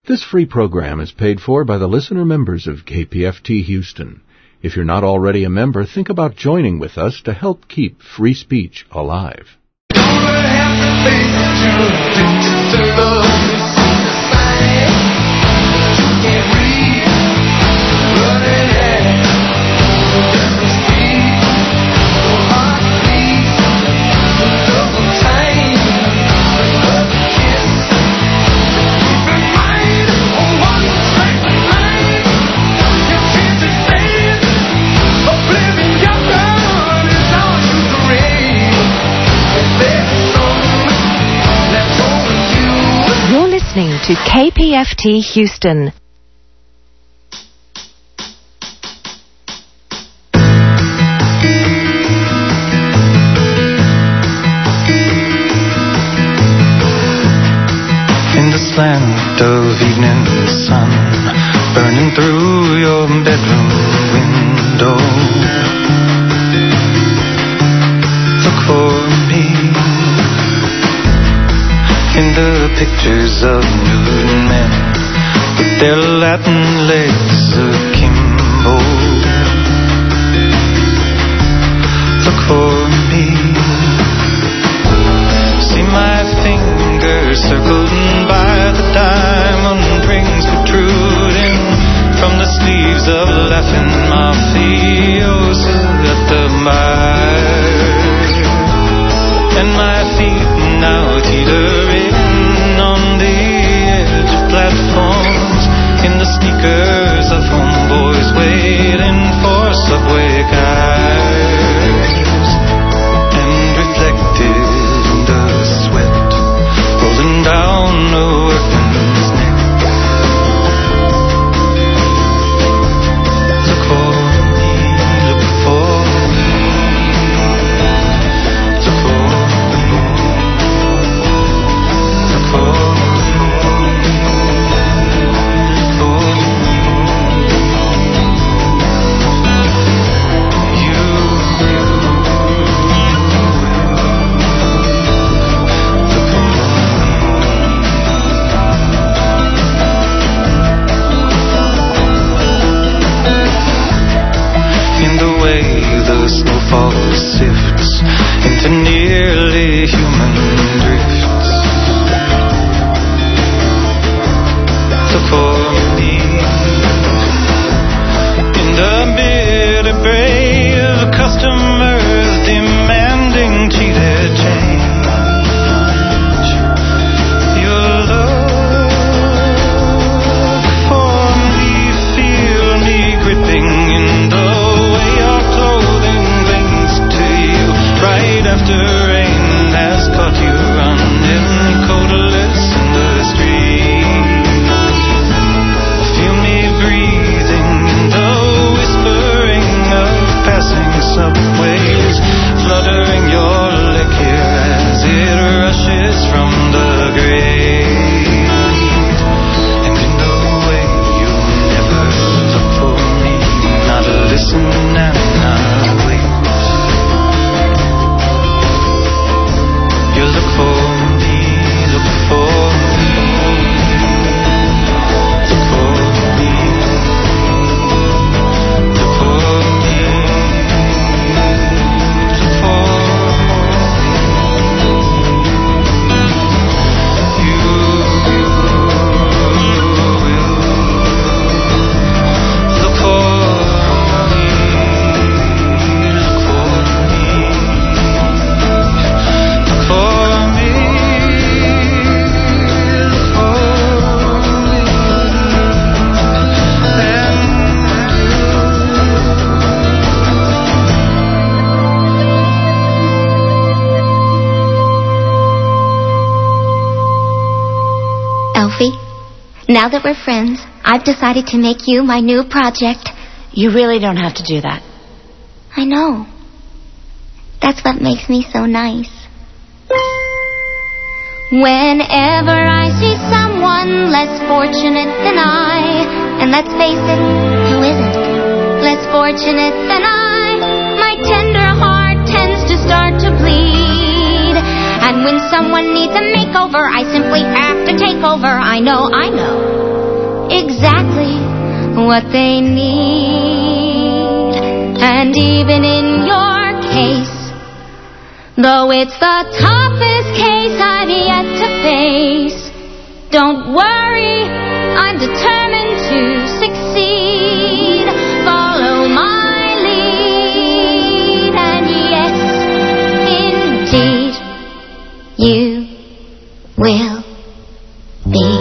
This free program is paid for by the listener members of KPFT Houston. If you're not already a member, think about joining with us to help keep free speech alive. Listening to KPFT Houston. In the slant of evening sun, burning through your bedroom window, look for me. In the pictures of nude men with their Latin legs akimbo, look for me. See my fingers circled by the diamond rings protruding from the sleeves of laughing mafiosi at the mire, and my feet now teetering on the edge of platforms in the sneakers of homeboys waiting for subway cars, and reflected in the sweat rolling down a workman's neck. Look for me, look for me, look for me, look for me. The snowfall sifts into nearly human drifts. Look for me in the bitter brave customers demanding cheated change. Your love for me, feel me gripping in the way your clothing clings to you right after rain has caught you running coatless in the street. Feel me breathing in the whispering of passing subways, fluttering your leg here as it rushes from the grave. And in the way you never look for me, not listen and not wait. You look for me, look for me, look for me, look for me, look for you will look for me, look for me, look for me, look for me, Elfie, now that we're friends, I've decided to make you my new project. You really don't have to do that. I know. That's what makes me so nice. Whenever I see someone less fortunate than I, and let's face it, who isn't less fortunate than I, my tender heart tends to start to bleed. And when someone needs a makeover, I simply have to take over. I know. what they need. And even in your case, though it's the toughest case I've yet to face, don't worry, I'm determined to succeed. Follow my lead, and yes, indeed, you will be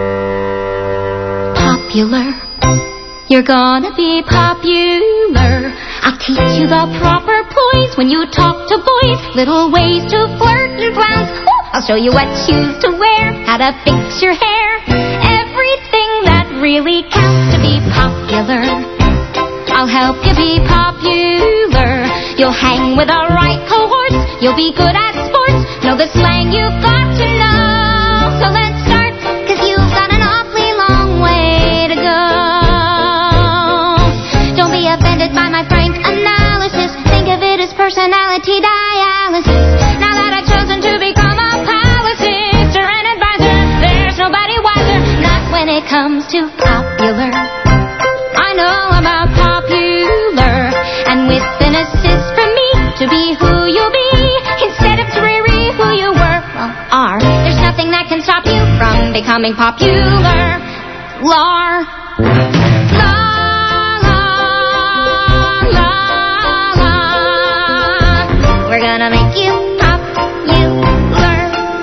popular. You're gonna be popular. I'll teach you the proper poise when you talk to boys, little ways to flirt and flounce. I'll show you what shoes to wear, how to fix your hair, everything that really counts to be popular. I'll help you be popular. You'll hang with the right cohorts, you'll be good at sports, know the slang you've got to know. So let's start, 'cause you've got an awfully long way to go. Don't be offended by my frank analysis, think of it as personality dialysis. Now that I've chosen to become a palace sister and advisor, there's nobody wiser, not when it comes to popular. I know about popular, and with an assist from me to be who you'll be, instead of dreary who you were, well, are. There's nothing that can stop you from becoming popular. Lar. La, la, la, la. We're gonna make you popular.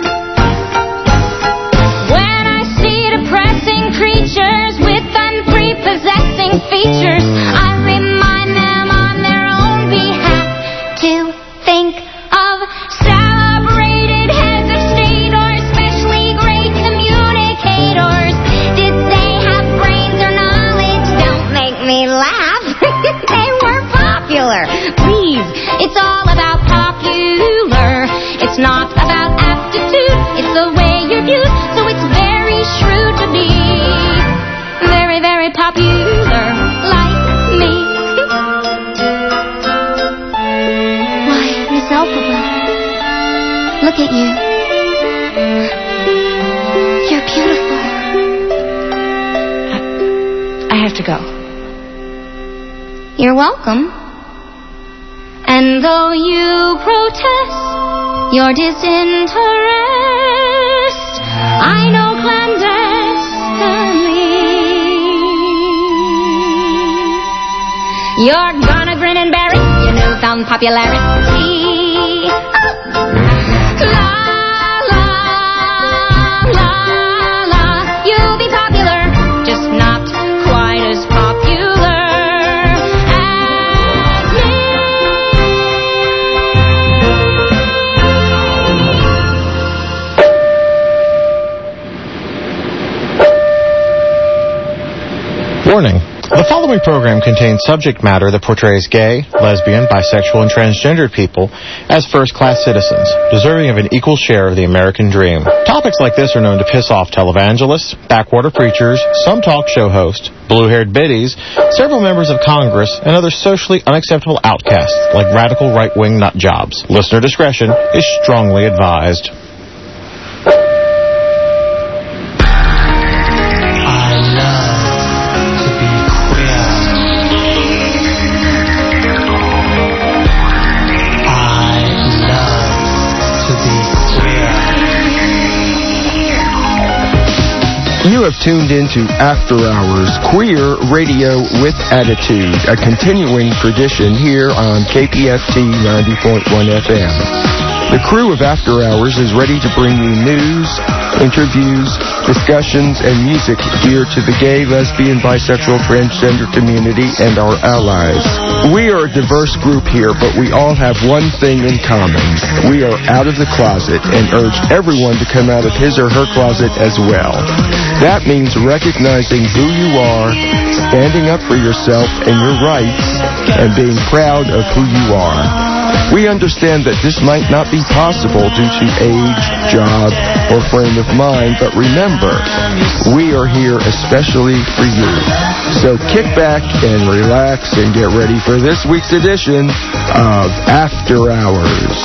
When I see depressing creatures with unprepossessing features, I remind them on their own behalf to think of celebrated heads of state or especially great communicators. Did they have brains or knowledge? Don't make me laugh. They were popular. Please, it's all about popular. It's not about aptitude, it's the way you're viewed. So it's very shrewd to be very, very popular like me. Why, Miss Elphaba, look at you. You're beautiful. I have to go. You're welcome. And though you protest your disinterest, I know clandestinely you're gonna grin and bear it, your newfound popularity. La, la, la, la. You'll be popular, just not quite as popular as me. Warning. The following program contains subject matter that portrays gay, lesbian, bisexual, and transgendered people as first-class citizens, deserving of an equal share of the American dream. Topics like this are known to piss off televangelists, backwater preachers, some talk show hosts, blue-haired biddies, several members of Congress, and other socially unacceptable outcasts like radical right-wing nut jobs. Listener discretion is strongly advised. You have tuned into After Hours, queer radio with attitude, a continuing tradition here on KPFT 90.1 FM. The crew of After Hours is ready to bring you news, interviews, discussions, and music geared to the gay, lesbian, bisexual, transgender community and our allies. We are a diverse group here, but we all have one thing in common. We are out of the closet and urge everyone to come out of his or her closet as well. That means recognizing who you are, standing up for yourself and your rights, and being proud of who you are. We understand that this might not be possible due to age, job, or frame of mind, but remember, we are here especially for you. So kick back and relax and get ready for this week's edition of After Hours.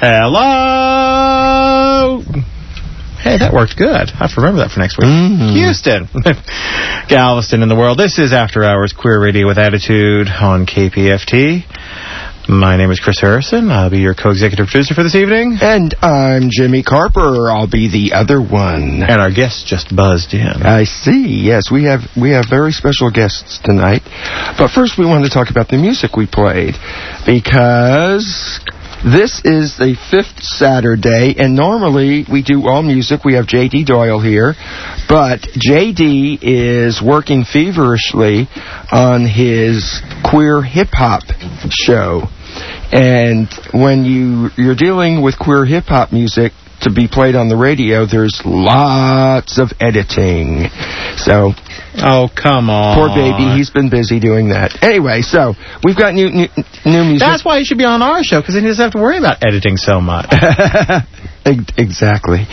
Hello! Hey, that worked good. I have to remember that for next week. Houston. Galveston in the world. This is After Hours Queer Radio with Attitude on KPFT. My name is Chris Harrison. I'll be your co-executive producer for this evening. And I'm Jimmy Carper. I'll be the other one. And our guest just buzzed in. I see. Yes, we have very special guests tonight. But first we want to talk about the music we played, because this is the 5th Saturday, and normally we do all music. We have J.D. Doyle here, but J.D. is working feverishly on his queer hip-hop show. And when you're dealing with queer hip-hop music to be played on the radio, there's lots of editing. So... Oh, come on. Poor baby, he's been busy doing that. Anyway, so we've got new music. That's why he should be on our show, because then he doesn't have to worry about editing so much. Exactly.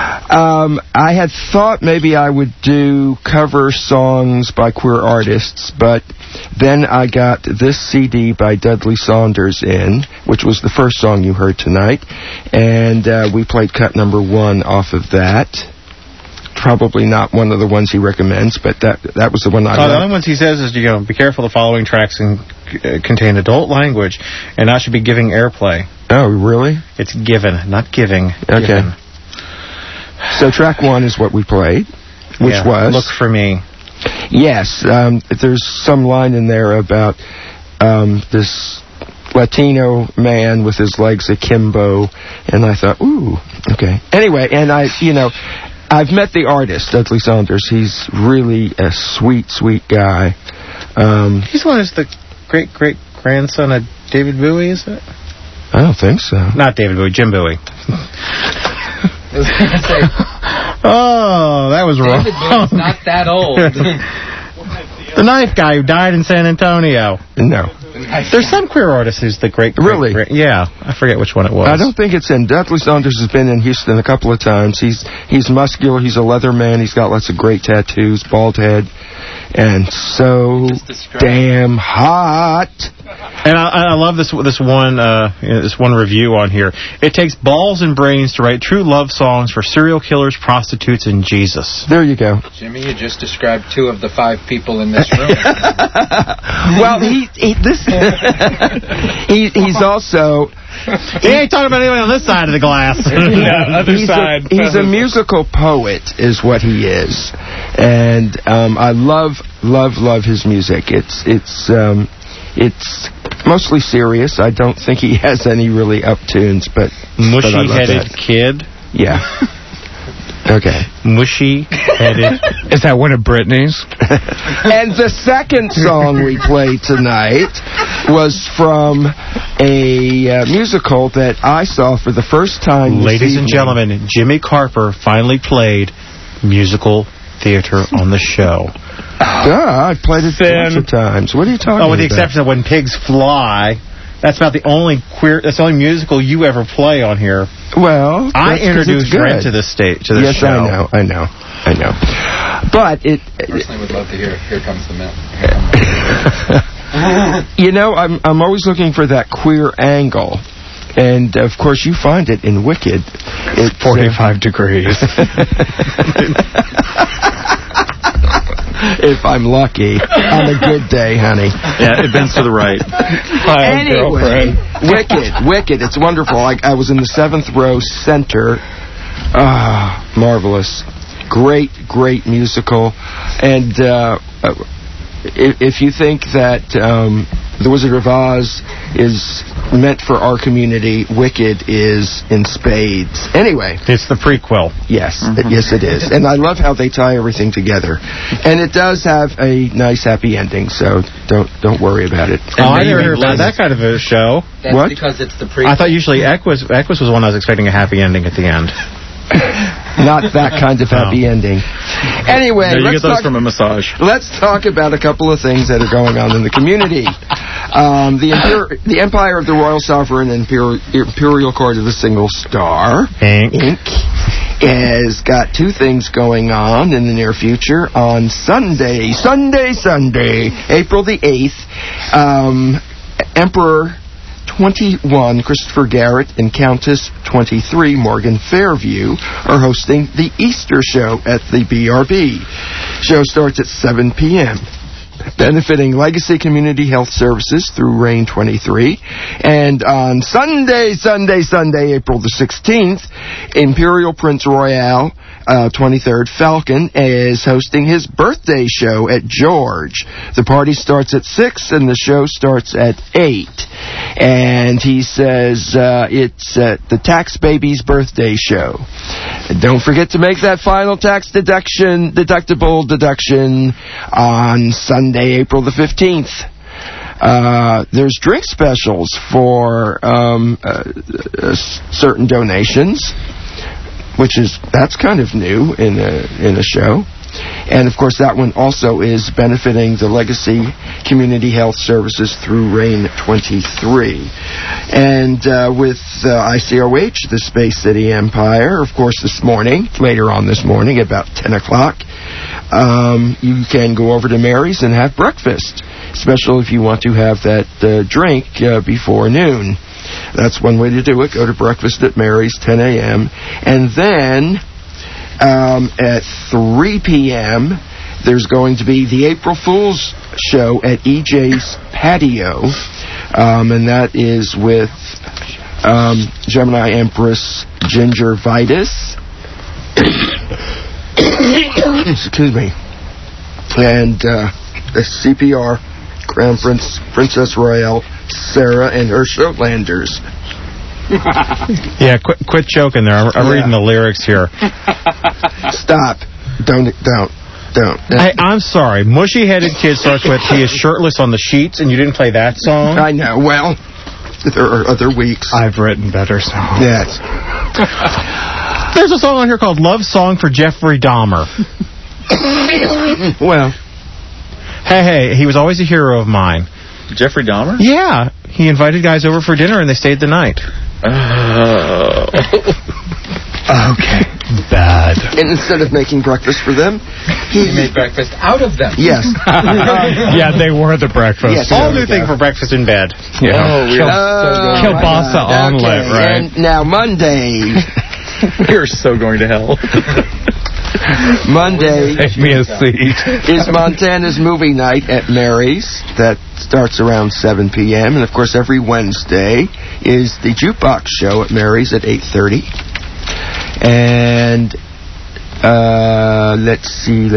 I had thought maybe I would do cover songs by queer artists, but then I got this CD by Dudley Saunders in, which was the first song you heard tonight, and we played cut number 1 off of that. Probably not one of the ones he recommends, but that was the one I liked. The only ones he says is, be careful the following tracks contain adult language and not should be giving airplay. Oh, really? It's given, not giving. Okay. Given. So track 1 is what we played, which was... Look for Me. Yes. There's some line in there about this Latino man with his legs akimbo, and I thought, ooh, okay. Anyway, and I've met the artist, Dudley Saunders. He's really a sweet, sweet guy. He's one who's the great-great-grandson of David Bowie, is it? I don't think so. Not David Bowie, Jim Bowie. I was going to say... Oh, that was wrong. David Bowie's not that old. The knife guy who died in San Antonio. No. There's some queer artist who's the great... Really? Yeah, I forget which one it was. I don't think it's in. Dudley Saunders has been in Houston a couple of times. He's muscular. He's a leather man. He's got lots of great tattoos, bald head, and so damn hot. And I love this one review on here. It takes balls and brains to write true love songs for serial killers, prostitutes, and Jesus. There you go. Jimmy, you just described 2 of the 5 people in this room. Well, he's also... He ain't talking about anyone on this side of the glass. He's a musical poet, is what he is, and I love his music. It's mostly serious. I don't think he has any really up tunes, but Mushy-headed kid. Yeah. Okay. Mushy-headed. Is that one of Britney's? And the second song we played tonight was from a musical that I saw for the first time this Ladies and evening. gentlemen, Jimmy Carper finally played musical theater on the show. I played it a bunch of times. What are you talking about? Oh, with the exception of When Pigs Fly. That's about the only musical you ever play on here. Well, I introduced Brent to this stage, to this show. Yes, I know. But it... Personally would love to hear Here Comes the Man. I'm always looking for that queer angle. And, of course, you find it in Wicked. It's 45 degrees. If I'm lucky. On a good day, honey. Yeah, it bends to the right. Anyway, Wicked. It's wonderful. I was in the 7th row center. Marvelous. Great musical. And if you think that The Wizard of Oz is meant for our community, Wicked is in spades. Anyway. It's the prequel. Yes, yes it is. And I love how they tie everything together. And it does have a nice happy ending, so don't worry about it. I never heard about that kind of a show. That's What? because it's the prequel. I thought usually Equus was one I was expecting a happy ending at the end. Not that kind of happy ending. Anyway, No, you get those from a massage. Let's talk about a couple of things that are going on in the community. The Empire of the Royal Sovereign Imperial Court of the Single Star, Inc., has got 2 things going on in the near future. On Sunday, April the 8th, Emperor 21, Christopher Garrett, and Countess 23, Morgan Fairview, are hosting the Easter show at the BRB. Show starts at 7 p.m. benefiting Legacy Community Health Services through RAIN 23. And on Sunday, April the 16th, Imperial Prince Royale 23rd Falcon is hosting his birthday show at George. The party starts at 6 and the show starts at 8. And he says it's the Tax Baby's birthday show. And don't forget to make that final tax deductible deduction on Sunday, April the 15th. There's drink specials for certain donations, that's kind of new in a show. And of course that one also is benefiting the Legacy Community Health Services through RAIN 23. And with ICOH, the Space City Empire, of course later on this morning, about 10 o'clock, you can go over to Mary's and have breakfast, especially if you want to have that drink before noon. That's one way to do it. Go to breakfast at Mary's, 10 a.m. And then at 3 p.m., there's going to be the April Fool's show at EJ's Patio. And that is with Gemini Empress Gingivitis. Excuse me. And the CPR, Crown Princess Royale, Sarah, and her Showlanders. Yeah, quit joking there. I'm reading the lyrics here. Stop. Don't. Hey, I'm sorry. Mushy-headed kid starts with, he is shirtless on the sheets, and you didn't play that song? I know. Well, there are other weeks. I've written better songs. Yes. There's a song on here called Love Song for Jeffrey Dahmer. Well. Hey, he was always a hero of mine. Jeffrey Dahmer? Yeah. He invited guys over for dinner, and they stayed the night. Okay. Bad. And instead of making breakfast for them, he made breakfast out of them. Yes. Yeah, they were the breakfast. Yes, all new thing for breakfast in bed. Yeah. Kielbasa omelet, right? And now Monday. You're so going to hell. Monday Take me a seat. is Montana's movie night at Mary's. That starts around 7 p.m. And, of course, every Wednesday is the Jukebox Show at Mary's at 8:30. And let's see.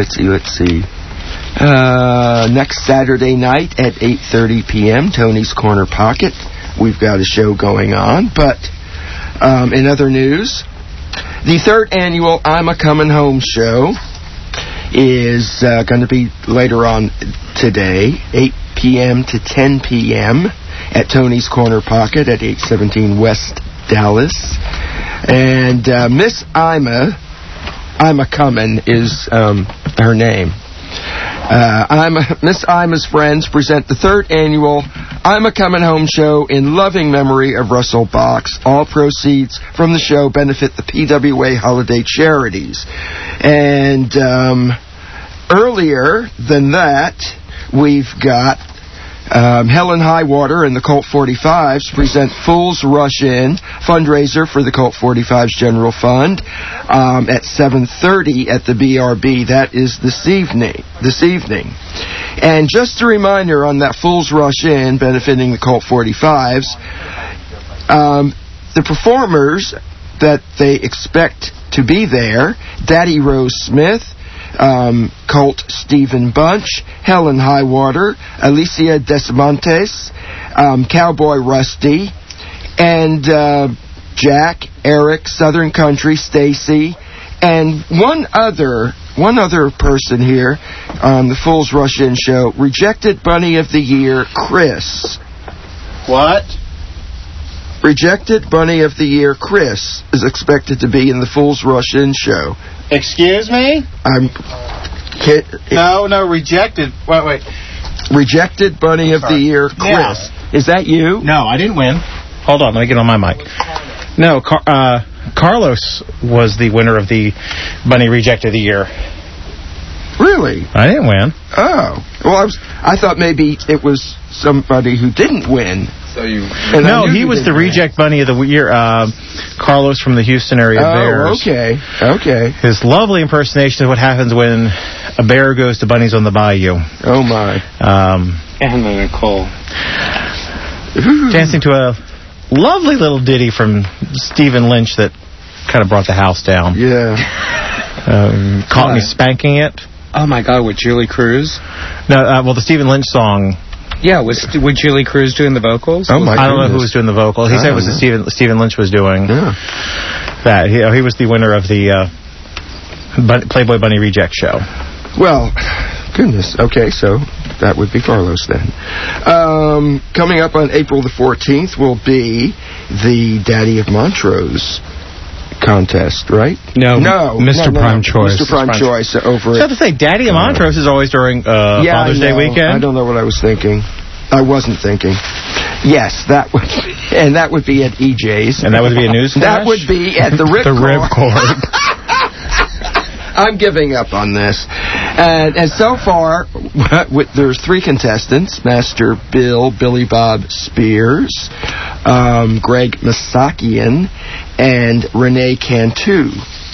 Next Saturday night at 8:30 p.m., Tony's Corner Pocket. We've got a show going on. But in other news, the third annual I'm a Comin' Home show is going to be later on today, 8 p.m. to 10 p.m. at Tony's Corner Pocket at 817 West Dallas. And Miss I'm a Comin' is her name. Miss Ima's friends present the third annual I'm a Comin' Home show in loving memory of Russell Box. All proceeds from the show benefit the PWA holiday charities. And earlier than that, we've got Helen Highwater and the Colt 45s present Fools Rush In, fundraiser for the Colt 45s General Fund, at 7:30 at the BRB. That is this evening. And just a reminder on that Fools Rush In, benefiting the Colt 45s, the performers that they expect to be there, Daddy Rose Smith, Colt Stephen Bunch, Helen Highwater, Alicia Desmontes, Cowboy Rusty, and Jack, Eric, Southern Country, Stacy, and one other person here on the Fools Rush In show, Rejected Bunny of the Year, Chris. What? Rejected Bunny of the Year, Chris, is expected to be in the Fools Rush In show. Excuse me? No, rejected. Wait. Rejected Bunny of the Year, Chris. Yeah. Is that you? No, I didn't win. Hold on, let me get on my mic. No, Carlos was the winner of the Bunny Rejected of the Year. Really? I didn't win. Oh. Well, I thought maybe it was somebody who didn't win. So you... No, he was the reject bunny of the year. Carlos from the Houston area Bears. Okay. His lovely impersonation of what happens when a bear goes to Bunnies on the Bayou. Oh, my. Anna Nicole. Dancing to a lovely little ditty from Stephen Lynch that kind of brought the house down. Yeah. Caught Me Spanking It. Oh, my God, with Julie Cruz? No, well, the Stephen Lynch song... Yeah, with Julie Cruz doing the vocals? Oh, my I don't know who was doing the vocals. He said it was Stephen Lynch was doing that. He was the winner of the Playboy Bunny Reject Show. Well, goodness. Okay, so that would be Carlos then. Coming up on April the 14th will be the Daddy of Montrose contest, right? No, Mr. Prime Choice. Mr. Prime Choice over So I have to say, Daddy of Montrose is always during Father's Day weekend. I don't know what I was thinking. I wasn't thinking. Yes, that would be at EJ's. And that would be a news flash? That would be at the Ripcord. I'm giving up on this. And so far, there's 3 contestants. Master Billy Bob Spears, Greg Masakian, and Renee Cantu.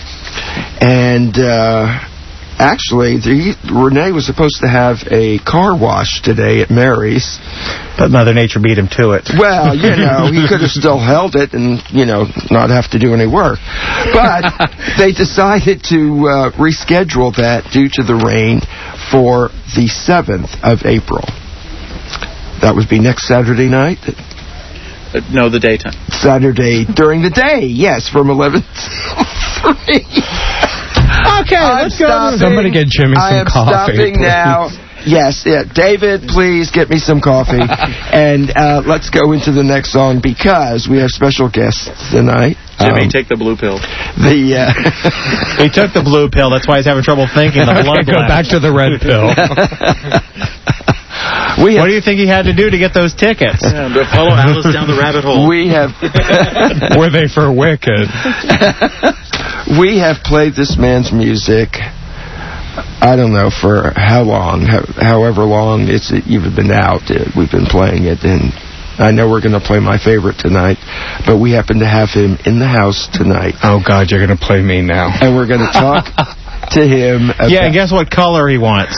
And actually, Renee was supposed to have a car wash today at Mary's. But Mother Nature beat him to it. Well, he could have still held it and, not have to do any work. But they decided to reschedule that due to the rain for the 7th of April. That would be next Saturday night? No, the daytime. Saturday during the day, yes, from 11 till 3. Okay, let's go. Somebody get Jimmy some coffee. I am stopping please. now. Yes, David, please get me some coffee. And let's go into the next song because we have special guests tonight. Jimmy, take the blue pill. He took the blue pill. That's why he's having trouble thinking. The blood Go back to the red pill. What do you think he had to do to get those tickets? Yeah, to follow Alice down the rabbit hole. We have... Were they for Wicked? We have played this man's music, I don't know for how long, however long it's even been out. We've been playing it, and I know we're going to play my favorite tonight, but we happen to have him in the house tonight. Oh, God, you're going to play me now. And we're going to talk to him about... Yeah, and guess what color he wants?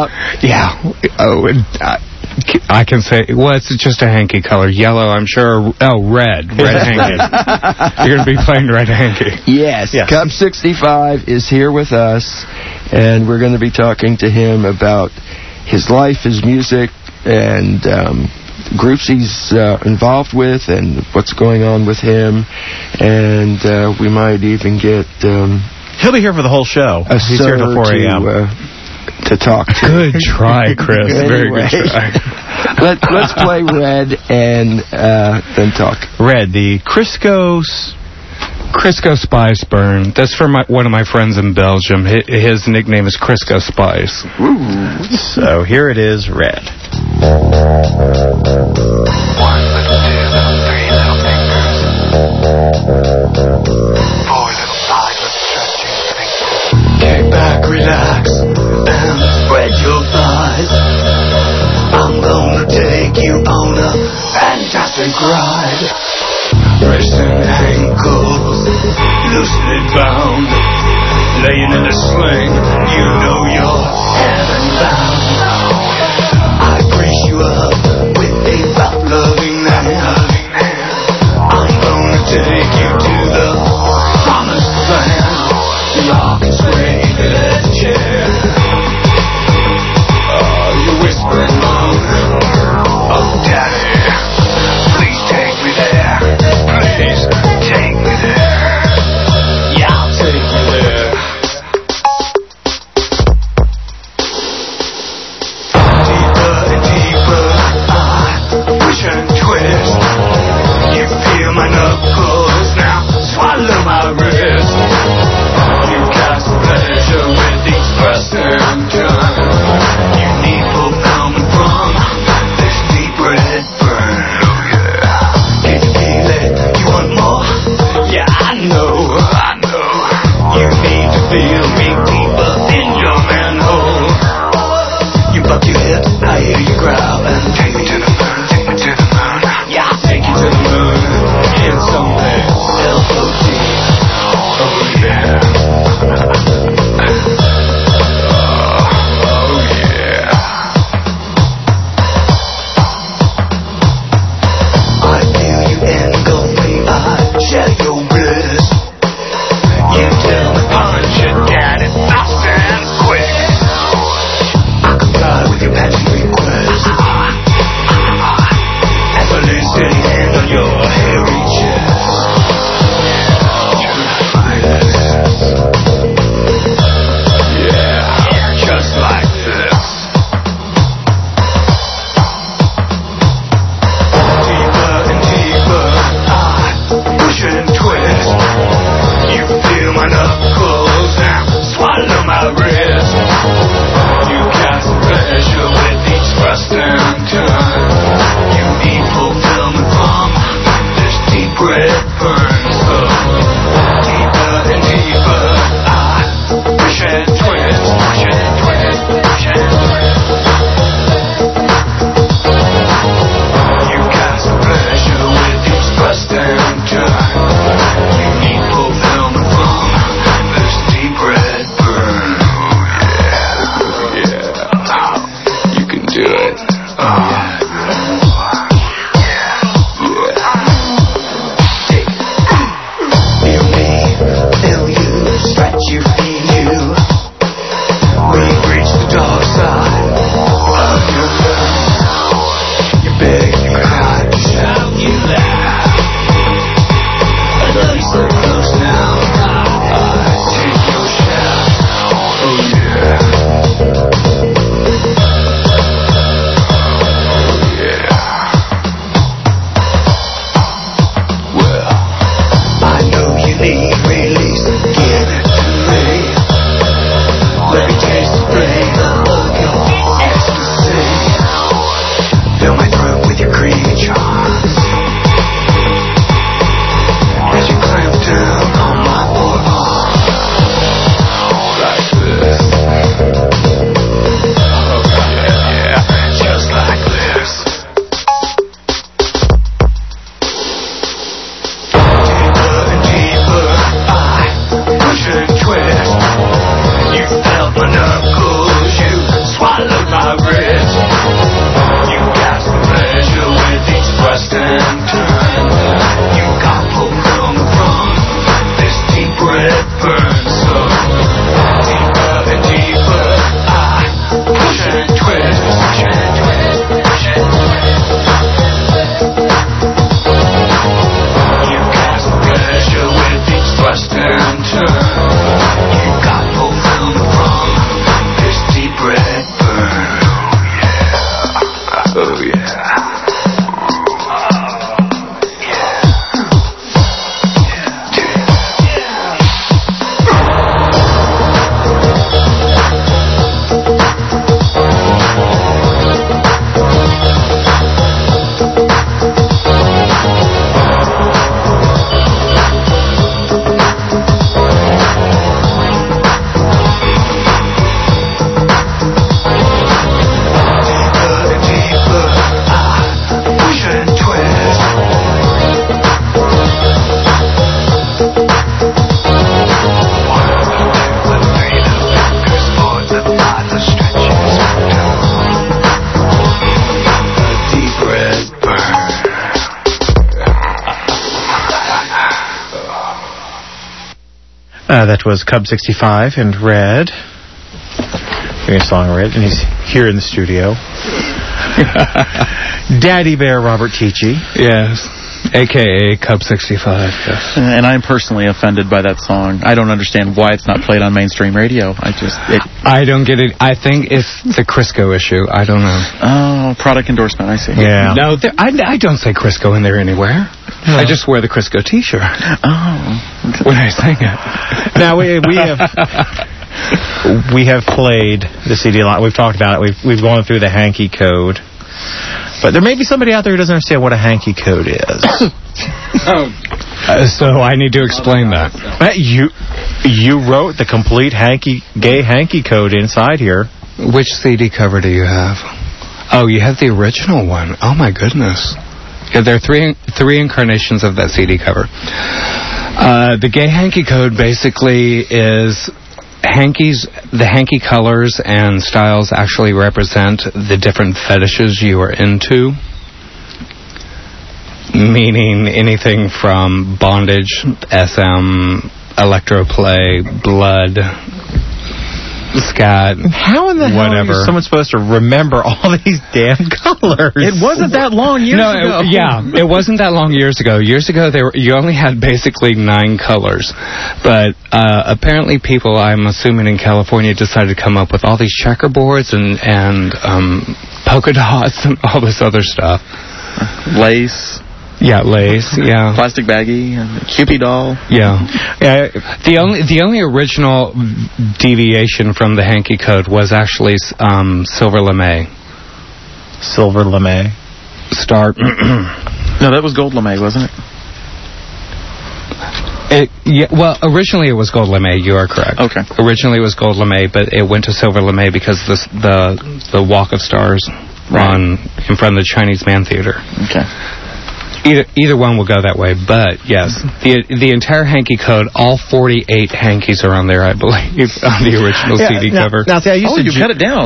I can say, well, it's just a hanky color. Yellow, I'm sure. Oh, red. Red hanky. You're going to be playing red hanky. Yes. Cup 65 is here with us, and we're going to be talking to him about his life, his music, and groups he's involved with, and what's going on with him. And we might even get... He'll be here for the whole show. He's here till 4 a.m. To talk to. Good try, Chris. Anyway, very good try. Let's play Red and then talk. Red, the Crisco Spice Burn. That's for one of my friends in Belgium. His nickname is Crisco Spice. Ooh. So here it is, Red. 1 little 2 little 3 little fingers. 4 little 5 little stretching fingers. Kick back, relax, and spread your thighs. I'm gonna take you on a fantastic ride. Wrists and ankles, loosely bound. Laying in a sling, you know you're heaven bound. I brace you up with a loving hand. I'm gonna take you to the promised land. Rock and sway, let's share. You whispering moan, oh daddy, please take me there. Please take me there. Yeah, I'll take you there. That was Cub 65 and Red. Giving a song Red, and he's here in the studio. Daddy Bear Robert Tichy. Yes. A.K.A. Cub 65, yes. And I'm personally offended by that song. I don't understand why it's not played on mainstream radio. I don't get it. I think it's the Crisco issue. I don't know. Oh, product endorsement, I see. Yeah. No, I don't say Crisco in there anywhere. No. I just wear the Crisco T-shirt. Oh. When I sing it. Now, we have played the CD a lot. We've talked about it. We've gone through the hanky code. But there may be somebody out there who doesn't understand what a hanky code is. So I need to explain that. You wrote the complete gay hanky code inside here. Which CD cover do you have? Oh, you have the original one. Oh, my goodness. Yeah, there are three incarnations of that CD cover. The gay hanky code basically is... the hanky colors and styles actually represent the different fetishes you are into. Meaning anything from bondage, SM, electroplay, blood, scat, how in the hell is someone supposed to remember all these damn colors? It wasn't that long years ago. It wasn't that long years ago. Years ago, you only had basically 9 colors. But apparently people, I'm assuming in California, decided to come up with all these checkerboards and polka dots and all this other stuff. Lace. Yeah, lace, yeah. Plastic baggie, Cupid doll. Yeah. The only original deviation from the hanky code was actually Silver Lame. Silver Lame. Start. No, that was Gold Lame, wasn't it? Well, originally it was Gold Lame, you are correct. Okay. Originally it was Gold Lame, but it went to Silver Lame because the Walk of Stars run in front of the Chinese Man Theater. Okay. Either one will go that way, but yes, the entire hanky code, all 48 hankies are on there, I believe, on the original CD cover. Now, see, you cut it down.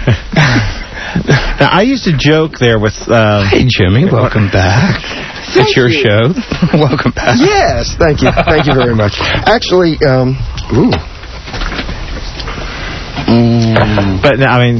Now, I used to joke there with... Hey, Jimmy, welcome back. It's your show. Welcome back. Yes, thank you. Thank you very much. Actually, But, I mean...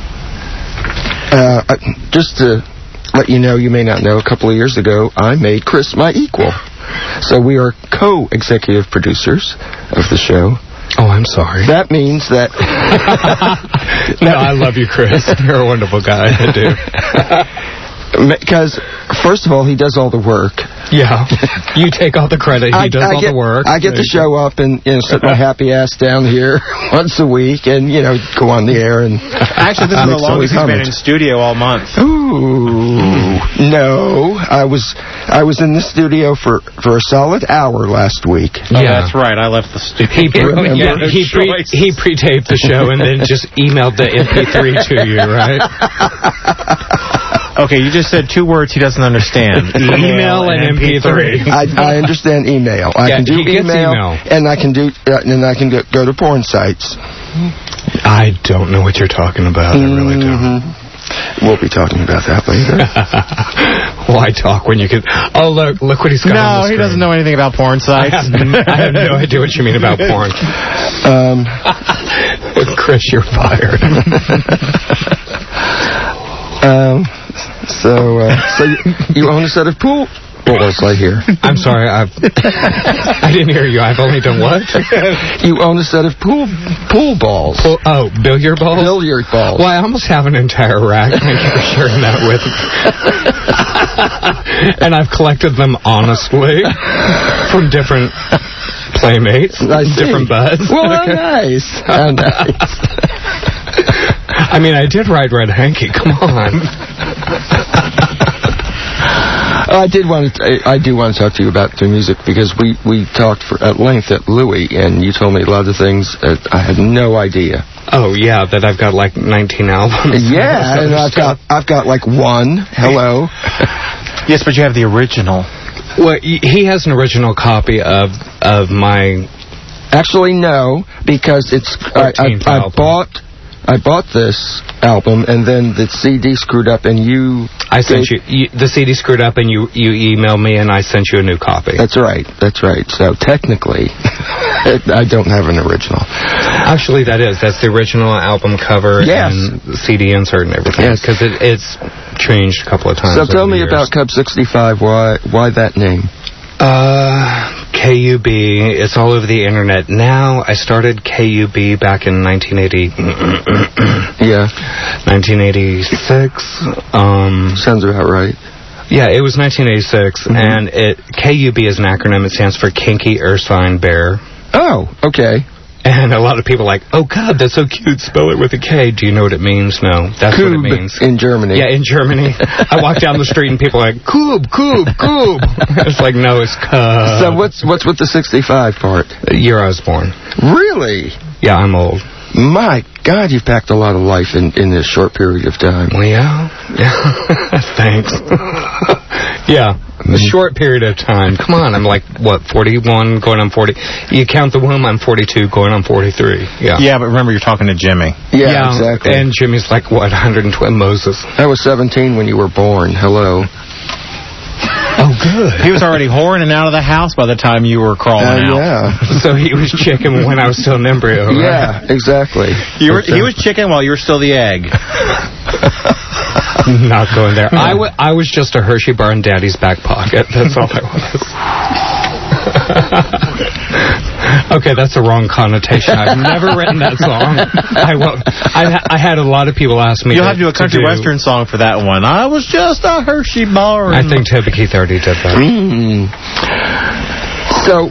just to let you know, you may not know, a couple of years ago, I made Chris my equal. So we are co-executive producers of the show. Oh, I'm sorry. That means that... No, I love you, Chris. You're a wonderful guy. I do. Because, first of all, he does all the work. Yeah. You take all the credit. He does all the work. I get to show up and sit my happy ass down here once a week and, go on the air. And actually, this is the longest he's been in studio all month. Ooh. No. I was in the studio for a solid hour last week. Oh, yeah, that's right. I left the studio. He pre-taped the show and then just emailed the MP3 to you, right? Okay, you just said 2 words he doesn't understand. Email and MP3. I understand email. I can do email, and I can go to porn sites. I don't know what you're talking about. I really don't. We'll be talking about that later. Why talk when you can... Oh, look what he's got on the screen. No, he doesn't know anything about porn sites. I have no idea what you mean about porn. Chris, you're fired. So you own a set of pool balls right here. I'm sorry, I didn't hear you. I've only done what? You own a set of pool balls. Billiard balls? Billiard balls. Well, I almost have an entire rack. Thank you for sharing that with me. And I've collected them honestly from different playmates, different buds. Well, nice. How nice. I mean, I did ride Red Hanky. Come on. I do want to talk to you about the music because we talked at length at Louis, and you told me a lot of things that I had no idea. Oh yeah, that I've got like 19 albums. Yeah, and I've got like one. Hello. Yes, but you have the original. Well, he has an original copy of my. Actually, no, because it's I bought this album, and then the CD screwed up, and you I sent you the CD screwed up, and you emailed me, and I sent you a new copy. That's right. So technically, I don't have an original. Actually, that's the original album cover and CD insert and everything. Yes, because it's changed a couple of times. So tell me about Cub 65. Why that name? KUB. It's all over the internet now. I started KUB back in 1980. 1986. Sounds about right. Yeah, it was 1986, and KUB is an acronym. It stands for Kinky Ursine Bear. Oh, okay. And a lot of people are like, oh, God, that's so cute. Spell it with a K. Do you know what it means? No, that's Kub what it means. In Germany. Yeah, in Germany. I walk down the street and people are like, Kub. It's like, no, it's Cub. So what's with the 65 part? Year I was born. Really? Yeah, I'm old. My God, you've packed a lot of life in this short period of time. Well, yeah. Thanks. Yeah, a short period of time. Come on, I'm like, 41, going on 40. You count the womb, I'm 42, going on 43. Yeah. Yeah, but remember, you're talking to Jimmy. Yeah, exactly. And Jimmy's like, 112 Moses. I was 17 when you were born. Hello. Oh, good. He was already horning out of the house by the time you were crawling out. Yeah. So he was chicken when I was still an embryo, right? Yeah, exactly. He was chicken while you were still the egg. Not going there. I was just a Hershey bar in Daddy's back pocket. That's all I was. Okay, that's a wrong connotation. I've never written that song. I won't. I had a lot of people ask me. You'll have to do a country western song for that one. I was just a Hershey bar. I think Toby Keith already did that. So,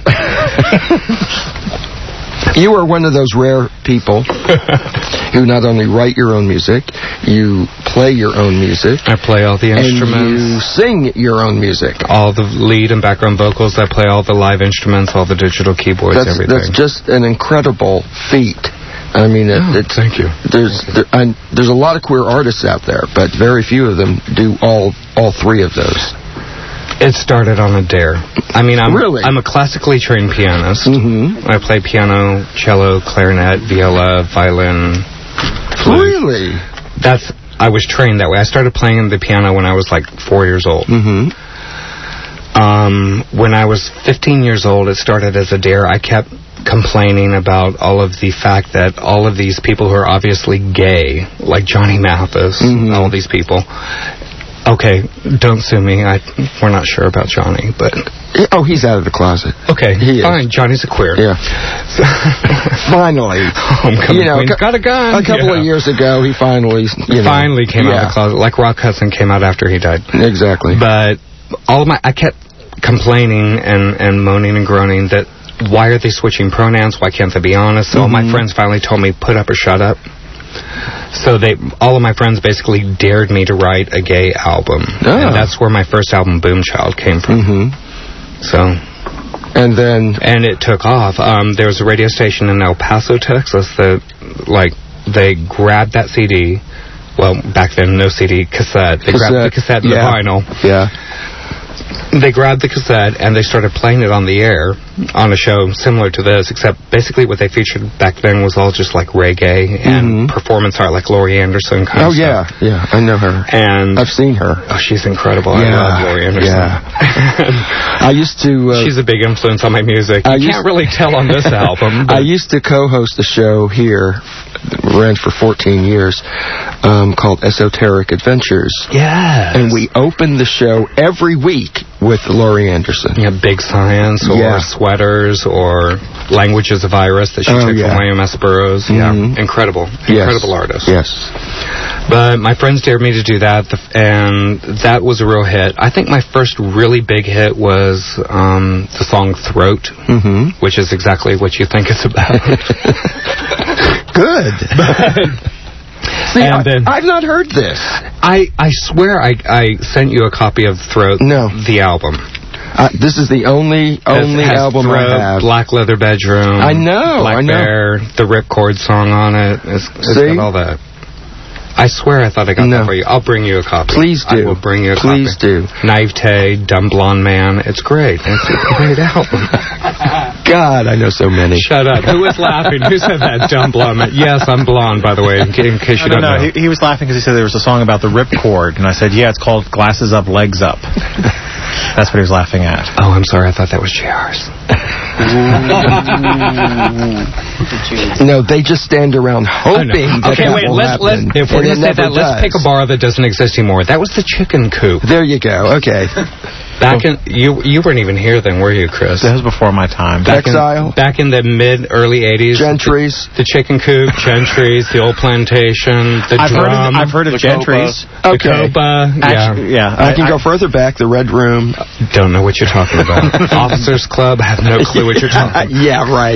you are one of those rare people who not only write your own music, you play your own music. I play all the instruments. And you sing your own music. All the lead and background vocals. I play all the live instruments, all the digital keyboards, everything. That's just an incredible feat. I mean, thank you. There's a lot of queer artists out there, but very few of them do all three of those. It started on a dare. I mean, I'm a classically trained pianist. I play piano, cello, clarinet, viola, violin, flute. Really? I was trained that way. I started playing the piano when I was like 4 years old. When I was 15 years old, it started as a dare. I kept complaining about all of the fact that all of these people who are obviously gay, like Johnny Mathis, all these people. Okay, don't sue me. We're not sure about Johnny, but... Oh, he's out of the closet. Okay, fine. Johnny's a queer. Yeah. Finally. Homecoming queen's got a gun. A couple of years ago, he finally... Finally came out of the closet. Like Rock Hudson came out after he died. Exactly. But I kept complaining and moaning and groaning that why are they switching pronouns? Why can't they be honest? So my friends finally told me, put up or shut up. So all of my friends basically dared me to write a gay album. And that's where my first album, Boomchild, came from. And it took off. There was a radio station in El Paso, Texas that, they grabbed that CD. Well, back then, no CD, cassette. They grabbed the cassette and the vinyl. Yeah. They grabbed the cassette and they started playing it on the air on a show similar to this, except basically what they featured back then was all just like reggae and performance art, like Laurie Anderson kind of stuff. Yeah, I know her. And I've seen her. Oh, she's incredible. I love Laurie Anderson. Yeah. I used to... she's a big influence on my music. You can't really tell on this album. I used to co-host a show here, ran for 14 years, called Esoteric Adventures. Yes. And we opened the show every week with Laurie Anderson. Yeah, Big Science or Sweaters or Languages of Iris that she took from YMS Burroughs. Yeah, incredible artist. Yes. But my friends dared me to do that, and that was a real hit. I think my first really big hit was the song Throat, which is exactly what you think it's about. Good. See, I've not heard this. I swear I sent you a copy of Throat, the album. This is the only album Throat, I have. Black Leather Bedroom. I know. Black Bear, the Ripcord song on it. It's got all that. I swear I thought I got that for you. I'll bring you a copy. Please do. I will bring you a Please copy. do. Naivete, Dumb Blonde Man. It's great. It's a great album. God, I know so many. Shut up. Who was laughing? Who said that? Dumb Blonde Man. Yes, I'm blonde, by the way, in case you don't know. He was laughing because he said there was a song about the ripcord, and I said, yeah, it's called Glasses Up, Legs Up. That's what he was laughing at. Oh, I'm sorry. I thought that was JR's. No, they just stand around hoping that okay, that wait, will happen. If we're going to say that, does. let's pick a bar that doesn't exist anymore. That was the Chicken Coop. There you go. Okay. Back in you weren't even here then, were you, Chris? That was before my time. Exile. Back in the early 80s. Gentry's. The Chicken Coop, Gentry's, the Old Plantation, the Drum. I've heard of Gentry's. The Copa. Yeah. I can go further back. The Red Room. Don't know what you're talking about. Officers Club. I have no clue what you're talking about. Yeah, right.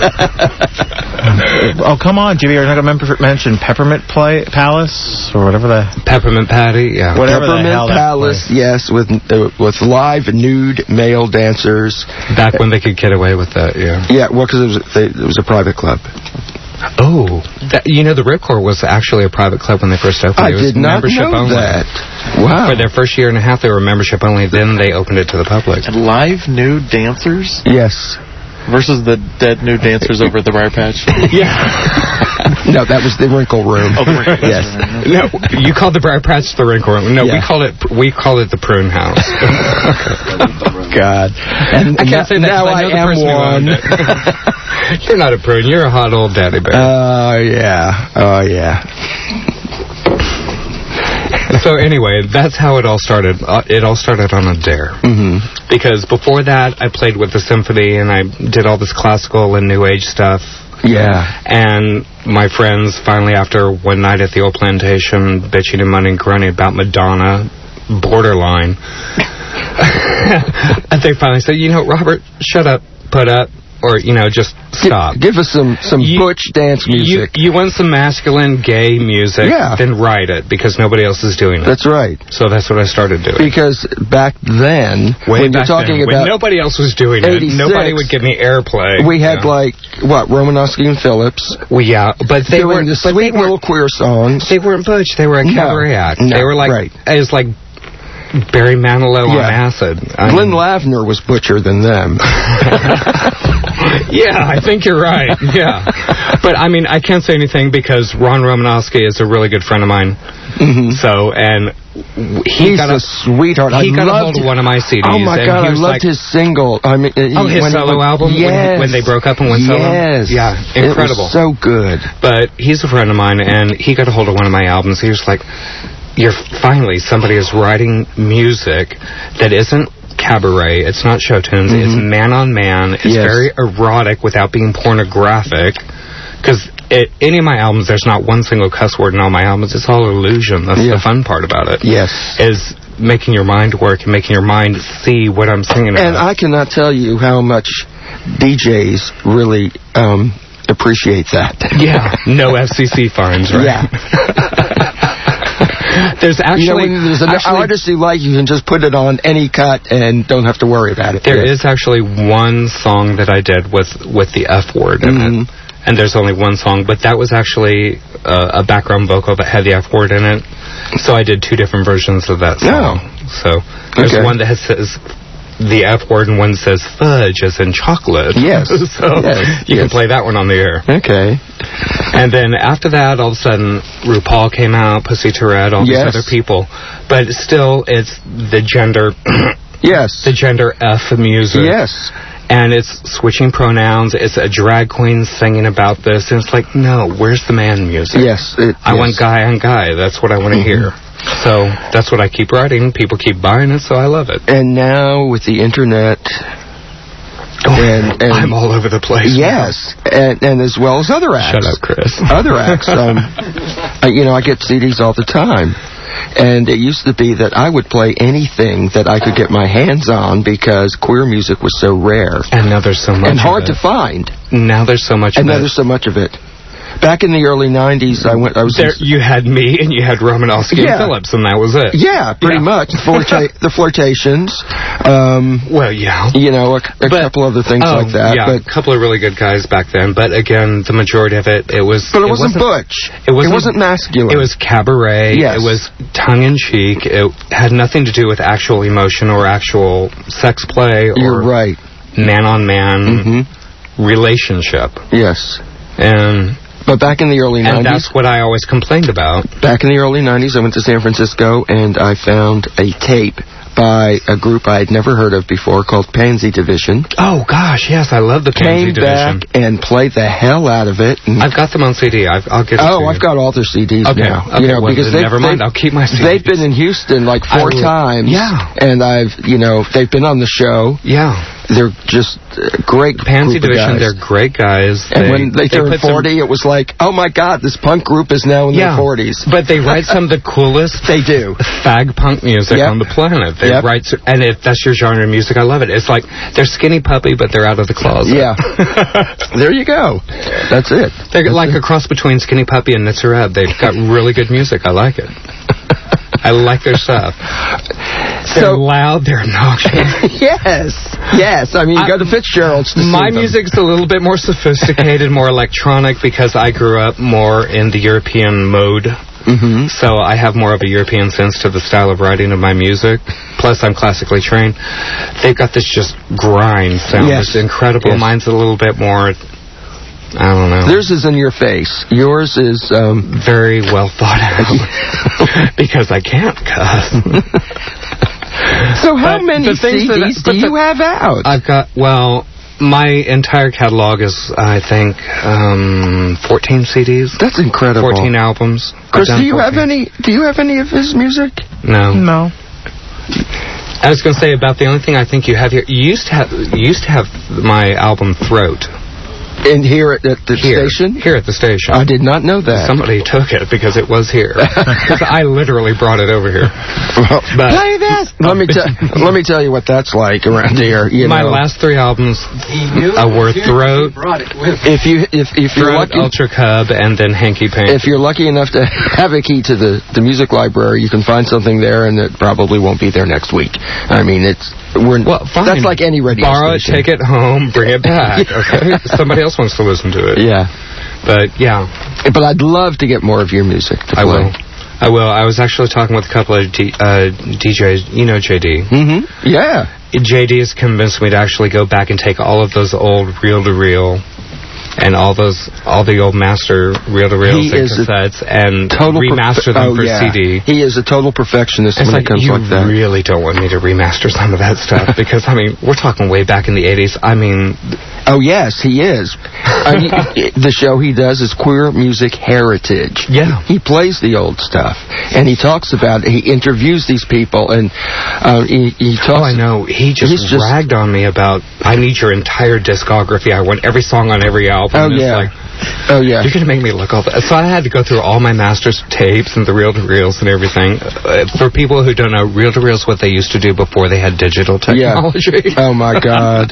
Oh, come on, Jimmy. You're not going to mention Peppermint Palace or whatever the... Peppermint Patty, yeah. Whatever Peppermint the hell Palace, yes, with live nude male dancers. Back when they could get away with that, yeah. Yeah, well, because it was a private club. Oh, the Ripcord was actually a private club when they first opened. I it was did not membership know only. that. Wow. For their first year and a half, they were membership only. Then they opened it to the public. And live nude dancers? Yes. Versus the dead nude dancers over at the Briar Patch? Yeah. No, that was the Wrinkle Room. Oh, the Wrinkle Yes. Room. No, you called the Briar Patch the Wrinkle Room. No, Yeah. we call it the Prune House. God. And I can't say that now 'cause I know the am person who one. owned it. You're not a prune. You're a hot old daddy bear. Oh, yeah. Oh, yeah. So anyway, that's how it all started. It all started on a dare. Mm-hmm. Because before that, I played with the symphony and I did all this classical and new age stuff. Yeah. And my friends finally, after one night at the Old Plantation, bitching and moaning and groaning about Madonna, borderline, and they finally said, Robert, shut up, put up, or, just stop. Give us some butch dance music. You want some masculine, gay music, then write it, because nobody else is doing it. That's right. So that's what I started doing. Because back then, when you're talking about... when nobody else was doing it, nobody would give me airplay. We had, Romanowski and Phillips. Well, yeah, but they doing the sweet little queer songs. They weren't butch. They were a cabaret act. No, they were it was like Barry Manilow on acid. Glenn Lavner was butcher than them. Yeah, I think you're right. Yeah. But, I can't say anything because Ron Romanowski is a really good friend of mine. Mm-hmm. So, and he's a sweetheart. He got a hold of one of my CDs. Oh, my God, I loved his single. His solo album when they broke up and went solo? Yes. Yeah, incredible. It was so good. But he's a friend of mine, and he got a hold of one of my albums. He was like, finally somebody is writing music that isn't cabaret, it's not show tunes, it's man on man, it's very erotic without being pornographic, because any of my albums, there's not one single cuss word in all my albums. It's all illusion. That's the fun part about it. Yes. Is making your mind work and making your mind see what I'm singing about. And I cannot tell you how much DJs really appreciate that. Yeah. No FCC fines, right? Yeah. There's actually... there's an artist you like, you can just put it on any cut and don't have to worry about it. There is actually one song that I did with the F word in it. And there's only one song, but that was actually a background vocal that had the F word in it. So I did two different versions of that song. So there's one that says the F word and one says fudge as in chocolate. Yes. So you can play that one on the air. Okay. And then after that, all of a sudden, RuPaul came out, Pussy Tourette, all these other people. But still, it's the gender... the gender F music. Yes. And it's switching pronouns. It's a drag queen singing about this. And it's like, no, where's the man music? Yes. I want guy on guy. That's what I want to hear. So that's what I keep writing. People keep buying it, so I love it. And now with the internet... And I'm all over the place. Yes, and as well as other acts. Shut up, Chris. Other acts. I get CDs all the time. And it used to be that I would play anything that I could get my hands on because queer music was so rare. And now there's so much and hard of it. to find. Now there's so much of it. And now there's so much of it. Back in the early 90s, I was there. You had me, and you had Romanowski and Phillips, and that was it. Yeah, pretty much. The Flirtations. Well, yeah. You know, a couple other things like that. Yeah, a couple of really good guys back then. But again, the majority of it was... But it wasn't butch. It wasn't masculine. It was cabaret. Yes. It was tongue-in-cheek. It had nothing to do with actual emotion or actual sex play or You're right. man-on-man relationship. Yes. But back in the early 90s... And that's what I always complained about. Back in the early 90s, I went to San Francisco, and I found a tape by a group I had never heard of before called Pansy Division. Oh, gosh, yes, I love the Pansy Division. Came back and played the hell out of it. I've got them on CD. I'll get it to you. I've got all their CDs now. Okay, because never mind. I'll keep my CDs. They've been in Houston like 4 times. Yeah. And they've been on the show. Yeah. They're just great Pansy group of Division, guys. they're great guys. And when they turned 40, it was like, oh my God, this punk group is now in their 40s. But they write some of the coolest they do fag punk music on the planet. They write, and if that's your genre of music, I love it. It's like they're Skinny Puppy, but they're out of the closet. Yeah. There you go. That's it. They're like a cross between Skinny Puppy and Nitzareb. They've got really good music. I like it. I like their stuff. They're loud, they're obnoxious. Yes. I mean, you go to Fitzgerald's to see my them. music's a little bit more sophisticated, more electronic, because I grew up more in the European mode. Mm-hmm. So I have more of a European sense to the style of writing of my music. Plus, I'm classically trained. They've got this just grind sound. Yes. It's incredible. Yes. Mine's a little bit more... I don't know. Theirs is in your face. Yours is very well thought out. Because I can't cuss. So how many CDs do you have out? I've got, my entire catalog is, I think, 14 CDs. That's incredible. 14 albums. Chris, do you have any of his music? No. I was going to say about the only thing I think you have here. You used to have my album Throat. And here at the station? Here at the station. I did not know that. Somebody took it because it was here. Because I literally brought it over here. Well, play this! Let me tell you what that's like around here. My last 3 albums were Throat, if you're lucky, Ultra Cub, and then Hanky Panky. If you're lucky enough to have a key to the music library, you can find something there, and it probably won't be there next week. I mean, fine. That's like any radio Borrow station. it, take it home, bring it back. Okay, somebody else wants to listen to it. Yeah, but But I'd love to get more of your music to play. I will. I was actually talking with a couple of DJs. You know JD. Mm-hmm. Yeah. JD has convinced me to actually go back and take all of those old reel-to-reel and all the old master reel-to-reels and cassettes and remaster them for CD. He is a total perfectionist when it comes like that. You really don't want me to remaster some of that stuff because, I mean, we're talking way back in the 80s. I mean... Oh, yes, he is. The show he does is Queer Music Heritage. Yeah. He plays the old stuff, and he talks about it. He interviews these people, and he talks... Oh, I know. He just ragged on me about, I need your entire discography. I want every song on every album. Oh, yeah. You're going to make me look all that. So I had to go through all my master's tapes and the reel-to-reels and everything. For people who don't know, reel-to-reels what they used to do before they had digital technology. Yeah. Oh, my God.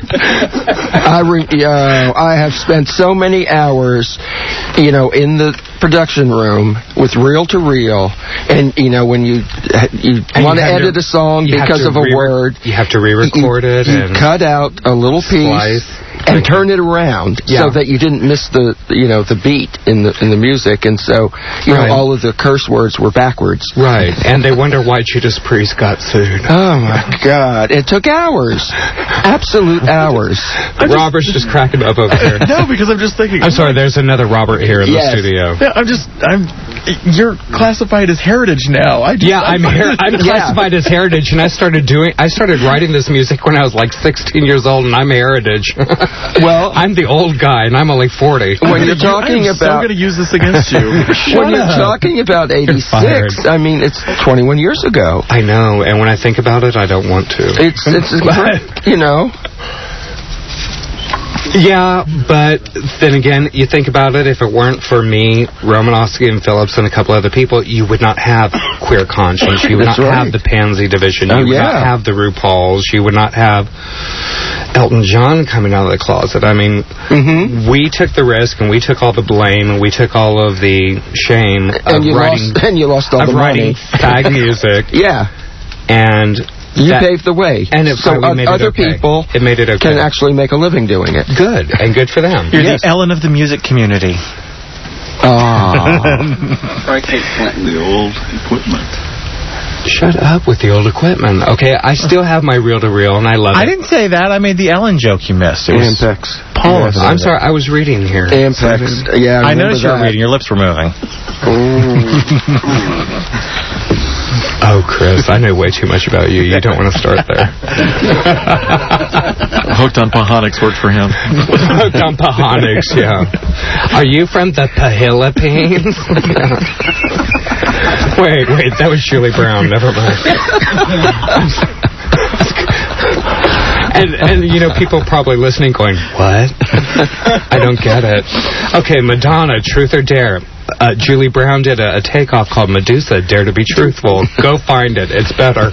I have spent so many hours, in the production room with reel-to-reel, and, when you want to edit a song because of a word. You have to re-record it. You cut out a little piece and turn it around so that you didn't miss the beat in the music, and so all of the curse words were backwards. Right, and they wonder why Judas Priest got sued. Oh my God! It took hours, absolute hours. Robert's just cracking up over here. No, because I'm just thinking. I'm sorry. There's another Robert here in the studio. Yeah, you're classified as heritage now. I'm classified as heritage, and I started writing this music when I was like 16 years old, and I'm heritage. Well, I'm the old guy, and I'm only 40. When you're talking I'm about, so going to use this against you. When you're talking about 86, I mean, it's 21 years ago. I know, and when I think about it, I don't want to. It's Yeah, but then again, you think about it, if it weren't for me, Romanowski and Phillips and a couple other people, you would not have Queer Conscience. You would not have the Pansy Division. You would not have the RuPauls. You would not have Elton John coming out of the closet. I mean, we took the risk and we took all the blame and we took all of the shame of you lost all the money. Fag music. Yeah. And you paved the way. And so other people can actually make a living doing it. Good. And good for them. You're the Ellen of the music community. Try Kate Clinton, the old equipment. Shut up with the old equipment. Okay, I still have my reel-to-reel, and I love it. I didn't say that. I made the Ellen joke you missed. It was Ampex. Paul. I'm sorry, I was reading here. Ampex. Yeah, I noticed you were reading. Your lips were moving. Oh, Chris, I know way too much about you. You don't want to start there. Hooked on Pahonics worked for him. Hooked on Pahonics, yeah. Are you from the Philippines? Wait, that was Shirley Brown. Never mind. And you know, people probably listening going, what? I don't get it. Okay, Madonna, Truth or Dare. Julie Brown did a takeoff called Medusa, Dare to Be Truthful. Go find it. It's better.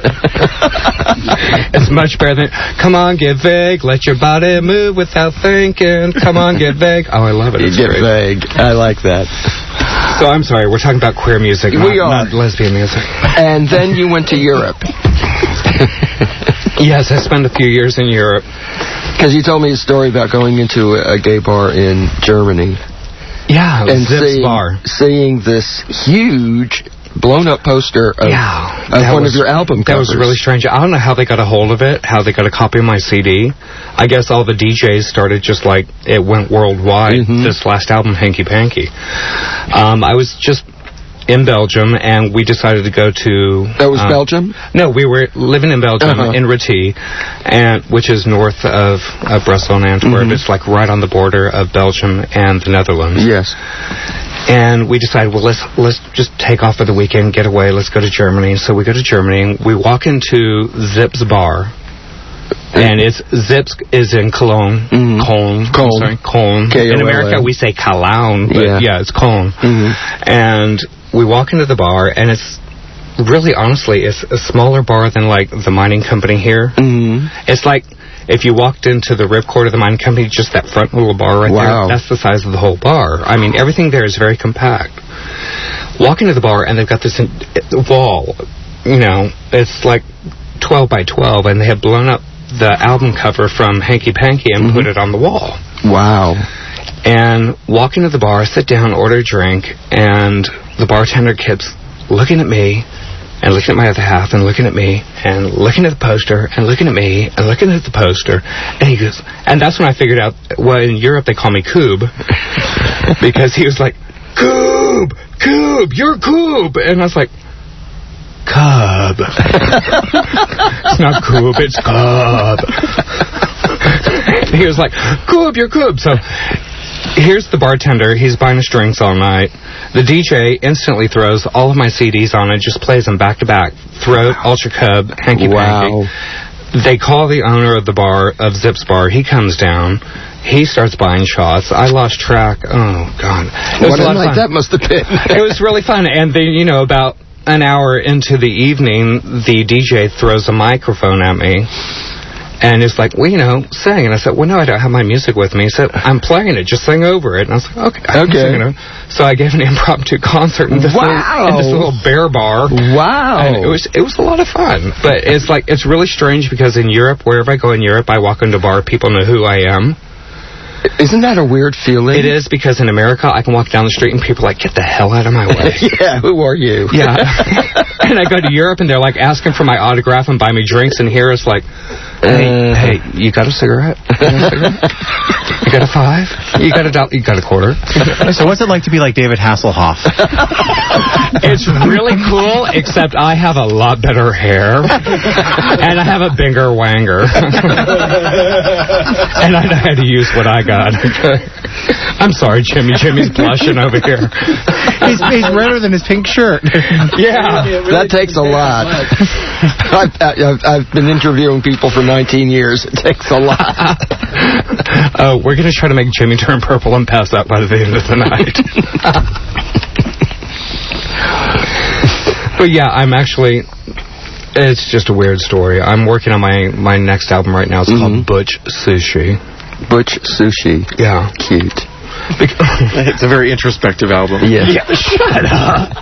It's much better than, come on, get vague. Let your body move without thinking. Come on, get vague. Oh, I love it. It's get vague. I like that. So I'm sorry, we're talking about queer music, not lesbian music. And then you went to Europe. Yes, I spent a few years in Europe. Because you told me a story about going into a gay bar in Germany. Yeah, and Zips Bar. Seeing this huge blown-up poster of one of your album covers. That was really strange. I don't know how they got a hold of it, how they got a copy of my CD. I guess all the DJs started just like it went worldwide, this last album, Hanky Panky. I was just in Belgium, and we decided to go to... That was Belgium? No, we were living in Belgium, in Reti, which is north of Brussels and Antwerp. It's like right on the border of Belgium and the Netherlands. Yes. And we decided, well, let's just take off for the weekend, get away, let's go to Germany. So we go to Germany, we walk into Zips Bar. And Zips is in Cologne. Cologne. In America, we say Cologne, but yeah it's Cologne. And we walk into the bar, and it's really, honestly, it's a smaller bar than, like, the mining company here. It's like if you walked into the ripcord of the mining company, just that front little bar right there, that's the size of the whole bar. I mean, everything there is very compact. Walk into the bar, and they've got this wall, you know, it's like 12 by 12, and they have blown up the album cover from Hanky Panky and put it on the wall. Wow. And walk into the bar, sit down, order a drink, and the bartender keeps looking at me and looking at my other half and looking at me and looking at the poster and looking at me and looking at the poster. And he goes, and that's when I figured out, well, in Europe they call me Coob, because he was like, Coob, you're Coob. And I was like, Cub. It's not Coob, it's Cub. He was like, Coob, you're Coob. So here's the bartender. He's buying us drinks all night. The DJ instantly throws all of my CDs on it, just plays them back to back. Throat, Ultra Cub, Hanky Panky. They call the owner of the bar, of Zips Bar. He comes down. He starts buying shots. I lost track. Oh, God. What a night that must have been. It was really fun. And then, you know, about an hour into the evening, the DJ throws a microphone at me. And it's like, well, you know, sing. And I said, well, no, I don't have my music with me. He said, I'm playing it. Just sing over it. And I was like, okay. So I gave an impromptu concert in this, little bear bar. Wow. And it was a lot of fun. But it's like, it's really strange because in Europe, wherever I go in Europe, I walk into a bar, people know who I am. Isn't that a weird feeling? It is, because in America, I can walk down the street and people are like, get the hell out of my way. Yeah, who are you? Yeah. And I go to Europe and they're like asking for my autograph and buy me drinks, and here it's like, hey, you got a cigarette? You got a $5? You got a quarter? So what's it like to be like David Hasselhoff? It's really cool, except I have a lot better hair. And I have a bigger wanger. And I know how to use what I got. I'm sorry, Jimmy. Jimmy's blushing over here. He's redder than his pink shirt. Yeah. That takes a lot. I've been interviewing people for 19 years. It takes a lot. Oh, we're going to try to make Jimmy turn purple and pass out by the end of the night. But yeah, I'm actually It's just a weird story. I'm working on my next album right now. It's called Butch Sushi. Butch Sushi. Yeah. Cute. It's a very introspective album. Yeah. Shut up.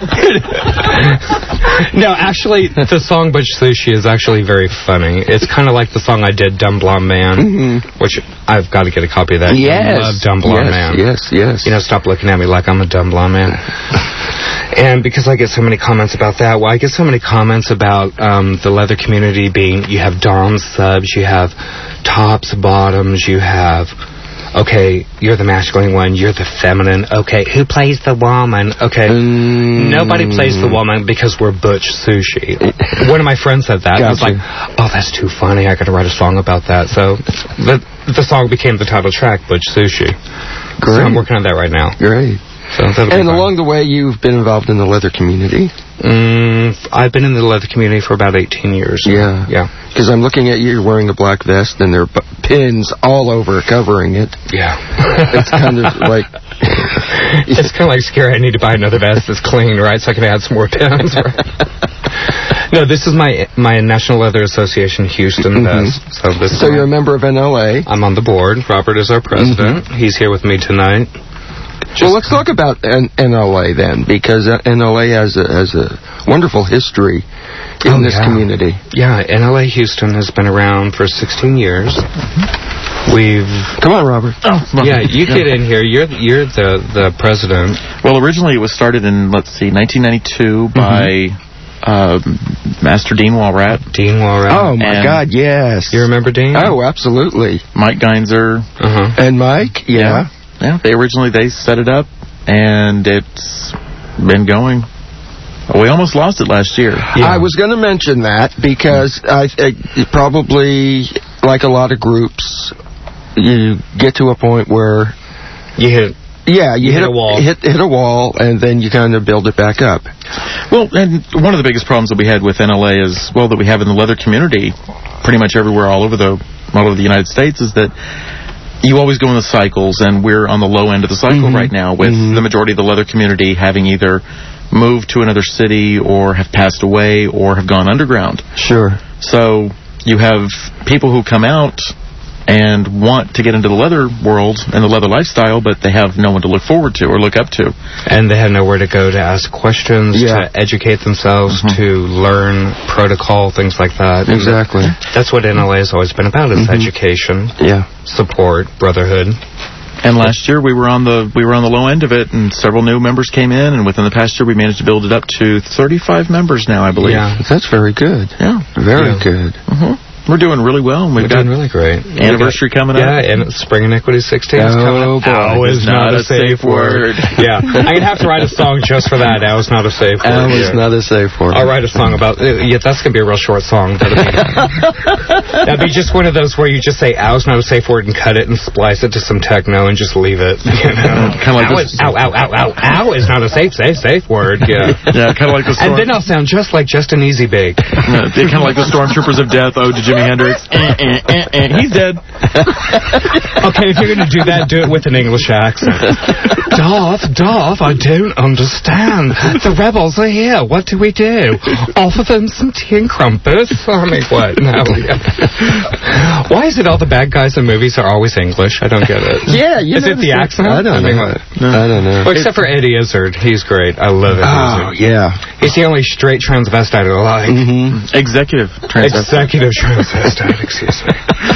No, actually, the song Butch Sushi is actually very funny. It's kind of like the song I did, Dumb Blonde Man, which I've got to get a copy of that. Yes. I love Dumb Blonde Man. Yes. You know, stop looking at me like I'm a dumb blonde man. And because I get so many comments about that, well, I get so many comments about the leather community being, you have doms, subs, you have tops, bottoms, you have... Okay, you're the masculine one, you're the feminine. Okay, who plays the woman? Okay, nobody plays the woman because we're Butch Sushi. One of my friends said that. I was like, oh, that's too funny. I got to write a song about that. So the song became the title track, Butch Sushi. Great. So I'm working on that right now. Great. So and along the way, you've been involved in the leather community? I've been in the leather community for about 18 years. Yeah. Because I'm looking at you, you're wearing a black vest, and there are pins all over covering it. Yeah. It's kind of like... It's kind of like scary. I need to buy another vest that's clean, right, so I can add some more pins. Right? No, this is my National Leather Association Houston vest. So you're a member of NLA? I'm on the board. Robert is our president. He's here with me tonight. Well, let's talk about NLA then, because NLA has a wonderful history in this community. Yeah, NLA Houston has been around for 16 years. Come on, Robert. Oh, yeah, you get in here. You're the president. Well, originally it was started in 1992 by Master Dean Walrat. Dean Walrat. Oh my God, yes. You remember Dean? Oh, absolutely. Mike Geinzer. And Mike, yeah. Yeah, they set it up, and it's been going. We almost lost it last year. Yeah. I was going to mention that because I probably, like a lot of groups, you get to a point where you hit. Yeah, you hit a wall. Hit a wall, and then you kind of build it back up. Well, and one of the biggest problems that we had with NLA is, that we have in the leather community, pretty much everywhere all over the United States, is that you always go in the cycles, and we're on the low end of the cycle right now, with the majority of the leather community having either moved to another city or have passed away or have gone underground. Sure. So you have people who come out and want to get into the leather world and the leather lifestyle, but they have no one to look forward to or look up to. And they have nowhere to go to ask questions, to educate themselves, to learn protocol, things like that. Exactly. That's what NLA has always been about, is education, support, brotherhood. And last year we were on the low end of it, and several new members came in, and within the past year we managed to build it up to 35 members now, I believe. Yeah, that's very good. Yeah. Very good. We're doing really well. And we're doing really great. Anniversary coming up. Yeah, and Spring Iniquity 16 is coming up. Ow is not a safe word. Yeah, I'm going to have to write a song just for that. Ow is not a safe word. Ow is not a safe word. I'll write a song about... that's going to be a real short song. That'd be just one of those where you just say ow is not a safe word and cut it and splice it to some techno and just leave it. You know? Kind of like ow is not a safe word. Yeah. Yeah, kind of like the And then I'll sound just like Justin Easy Bake. Kind of like the Stormtroopers of Death, Ode to Jimi Hendrix. He's dead. Okay, if you're going to do that, do it with an English accent. Darth, I don't understand. The rebels are here. What do we do? Offer them some tea and crumpets? I mean, what? No. Why is it all the bad guys in movies are always English? I don't get it. Yeah, is it the accent? I don't know. I don't know. Well, except for Eddie Izzard. He's great. I love Eddie Izzard. Oh, yeah. He's the only straight transvestite I like. Executive transvestite. Excuse me.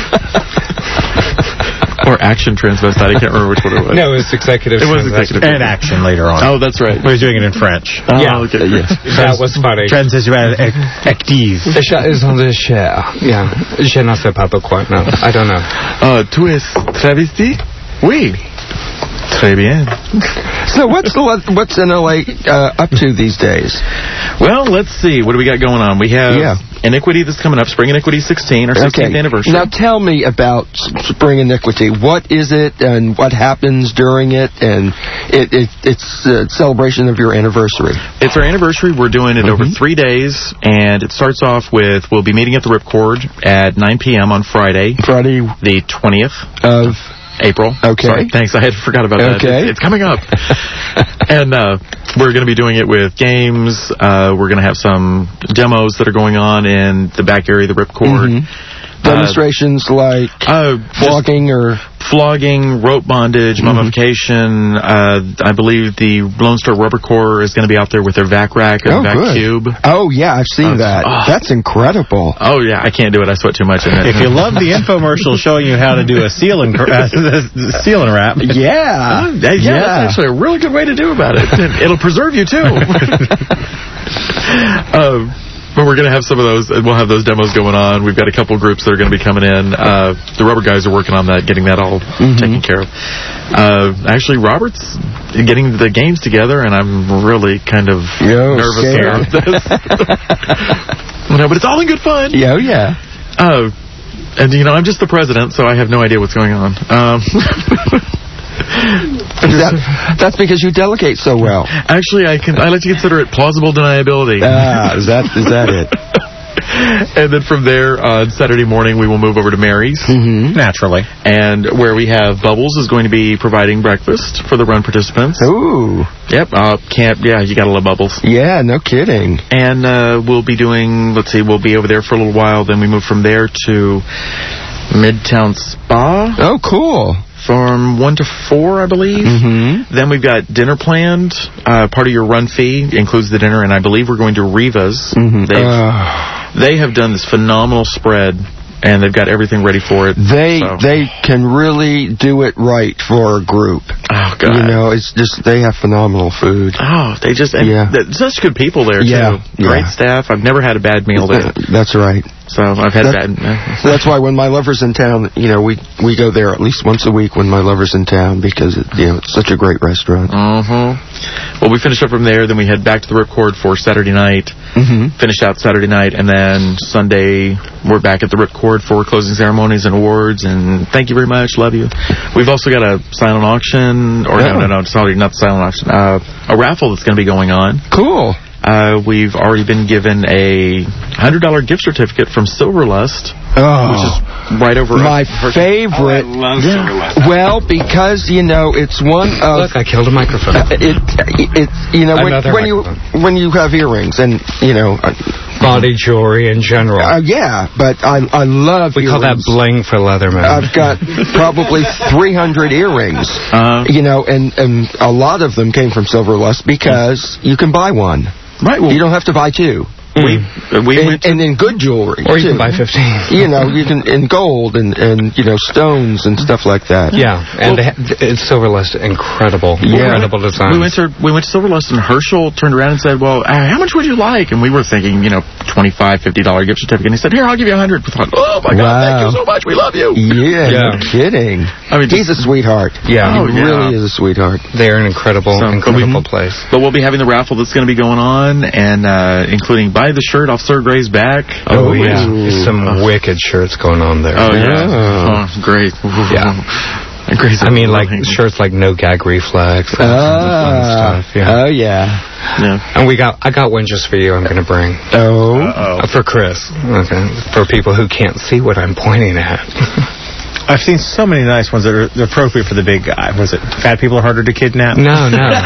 Or action transvestite. I can't remember which one it was. No, it was executive. It was executive. And action later on. Oh, that's right. We were doing it in French. Yeah. Okay. Yes. That was funny. Transitional active. The chat is on the chair. Yeah. Je ne sais pas pourquoi. No, I don't know. Tu es travesti? Oui. Très bien. So what's NLA up to these days? Well, let's see. What do we got going on? We have Iniquity that's coming up, Spring Iniquity 16, our 16th anniversary. Now tell me about Spring Iniquity. What is it, and what happens during it? And it's a celebration of your anniversary. It's our anniversary. We're doing it over 3 days, and it starts off with, we'll be meeting at the Ripcord at 9 p.m. on Friday the 20th of April. Okay. Sorry, thanks. I had forgot about that. Okay. It's coming up. And we're going to be doing it with games. We're going to have some demos that are going on in the back area of the Ripcord. Demonstrations like flogging or... Flogging, rope bondage, mummification. I believe the Lone Star Rubber Corps is going to be out there with their vac rack and vac cube. Oh, yeah, I've seen that. That's incredible. Oh, yeah, I can't do it. I sweat too much in it. If you love the infomercial showing you how to do a seal and wrap. Yeah. That's actually a really good way to do about it. It'll preserve you, too. But we're going to have some of those. We'll have those demos going on. We've got a couple groups that are going to be coming in. The rubber guys are working on that, getting that all taken care of. Actually, Robert's getting the games together, and I'm really kind of nervous about this. No, but it's all in good fun. Yeah, yeah. And, I'm just the president, so I have no idea what's going on. That's because you delegate so well. Actually, I like to consider it plausible deniability. Is that it? And then from there, on Saturday morning, we will move over to Mary's. Naturally. And where we have Bubbles is going to be providing breakfast for the run participants. Ooh. Yep. You gotta love Bubbles. Yeah, no kidding. And we'll be doing, we'll be over there for a little while. Then we move from there to Midtown Spa. Oh, cool. From 1 to 4, I believe. Then we've got dinner planned. Part of your run fee includes the dinner, and I believe we're going to Riva's. They have done this phenomenal spread, and they've got everything ready for it. They can really do it right for a group. Oh, God. It's just, they have phenomenal food. Oh, they just, such good people there, too. Great staff. I've never had a bad meal there. That's right. So I've had that. That's why when my lover's in town, we go there at least once a week when my lover's in town because it's such a great restaurant. Well, we finish up from there, then we head back to the Ripcord for Saturday night. Finish out Saturday night, and then Sunday we're back at the Ripcord for closing ceremonies and awards. And thank you very much, love you. We've also got a silent auction, sorry, not the silent auction, a raffle that's going to be going on. Cool. We've already been given a $100 gift certificate from Silverlust, which is right over my favorite. I love Silverlust. Well, because it's one of. Look, I killed a microphone. When you have earrings and body jewelry in general. But I love. We call that bling for Leatherman. I've got probably 300 earrings. And a lot of them came from Silverlust because you can buy one. Right. Well, you don't have to buy two. And in good jewelry. Or you can buy 15. You can in gold and stones and stuff like that. Yeah, and it's Silverlust, incredible design. We went to Silverlust, and Herschel turned around and said, "Well, how much would you like?" And we were thinking, $25, $50 gift certificate. And he said, "Here, I'll give you $100." We thought, "Oh my God, thank you so much. We love you." Yeah, no kidding. He's a sweetheart. Yeah, he really is a sweetheart. They're an incredible place. But we'll be having the raffle that's going to be going on, and including buy the shirt off Sir Gray's back. Oh, yeah. There's some wicked shirts going on there. Oh, yeah. Oh, great. Yeah. I mean, shirts like No Gag Reflex. Fun stuff. Yeah. Oh, yeah. And I got one just for you I'm going to bring. For Chris. Okay. For people who can't see what I'm pointing at. I've seen so many nice ones that are appropriate for the big guy. Was it fat people are harder to kidnap? No.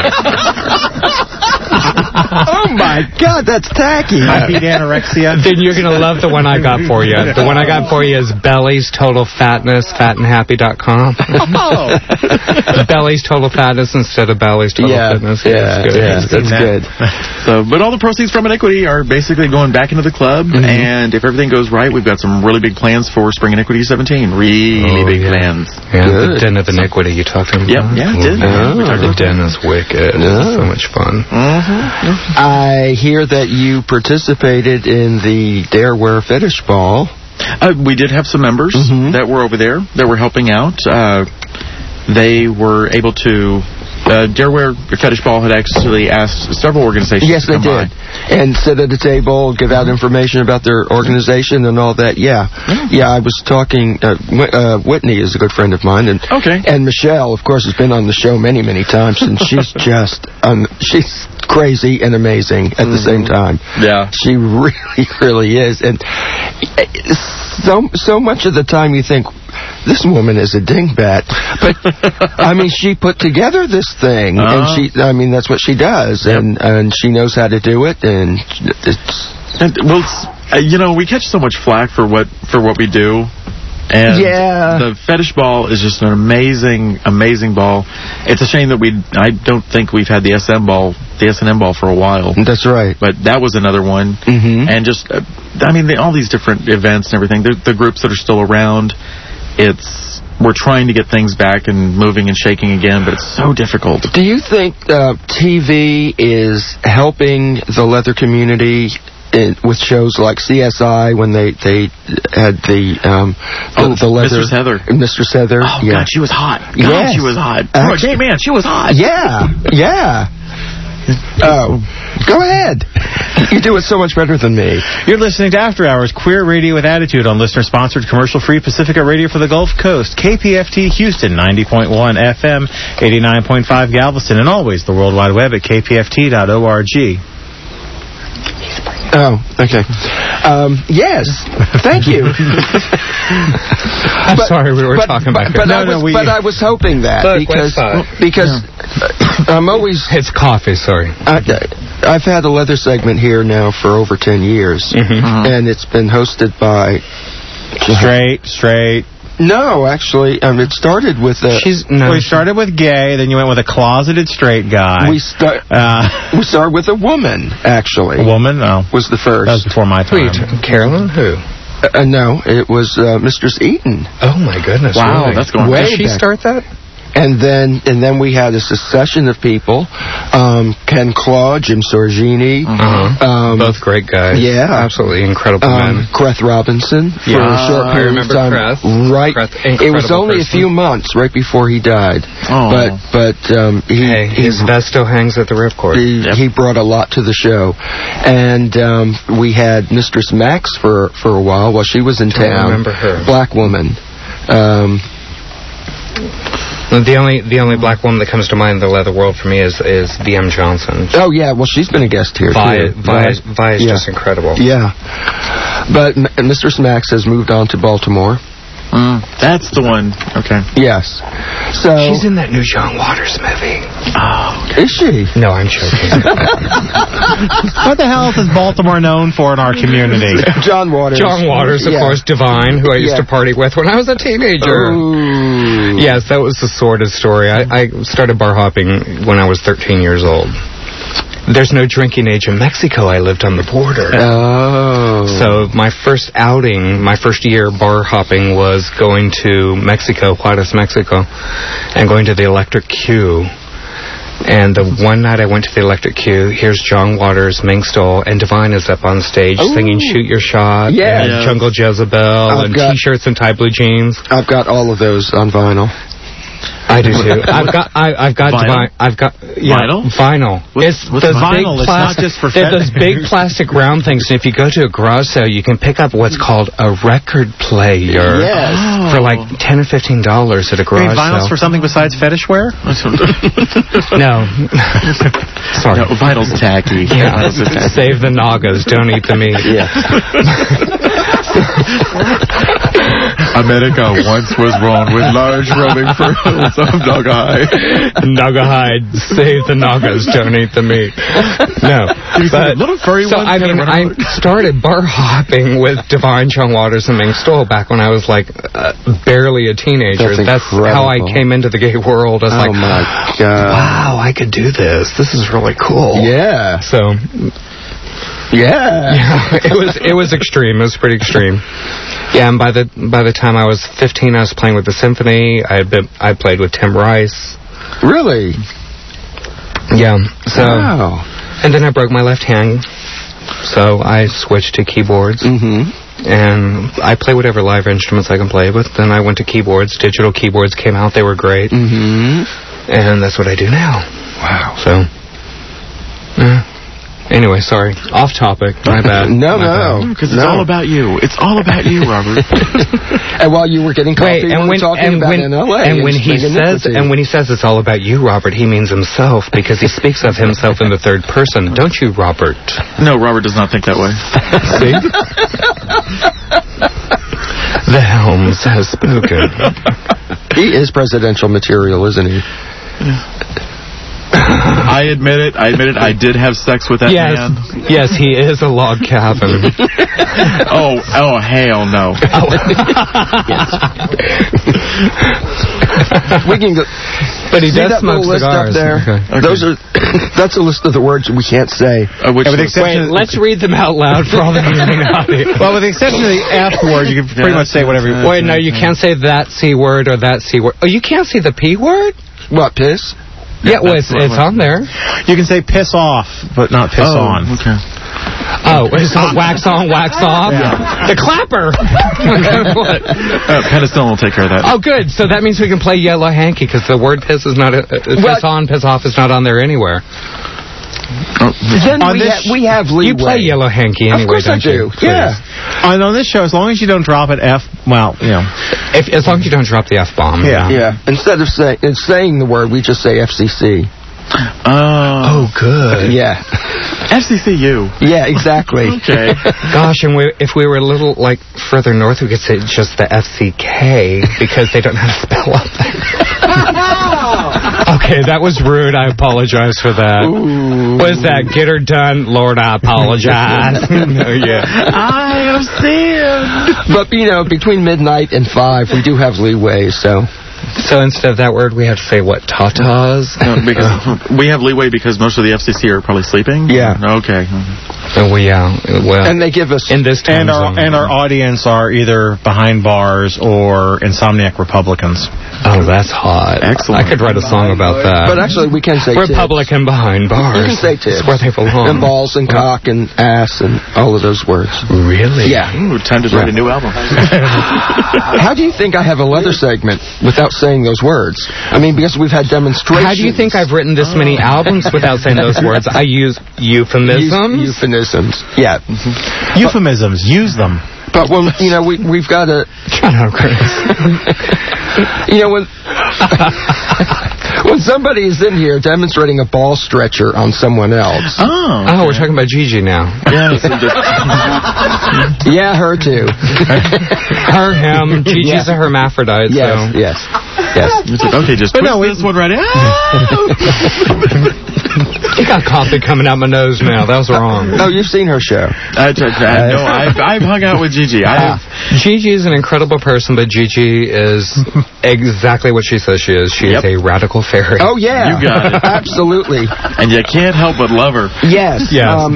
Oh my God, that's tacky. I beat anorexia. Then you're going to love the one I got for you. The one I got for you is Belly's Total Fatness, fatandhappy.com. Belly's Total Fatness instead of Belly's Total Fitness. That's good. But all the proceeds from Iniquity are basically going back into the club, and if everything goes right, we've got some really big plans for Spring Iniquity 17. Really big plans. Yeah, the Den of Iniquity you talked about. The Den is wicked. So much fun. I hear that you participated in the Dareware Fetish Ball. We did have some members that were over there that were helping out. They were able to... Dareware Fetish Ball had actually asked several organizations to come by. And sit at a table, give out information about their organization and all that. Yeah, I was talking... Whitney is a good friend of mine. And Michelle, of course, has been on the show many, many times. And she's just... she's crazy and amazing at the same time. Yeah. She really, really is. And so much of the time you think... this woman is a dingbat. But, I mean, she put together this thing, and that's what she does, and she knows how to do it, and it's... we catch so much flack for what we do. And the fetish ball is just an amazing, amazing ball. It's a shame that I don't think we've had the S&M ball for a while. That's right. But that was another one. Mm-hmm. And just, all these different events and everything, the groups that are still around, we're trying to get things back and moving and shaking again, but it's so difficult. Do you think TV is helping the leather community with shows like CSI when they had the leather... Mistress Heather. Mistress Heather. Oh, God, she was hot. God, she was hot. Hey, man, she was hot. Yeah. Oh, go ahead. You do it so much better than me. You're listening to After Hours Queer Radio with Attitude on listener-sponsored commercial-free Pacifica Radio for the Gulf Coast. KPFT Houston, 90.1 FM, 89.5 Galveston, and always the World Wide Web at kpft.org. Oh, okay. Yes, thank you. I'm sorry, we were talking about but I was hoping that because I'm always... It's coffee, sorry. I've had a leather segment here now for over 10 years, and it's been hosted by... Straight. No, actually, it started with we started with gay, then you went with a closeted straight guy. We started with a woman, actually. A woman? No. Was the first. That was before my time. Carolyn? Who? No, it was Mistress Eaton. Oh, my goodness. Wow, really? that's going way Did she start that? And then we had a succession of people. Ken Claw, Jim Sorgini. Both great guys. Yeah. Absolutely incredible men. Creth Robinson for a short period of time. Creth. Right. Creth, it was only a few months right before he died. Oh. But his vest still hangs at the ripcord. He brought a lot to the show. And we had Mistress Max for a while she was in town. I remember her. Black woman. The only black woman that comes to mind in the leather world for me is V.M. Johnson. Oh, yeah. Well, she's been a guest here, too. Vi is just incredible. Yeah. But Mistress Max has moved on to Baltimore. That's the one. Okay. Yes. So she's in that new John Waters movie. Oh, okay. Is she? No, I'm joking. What the hell is Baltimore known for in our community? John Waters. John Waters, of course, Divine, who I used to party with when I was a teenager. Ooh. Yes, that was the sordid story. I started bar hopping when I was 13 years old. There's no drinking age in Mexico. I lived on the border. Oh. So my first outing, my first year bar hopping was going to Mexico, Juarez, Mexico, and going to the Electric Q. And the one night I went to the Electric Q, here's John Waters, Ming Stoll, and Divine is up on stage singing Shoot Your Shot, and Jungle Jezebel, and T-shirts and tight blue jeans. I've got all of those on vinyl. I do too. I've got vinyl? Vinyl. It's vinyl. It's not just for they're those big plastic round things. And if you go to a garage sale, you can pick up what's called a record player for like $10 or $15 at a garage vinyls sale. for something besides fetish wear? No. Sorry. No, vinyl's tacky. Yeah. Save the nagas. Don't eat the meat. Yeah. America once was born with large roaming furrows of Naga hide. Naga hide. Save the nagas. Don't eat the meat. No. But, little furry ones. I started bar hopping with Divine, John Waters, and Ming Stoll back when I was like barely a teenager. That's how I came into the gay world. I was like, my God. Wow, I could do this. This is really cool. Yeah. So... Yeah, it was extreme. It was pretty extreme. Yeah, and by the time I was 15, I was playing with the symphony. I played with Tim Rice. Really? Yeah. So, wow. And then I broke my left hand, so I switched to keyboards. And I play whatever live instruments I can play with. Then I went to keyboards. Digital keyboards came out. They were great. And that's what I do now. Wow. So, anyway, sorry. Off topic. My bad. No. Because it's all about you. It's all about you, Robert. And while you were getting coffee, we were talking about in L.A. And when he says it's all about you, Robert, he means himself because he speaks of himself in the third person. Don't you, Robert? No, Robert does not think that way. See? The Helms has spoken. He is presidential material, isn't he? I admit it. I did have sex with that man. Yes, he is a log cabin. Oh, hell no. We can go. But he See does that smoke little list cigars. up there? Okay. Those are. That's a list of the words we can't say. Wait, let's read them out loud for all the Illuminati. Well, with the exception of the F word, you can pretty much say whatever you want. Wait, no, you can't say that C word or that C word. Oh, you can't say the P word? What, piss? Yeah, well, it's on there. You can say piss off, but not piss on. Okay. Oh, it's wax on, wax off? Yeah. The clapper! What? Penicillin will take care of that. Oh, good. So that means we can play Yellow Hanky, because the word piss is not... piss on, piss off is not on there anywhere. Then we have leeway. You play Yellow Hanky anyway, don't you? Of course I do. Yeah. And on this show, as long as you don't drop an F, well, you know. As long as you don't drop the F-bomb. Yeah. Yeah. Instead of saying the word, we just say FCC. Oh, good. Yeah. FCCU. Yeah, exactly. Okay. Gosh, and if we were a little, further north, we could say just the FCK, because they don't know how to spell up Okay, that was rude. I apologize for that. Ooh. What is that? Get her done? Lord, I apologize. I have sinned. But, between midnight and 5, we do have leeway, so... So instead of that word, we have to say what? Tatas? Because we have leeway because most of the FCC are probably sleeping? Yeah. Okay. Well, and they give us... in this time zone. And our audience are either behind bars or insomniac Republicans. Oh, that's hot. Excellent. I could write a song about that. But actually, we can say Republican behind bars. You can say tits. It's where they belong. And balls and cock and ass and all of those words. Really? Yeah. Ooh, time to write a new album. How do you think I have a leather segment without saying those words? I mean, because we've had demonstrations. How do you think I've written this many albums without saying those words? I use euphemisms. Euphemisms. Yeah. Euphemisms. Use them. But when, we've got to... Shut up, Chris. When somebody is in here demonstrating a ball stretcher on someone else... Oh, we're talking about Gigi now. Yeah, her too. Her, him. Gigi's a hermaphrodite. Yes. Okay, just twist this one right out. You got coffee coming out my nose now. That was wrong. Oh, you've seen her show. No, I've hung out with Gigi. Gigi is an incredible person, but Gigi is exactly what she says she is. She is a radical fairy. Oh, yeah. You got it. Absolutely. And you can't help but love her. Yes.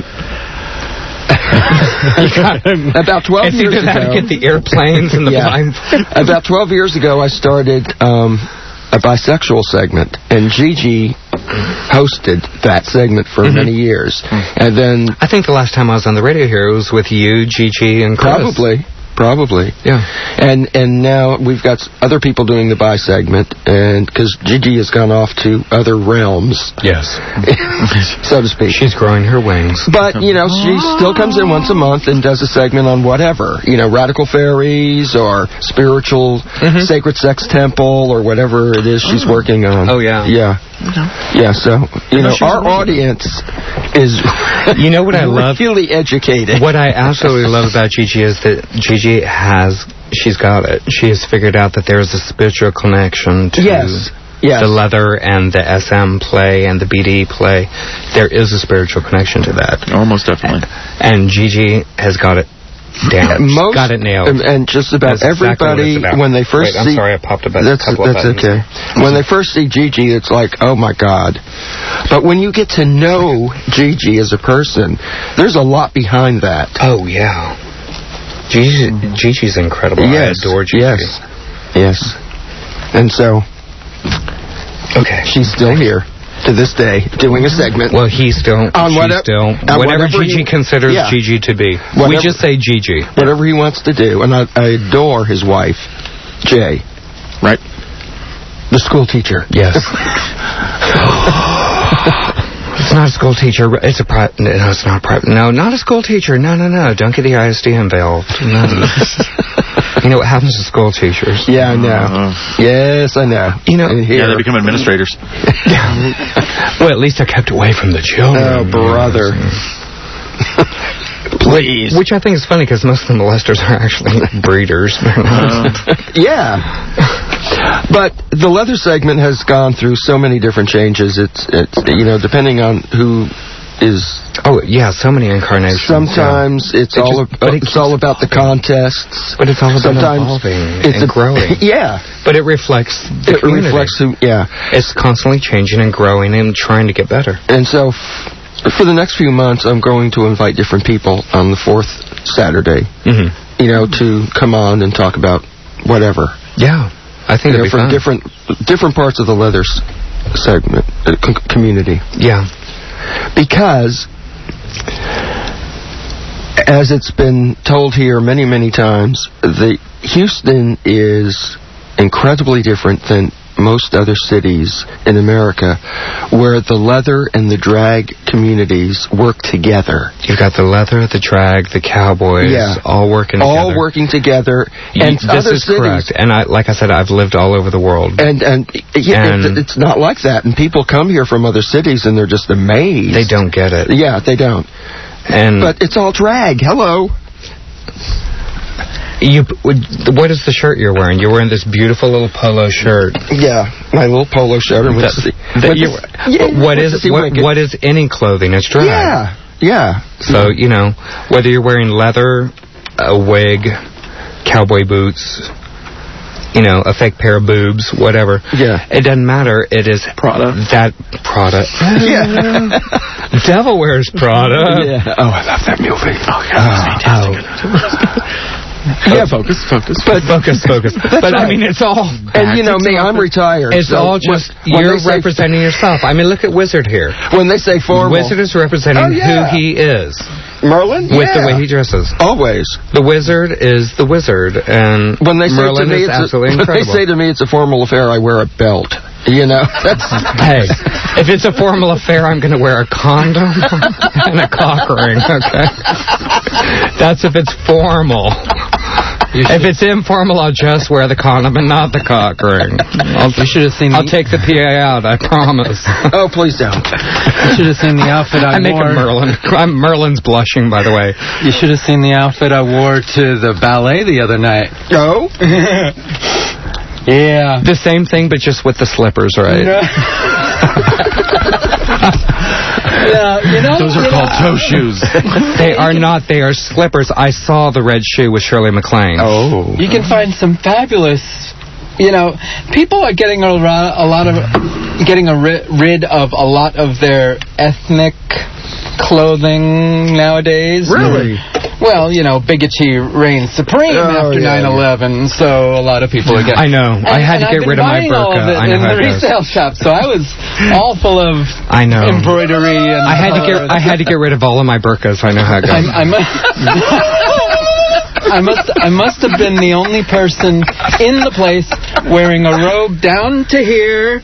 About 12 years ago... It's either that or get the airplanes and the blind... About 12 years ago, I started a bisexual segment, and Gigi hosted that segment for many years. And then... I think the last time I was on the radio here, it was with you, Gigi, and Chris. Probably. Yeah. And now we've got other people doing the bi segment, and because Gigi has gone off to other realms. Yes. So to speak. She's growing her wings. But, she still comes in once a month and does a segment on whatever. Radical fairies or spiritual sacred sex temple or whatever it is she's working on. Oh, yeah. Yeah. Yeah, so, our audience is what I love? Really educated. What I absolutely love about Gigi is that Gigi she's got it. She has figured out that there is a spiritual connection to the leather and the SM play and the BD play. There is a spiritual connection to that. Almost definitely. And Gigi has got it down. Got it nailed. And just about everybody, when they first see... I'm sorry, I popped a couple of That's buttons. okay. When they first see Gigi, it's like, oh my God. But when you get to know Gigi as a person, there's a lot behind that. Oh, yeah. Gigi's incredible. Yes. I adore Gigi. Yes. And so... Okay. She's still here to this day doing a segment. Well, whatever Gigi considers Gigi to be. We just say Gigi. Whatever he wants to do. And I adore his wife, Jay. Right. The school teacher. Yes. It's not a school teacher. It's a private. No, it's not private. No, not a school teacher. No. Don't get the ISD involved. No. You know what happens to school teachers? Yeah, I know. Yes, I know. They become administrators. Well, at least I kept away from the children. Oh, brother. Please. Which I think is funny because most of the molesters are actually breeders. Yeah. But the leather segment has gone through so many different changes. It's depending on who is... Oh, yeah, so many incarnations. Sometimes it's all about the contests. But it's all about evolving and growing. Yeah. But it reflects the community. Reflects who, yeah. It's constantly changing and growing and trying to get better. And so, for the next few months, I'm going to invite different people on the 4th Saturday, to come on and talk about whatever. Yeah, I think it'd be from fun. different parts of the leather segment, community. Yeah. Because, as it's been told here many, many times, Houston is incredibly different than most other cities in America, where the leather and the drag communities work together. You've got the leather, the drag, the cowboys, all working together. All working together. And this is correct. And like I said, I've lived all over the world. And it's not like that. And people come here from other cities and they're just amazed. They don't get it. Yeah, they don't. But it's all drag. Hello. What is the shirt you're wearing? You're wearing this beautiful little polo shirt. Yeah, my little polo shirt. What is any clothing? It's drag. Yeah. So, whether you're wearing leather, a wig, cowboy boots, a fake pair of boobs, whatever. Yeah. It doesn't matter. It is Prada. That Prada. Yeah. Devil wears Prada. Yeah. Oh, I love that movie. Yeah, focus. But focus. But I mean, it's all... And me, I'm retired. It's all just, you're representing yourself. I mean, look at Wizard here. When they say formal... Wizard is representing who he is. Merlin? With the way he dresses. Always. The Wizard is the Wizard, and when they say Merlin to me is absolutely incredible. When they say to me it's a formal affair, I wear a belt. That's... Hey, if it's a formal affair, I'm going to wear a condom and a cock ring, okay? That's if it's formal. If it's informal, I'll just wear the condom and not the cock ring. You should have seen. I'll take the PA out, I promise. Oh, please don't. You should have seen the outfit I make wore. a Merlin. Merlin's blushing, by the way. You should have seen the outfit I wore to the ballet the other night. Oh? Yeah. The same thing, but just with the slippers, right? Yeah, those are called toe shoes. They are not. They are slippers. I saw the red shoe with Shirley MacLaine. Oh. You can find some fabulous... people are getting rid of a lot of their ethnic clothing nowadays. Really? Well, bigotry reigns supreme after 9/11, so a lot of people are getting... I know. I had to get rid of my burqa. All of it in the resale shop, so I was all full of embroidery and... I had to get rid of all of my burqas. I know how it goes. I must have been the only person in the place wearing a robe down to here,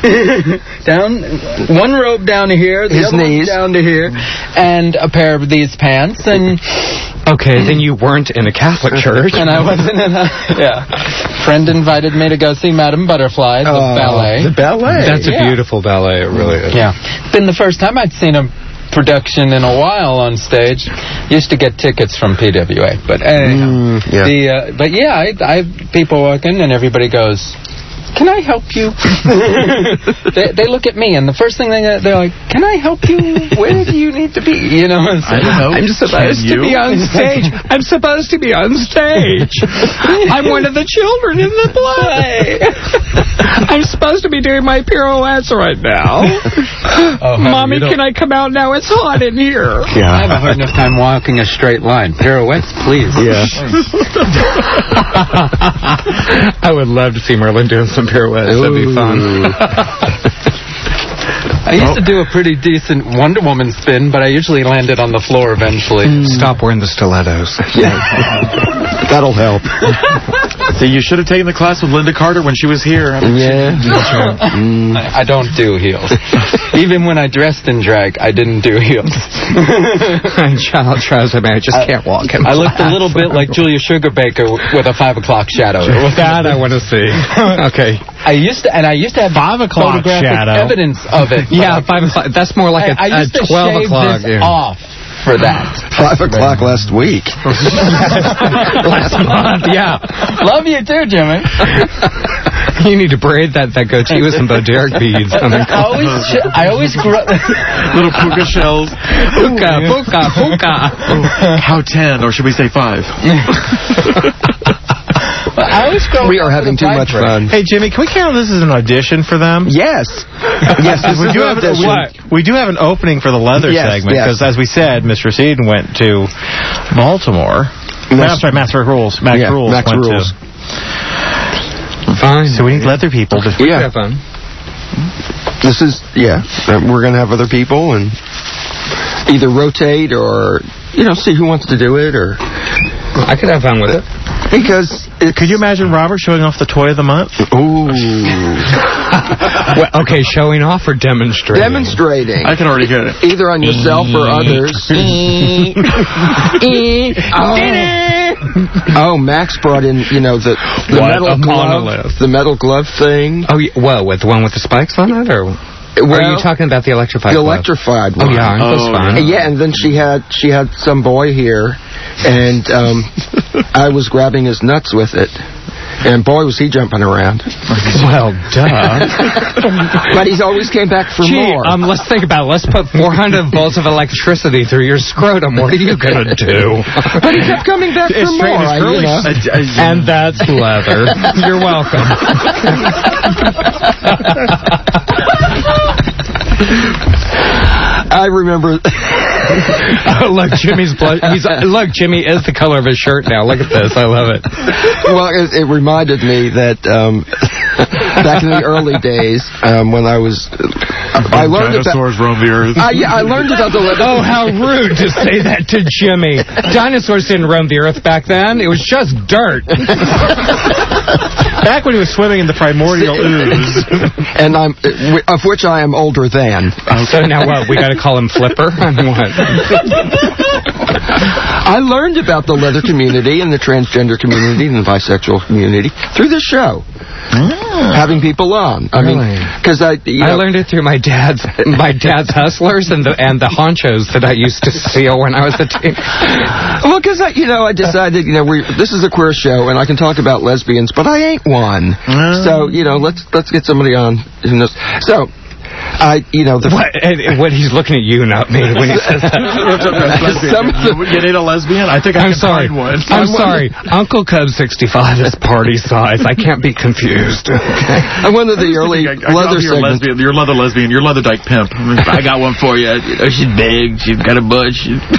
one robe down to here, the other one down to here, and a pair of these pants. And okay, then you weren't in a Catholic church, and I wasn't in a Friend invited me to go see Madame Butterfly, the ballet. The ballet. That's a beautiful ballet. It really is. Yeah, been the first time I'd seen a production in a while on stage. Used to get tickets from PWA, but anyhow, I people walk in and everybody goes, "Can I help you?" they look at me and the first thing they're like, "Can I help you? Where do you need to be?" I'm supposed to be on stage. I'm supposed to be on stage. I'm one of the children in the play. I'm supposed to be doing my pirouettes right now. Mommy, can I come out now? It's hot in here. Yeah. I have a hard enough time walking a straight line. Pirouettes, please. Yeah. I would love to see Merlin doing some pirouettes. That'd be fun. I used to do a pretty decent Wonder Woman spin, but I usually landed on the floor eventually. Stop wearing the stilettos. Yeah. That'll help. So you should have taken the class with Linda Carter when she was here. I don't do heels. Even when I dressed in drag, I didn't do heels. Child trousers, man, I just can't walk in. I looked a little bit like Julia Sugarbaker with a 5 o'clock shadow. That I want to see. Okay. I used to have 5 o'clock photographic shadow evidence of it. Yeah, 5 o'clock. That's more like I a used to 12 shave o'clock. This off for that. 5 o'clock last week. Last month, yeah. Love you too, Jimmy. You need to braid that goatee with some Bo Derek beads. I always grew up... Little puka shells. Puka. How 10, or should we say 5? We are having too much fun. Hey, Jimmy, can we count this as an audition for them? Yes. Yes, this we is do an have audition. we do have an opening for the leather segment, because as we said, Mr. Seaton went to Baltimore. Max Rules. Max Rules. Fine. So we need leather people to have fun. This is, we're going to have other people and either rotate or, see who wants to do it, or... I could have fun with it. Because... Could you imagine Robert showing off the toy of the month? Ooh. Well, okay, showing off or demonstrating? Demonstrating. I can already hear it. Either on yourself or others. Oh, Max brought in, the metal glove. The metal glove thing. Oh, well, with the one with the spikes on it, or... Are you talking about the electrified The glove? electrified one. Oh, yeah, aren't those fun? Yeah, and then she had some boy here, and I was grabbing his nuts with it. And boy, was he jumping around. Well, duh. But he's always came back for more. Let's think about it. Let's put 400 volts of electricity through your scrotum. What are you going to do? But he kept coming back for more. And that's leather. You're welcome. I remember... Look, Jimmy's blood. Look, Jimmy is the color of his shirt now. Look at this. I love it. Well, it reminded me that back in the early days when I was... I learned dinosaurs roam the earth. I learned about the... Oh, how rude to say that to Jimmy. Dinosaurs didn't roam the earth back then. It was just dirt. Back when he was swimming in the primordial ooze. And of which I am older than. So now what? We got to call him Flipper? What? I learned about the leather community and the transgender community and the bisexual community through this show. Having people on. I mean, because I learned it through my dad's hustlers and the honchos that I used to steal when I was a teen. Well, because I decided this is a queer show and I can talk about lesbians, but I ain't one. So let's get somebody on who knows. So. What he's looking at you, not me, when he says that. You need a lesbian? I think I'm sorry. Find one. I'm sorry. Uncle Cub 65 is party size. I can't be confused. Okay. I'm one of the early leather segments. You're leather lesbian. You're leather dyke pimp. I got one for you. She's big. She's got a butt.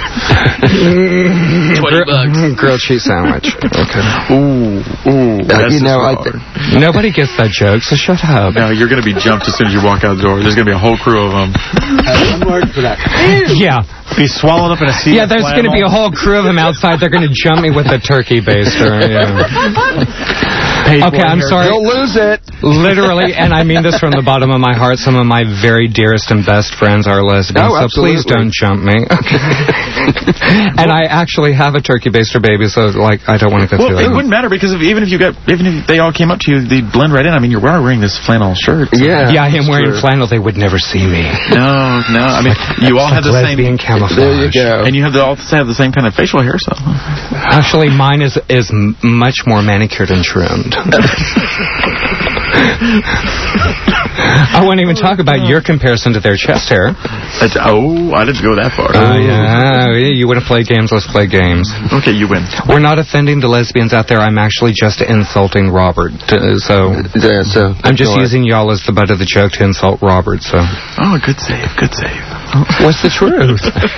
$20. Grilled cheese sandwich. Okay. Ooh. Nobody gets that joke, so shut up. No, you're going to be jumped as soon as you walk out the door. There's going to be a whole crew of them. I'm worried for that. Yeah. Be swallowed up in a sea. Yeah, there's going to be a whole crew of them outside. They're going to jump me with a turkey baster. Yeah. Okay, I'm sorry. You'll lose it. Literally, and I mean this from the bottom of my heart. Some of my very dearest and best friends are lesbians, so please don't jump me. And I actually have a turkey baster baby, so I don't want to go through it. It wouldn't matter because even if they all came up to you, they'd blend right in. I mean, you're wearing this flannel shirt. So yeah, I'm wearing flannel. They would never see me. No. I mean, you all have the same camouflage. There you go. And you all have the same kind of facial hair, so. Actually, mine is much more manicured and trimmed. I won't even talk about your comparison to their chest hair. I didn't go that far. Yeah. You want to play games? Let's play games. Okay, you win. We're not offending the lesbians out there. I'm actually just insulting Robert. So I'm just using y'all as the butt of the joke to insult Robert. So. Oh, good save. What's the truth?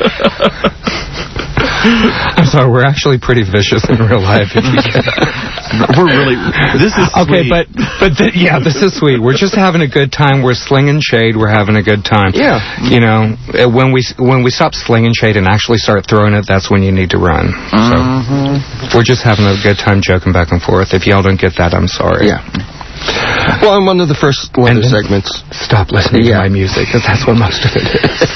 I'm sorry, we're actually pretty vicious in real life. If you get We're really. This is okay, sweet. this is sweet. We're just having a good time. We're slinging shade. We're having a good time. Yeah. When we stop slinging shade and actually start throwing it, that's when you need to run. So we're just having a good time joking back and forth. If y'all don't get that, I'm sorry. Yeah. Well, I'm one of the first leather segments. Stop listening to my music, because that's what most of it is.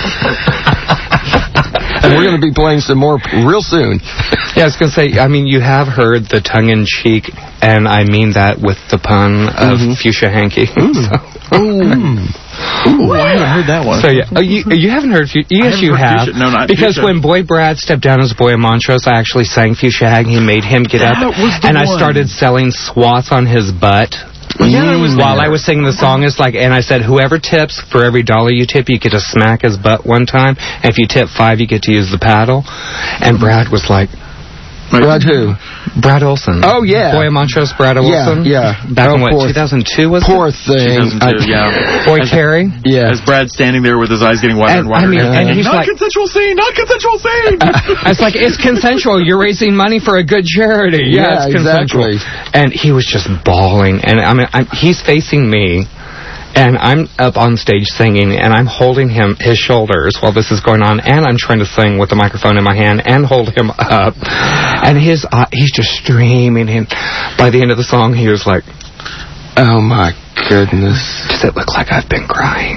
And we're going to be playing some more real soon. Yeah, I was going to say, I mean, you have heard the tongue-in-cheek, and I mean that with the pun of fuchsia hanky. Ooh, I haven't heard that one. So yeah, you haven't heard? Yes, you have. Fuchsia. No, not because Fuchsia. when Boy Brad stepped down as Boy Montrose, I actually sang Fuchsia Hag. He made him get up, and I started selling swats on his butt. Yeah, while I was singing the song, it's like, and I said, whoever tips, for every $1 you tip, you get to smack his butt one time. And if you tip $5, you get to use the paddle. And Brad was like, Brad who? Brad Olson. Oh, yeah. Boy Montrose, Brad Olson. Yeah. Back in what, 2002 was Poor it? thing. 2002, yeah. Boy Terry. Yeah. As Brad standing there with his eyes getting wider and wider. I mean, and he's not like, consensual scene, not consensual scene. it's like, it's consensual. You're raising money for a good charity. Yeah, it's consensual. Exactly. And he was just bawling. And I mean, he's facing me. And I'm up on stage singing, and I'm holding his shoulders while this is going on, and I'm trying to sing with the microphone in my hand and hold him up. And he's just streaming, and by the end of the song, he was like, oh, my goodness. Does it look like I've been crying?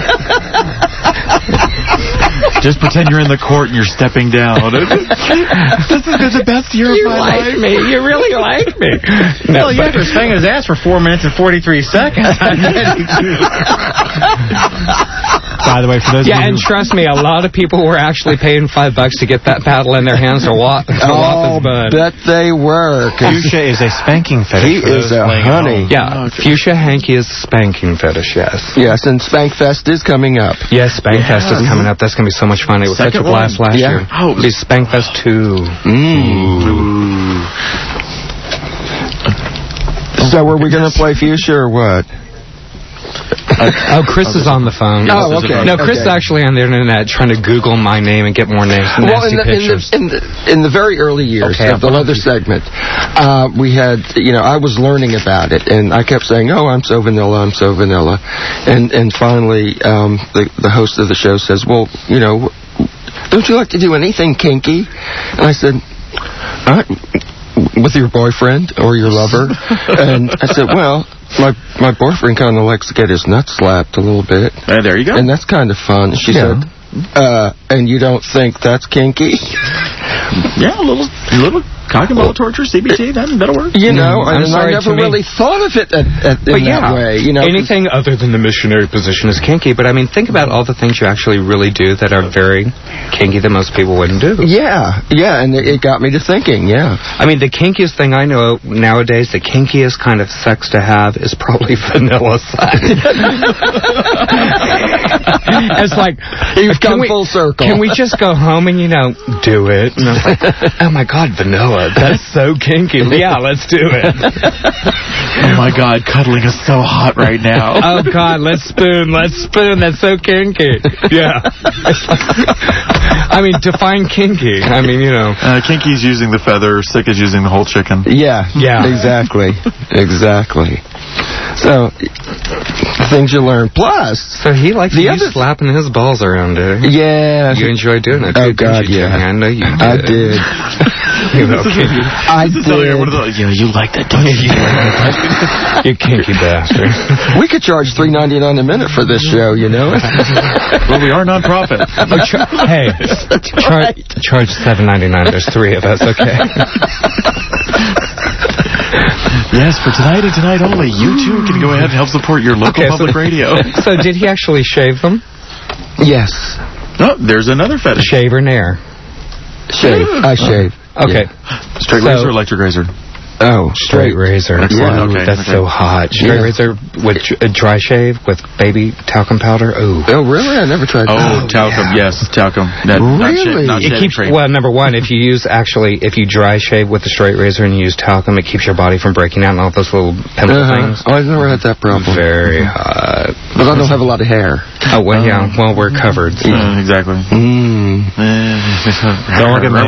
Just pretend you're in the court and you're stepping down. This has been the best year of my life. Me. You really like me. No, well, you have to sing his ass for 4 minutes and 43 seconds. By the way, for those yeah, and trust me, a lot of people were actually paying $5 to get that paddle in their hands to walk his butt. Bet they were. Fuchsia is a spanking fetish. He is a honey. Yeah, Fuchsia Hanky is spanking fetish, yes. Yes, and Spank Fest is coming up. Yes, Spank Fest is coming up. That's going to be so much fun. It was such a blast last year. Oh, it'll be Spank Fest 2. So are we going to play Fuchsia or what? Chris is on the phone. Oh, okay. No, Chris is actually on the internet trying to Google my name and get more names. Well, pictures. in the very early years of the leather segment, we had, I was learning about it, and I kept saying, oh, I'm so vanilla, I'm so vanilla. And finally, the host of the show says, well, don't you like to do anything kinky? And I said, with your boyfriend or your lover? And I said, well, my boyfriend kind of likes to get his nuts slapped a little bit. There you go. And that's kind of fun. She said, and you don't think that's kinky? Yeah, a little cock and ball torture, CBT, that'll work. And I never really thought of it in that way. Anything other than the missionary position is kinky, but I mean, think about all the things you actually really do that are very kinky that most people wouldn't do. Yeah, and it got me to thinking, I mean, the kinkiest thing I know nowadays, the kinkiest kind of sex to have is probably vanilla sex. It's like, you've come full circle. Can we just go home and, do it? And I was like, oh my God, vanilla. That's so kinky. Yeah, let's do it. Oh my God, cuddling is so hot right now. Oh God, let's spoon. That's so kinky. Yeah. I mean, define kinky. I mean, kinky's using the feather, sick is using the whole chicken. Yeah. Exactly. So, things you learn. Plus, so he likes you slapping his balls around there. Yeah. You enjoy doing it. Oh God, yeah. I know you did. I did. I did. You like that, don't you? You kinky bastard. We could charge $3.99 a minute for this show, Well, we are non-profit. Charge $7.99. There's 3 of us, okay? Yes, for tonight and tonight only, you too can go ahead and help support your local public radio. So did he actually shave them? Yes. Oh, there's another fetish. Shave or nair? Shave. I shave. Okay. Yeah. Straight razor or electric razor? Oh, straight razor. Yeah, okay, that's so hot. Straight razor with a dry shave with baby talcum powder. Ooh. Oh, really? I never tried that. Oh, talcum. Yeah. Yes, talcum. Really? Not well, number one, if you dry shave with the straight razor and you use talcum, it keeps your body from breaking out and all those little pimple things. Oh, I've never had that problem. Very hot. But I don't have a lot of hair. Oh, well, yeah. Well, we're covered. So. Exactly. Don't look at me.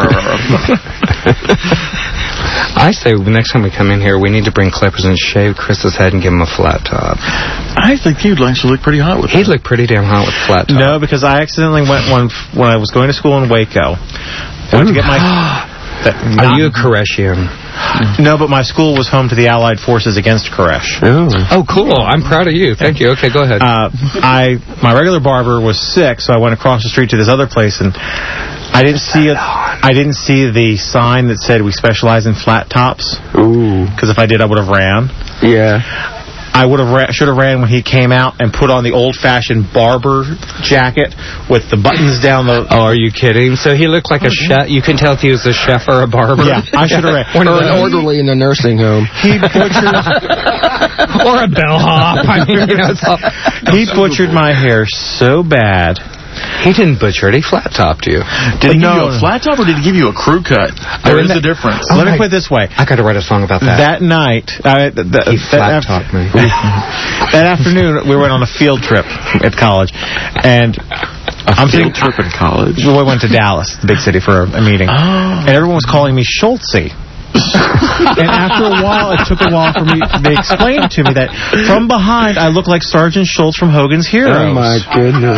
I say next time we come in here, we need to bring clippers and shave Chris's head and give him a flat top. I think he'd actually look pretty hot with that. He'd look pretty damn hot with a flat top. No, because I accidentally went when I was going to school in Waco. Went to get my... Are you a Koreshian? No, but my school was home to the Allied Forces against Koresh. Oh, cool. I'm proud of you. Thank you. Okay, go ahead. My regular barber was sick, so I went across the street to this other place, and I didn't see it. I didn't see the sign that said we specialize in flat tops. Ooh. Because if I did, I would have ran. Yeah. I should have ran when he came out and put on the old-fashioned barber jacket with the buttons down the... Oh, are you kidding? So he looked like a chef. You can tell if he was a chef or a barber. Yeah, I should have ran. Or an orderly in the nursing home. He butchered... or a bellhop. I mean, he butchered my hair so bad. He didn't butcher it. He flat-topped you. Did he give you a flat top or did he give you a crew cut? There is a difference. Let me put it this way. I got to write a song about that. That night, he flat-topped me. That afternoon, we went on a field trip at college, and a field trip in college. We went to Dallas, the big city, for a meeting, and everyone was calling me Schultzy. And after a while, it took a while for me. They explained to me that from behind, I look like Sergeant Schultz from Hogan's Heroes. Oh my goodness!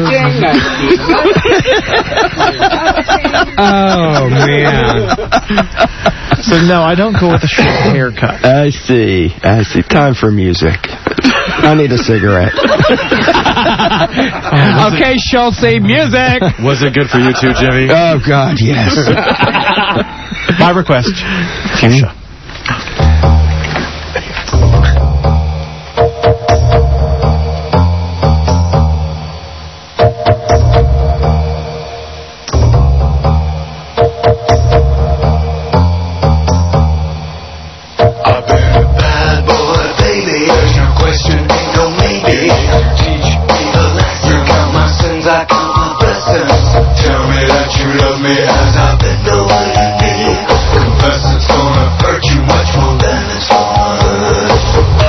Oh man! So no, I don't go with a short haircut. I see. Time for music. I need a cigarette. Okay, Schultzy, music. Was it good for you too, Jimmy? Oh God, yes. My request. Fuchsia. I've been a bad boy, baby. There's no question, ain't no maybe. Teach me a lesson. Count my sins, I count my blessings. Tell me that you love me as I've been knowing you need. Confess it's gonna hurt you much more than it's fun.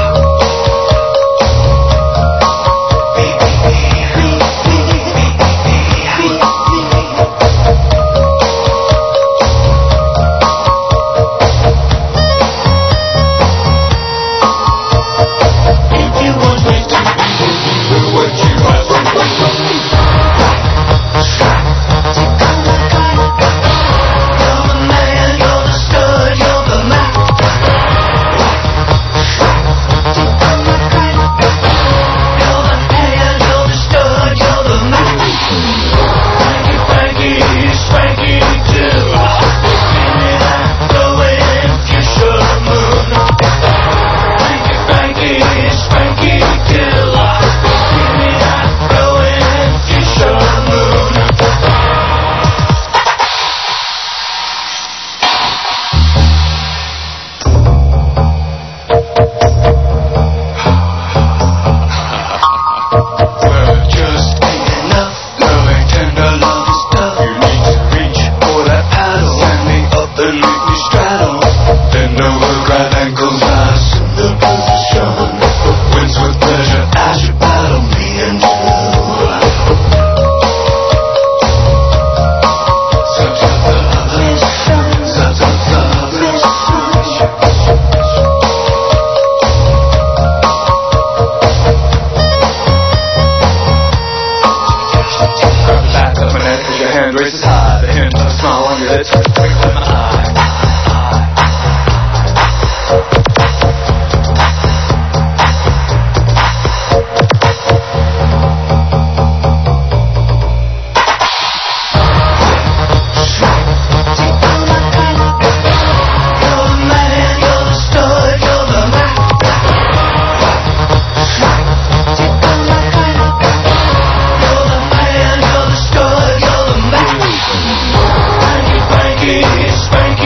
Spanky, spanky.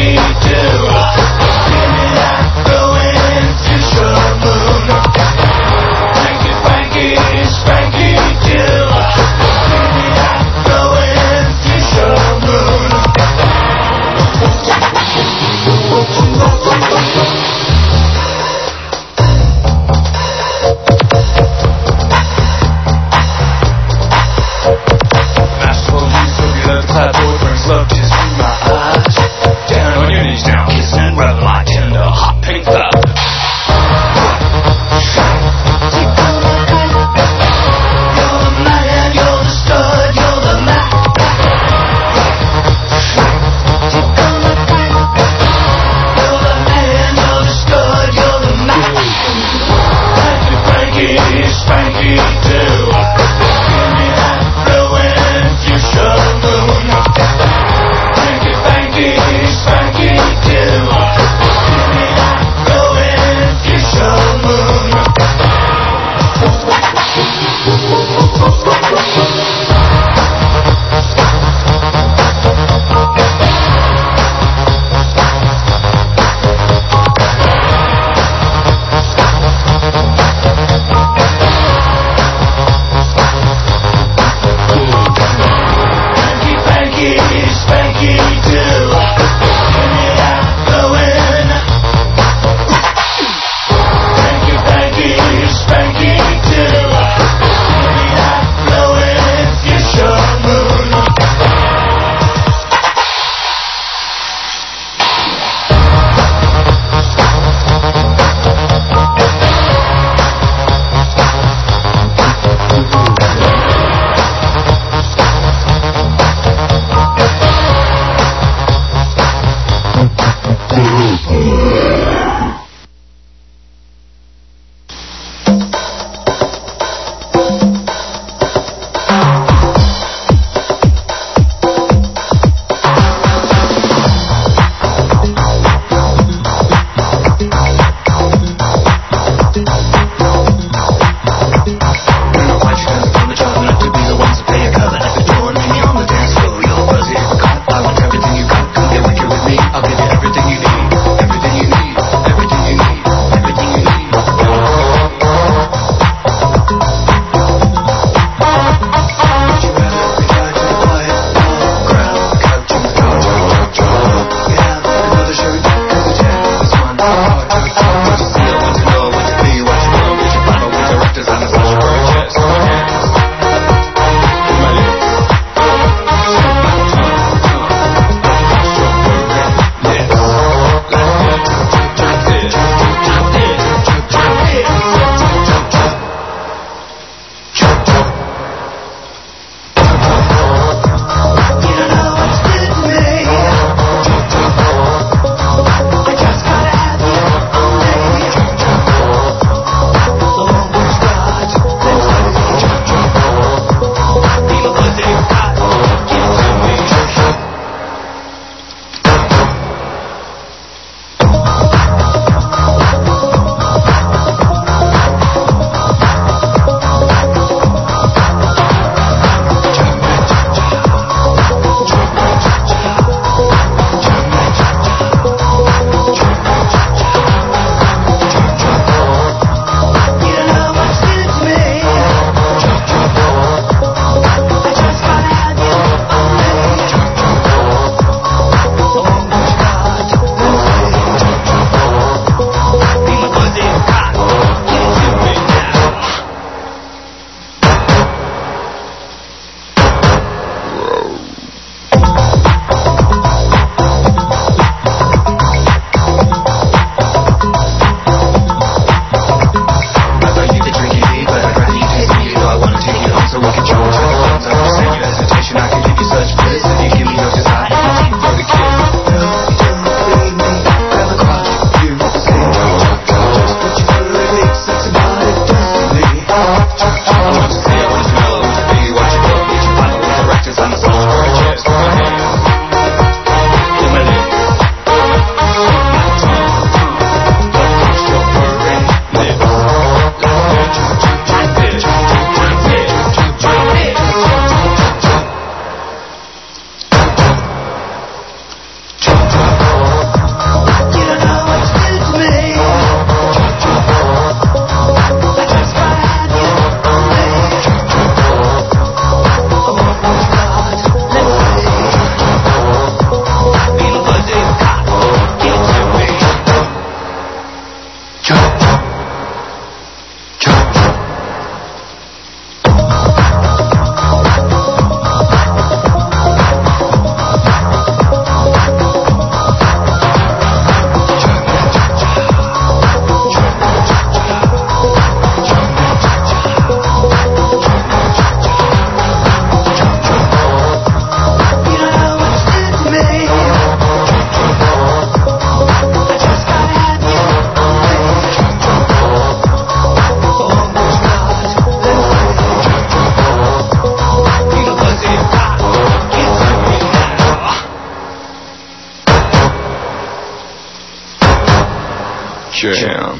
Jam.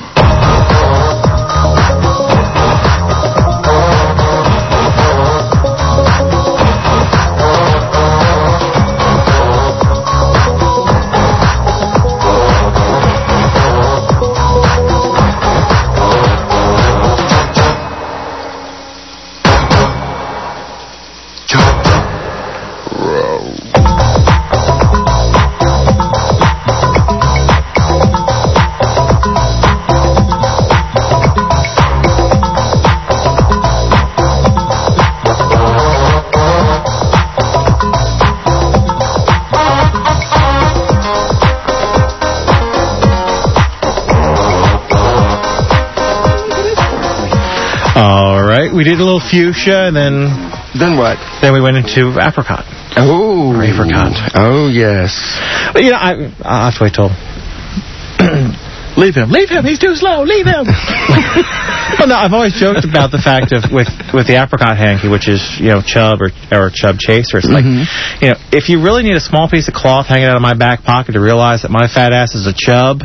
All right, we did a little fuchsia, and then what? Then we went into apricot. Oh, or apricot. Oh, yes. But, you know, I'll have to wait till. Leave him. He's too slow. Leave him. Well, no, I've always joked about the fact of with the apricot hanky, which is, you know, chub or chub chaser. It's like, you know, if you really need a small piece of cloth hanging out of my back pocket to realize that my fat ass is a chub,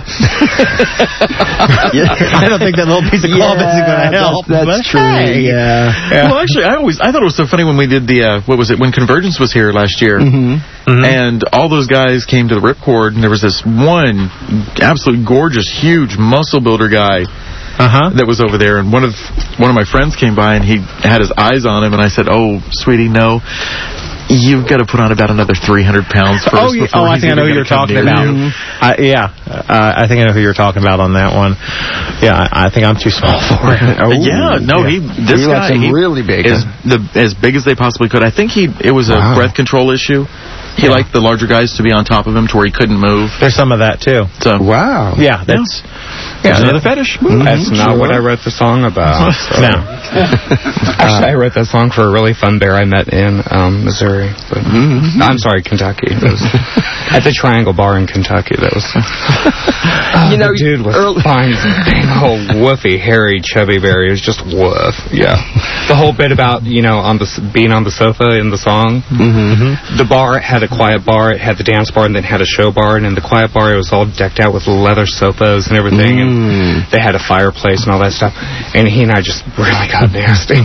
I don't think that little piece of cloth isn't going to help. That's true. Hey. Yeah. Well, actually, I thought it was so funny when we did the what was it, when Convergence was here last year, and all those guys came to the Ripcord, and there was this one absolute gorgeous, huge muscle builder guy that was over there, and one of my friends came by, and he had his eyes on him, and I said, "Oh, sweetie, no. You've got to put on about another 300 pounds first." I think I know who you're talking about. I think I know who you're talking about on that one. Yeah, I think I'm too small for it. This guy really big. Is as big as they possibly could. I think it was a breath control issue. He liked the larger guys to be on top of him to where he couldn't move. There's some of that, too. So, wow. Yeah, that's... Yeah, another fetish. That's not what I wrote the song about. So. No. Actually, I wrote that song for a really fun bear I met in Missouri. But, I'm sorry, Kentucky. It was at the Triangle Bar in Kentucky. That was... you know, the dude was fine. Big old woofy, hairy, chubby bear. He was just woof. Yeah. The whole bit about, you know, being on the sofa in the song. The bar had a quiet bar, it had the dance bar, and then had a show bar. And in the quiet bar, it was all decked out with leather sofas and everything. And they had a fireplace and all that stuff. And he and I just really got nasty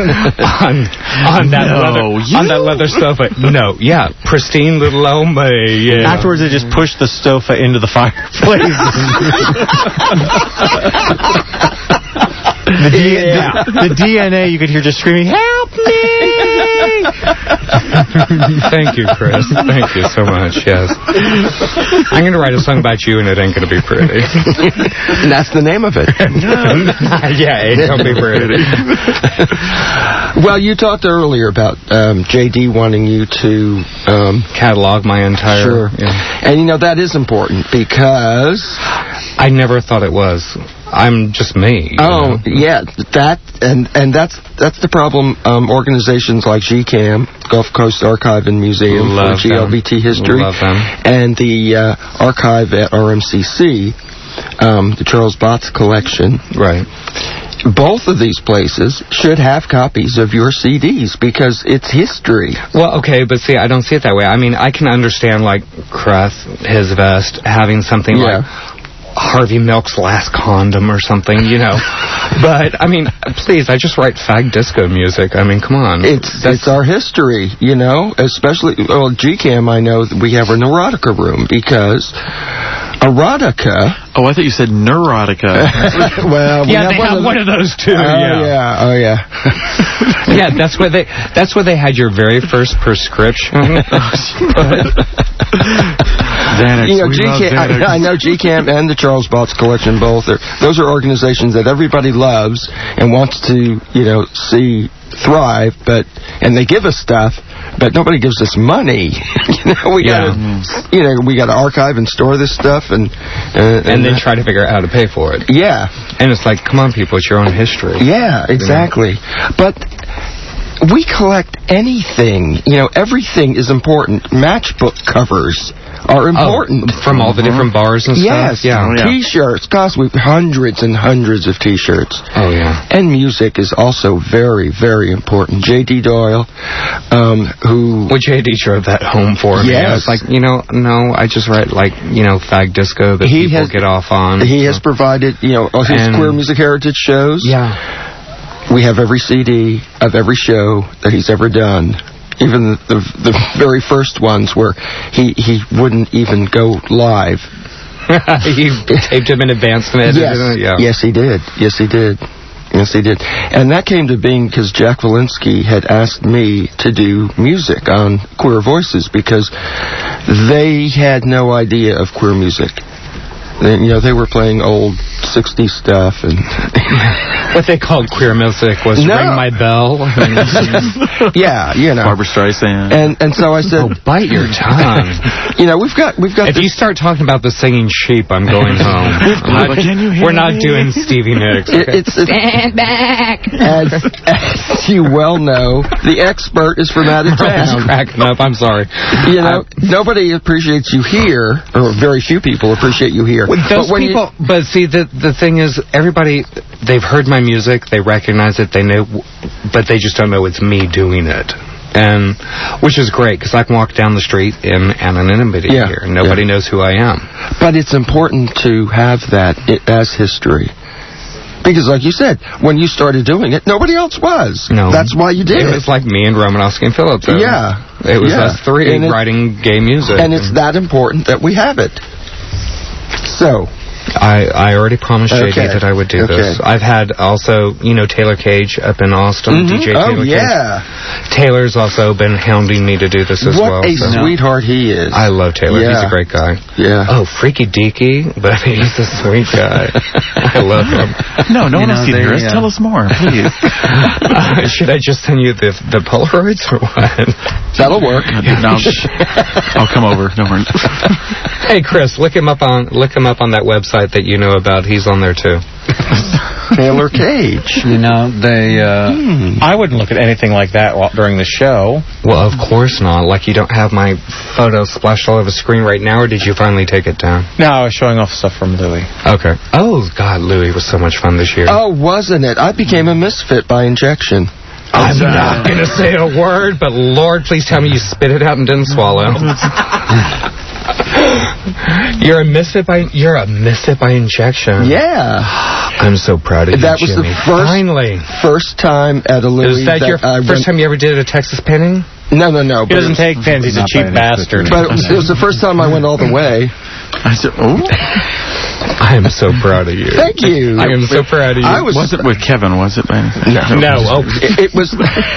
on that leather sofa. No, yeah, pristine little old me. Yeah. Afterwards, they just pushed the sofa into the fireplace. The DNA, you could hear just screaming, "Help me!" Thank you, Chris. Thank you so much, yes. I'm going to write a song about you, and it ain't going to be pretty. And that's the name of it. Yeah, it ain't going to be pretty. Well, you talked earlier about J.D. wanting you to... catalog my entire... Sure. Yeah. And, you know, that is important because... I never thought it was. I'm just me. Oh, yeah, that's the problem. Organizations like GCAM, Gulf Coast Archive and Museum for GLBT history, and the archive at RMCC, the Charles Botts collection. Right. Both of these places should have copies of your CDs because it's history. Well, okay, but see, I don't see it that way. I mean, I can understand, like, Creth, his vest, having something like Harvey Milk's Last Condom or something, you know. But, I mean, please, I just write fag disco music. I mean, come on. It's our history, you know, especially, well, GCAM, I know that we have an erotica room because erotica... Oh, I thought you said neurotica. Well, we have one of those too. Oh, yeah. Yeah, that's where they had your very first prescription. Xanax, you know, I know GCAM and the Charles Botts collection both. Those are organizations that everybody loves and wants to, you know, see thrive, and they give us stuff, but nobody gives us money. We gotta archive and store this stuff, and then try to figure out how to pay for it. Yeah, and it's like, come on, people, it's your own history. Yeah, exactly. You know? But we collect anything. You know, everything is important. Matchbook covers are important. From all the different bars and Yes. stuff? Yeah. T-shirts. Gosh, we've hundreds and hundreds of T-shirts. Oh, yeah. And music is also very, very important. J.D. Doyle, who... Well, J.D. drove that home for me. I was like, no, I just write, fag disco that people get off on. He has provided, his Queer Music Heritage shows. Yeah. We have every CD of every show that he's ever done. Even the very first ones where he wouldn't even go live. He taped him in advance and edited it? Yeah. Yes, he did. Yes, he did. Yes, he did. And that came to being because Jack Walensky had asked me to do music on Queer Voices because they had no idea of queer music. They were playing old 60s stuff and what they called queer music was Ring My Bell. Yeah, Barbra Streisand. And so I said, bite your tongue. We've got. If you start talking about the singing sheep, I'm going home. We're not doing Stevie Nicks. Okay? Stand back. As you well know, the expert is from out of town. I'm cracking up. I'm sorry. Nobody appreciates you here, or very few people appreciate you here. But see, the thing is, everybody, they've heard my music, they recognize it, they know, but they just don't know it's me doing it. And which is great, because I can walk down the street in anonymity here, and nobody knows who I am. But it's important to have that as history. Because, like you said, when you started doing it, nobody else was. No. That's why you did it. It was like me and Romanowski and Phillips. Yeah. It was us three writing gay music. And it's that important that we have it. So... I already promised JD that I would do this. I've had also, Taylor Cage up in Austin, DJ Taylor Cage. Taylor's also been hounding me to do this as well. What a sweetheart he is. I love Taylor. He's a great guy. Yeah. Oh, freaky deaky, but he's a sweet guy. I love him. No one else can hear us. Tell us more, please. Should I just send you the Polaroids or what? That'll work. No, I'll come over. Don't worry. Hey, Chris, look him up on that website that you know about. He's on there too. Taylor Cage. I wouldn't look at anything like that during the show. Well, of course not. Like, you don't have my photo splashed all over the screen right now, or did you finally take it down? No, I was showing off stuff from Louis. Okay. Oh, God, Louis was so much fun this year. Oh, wasn't it? I became a misfit by injection. I'm not going to say a word, but Lord, please tell me you spit it out and didn't swallow. You're a misfit by injection. Yeah. I'm so proud of you, That was Jimmy. the first time at a Louis. Is that your first time you ever did a Texas pinning? No. He doesn't take pins. He's a cheap bastard. But it was the first time I went all the way. I said, oh. I am so proud of you. Thank you. I am so proud of you. Wasn't with Kevin, was it? No. Oh, it was.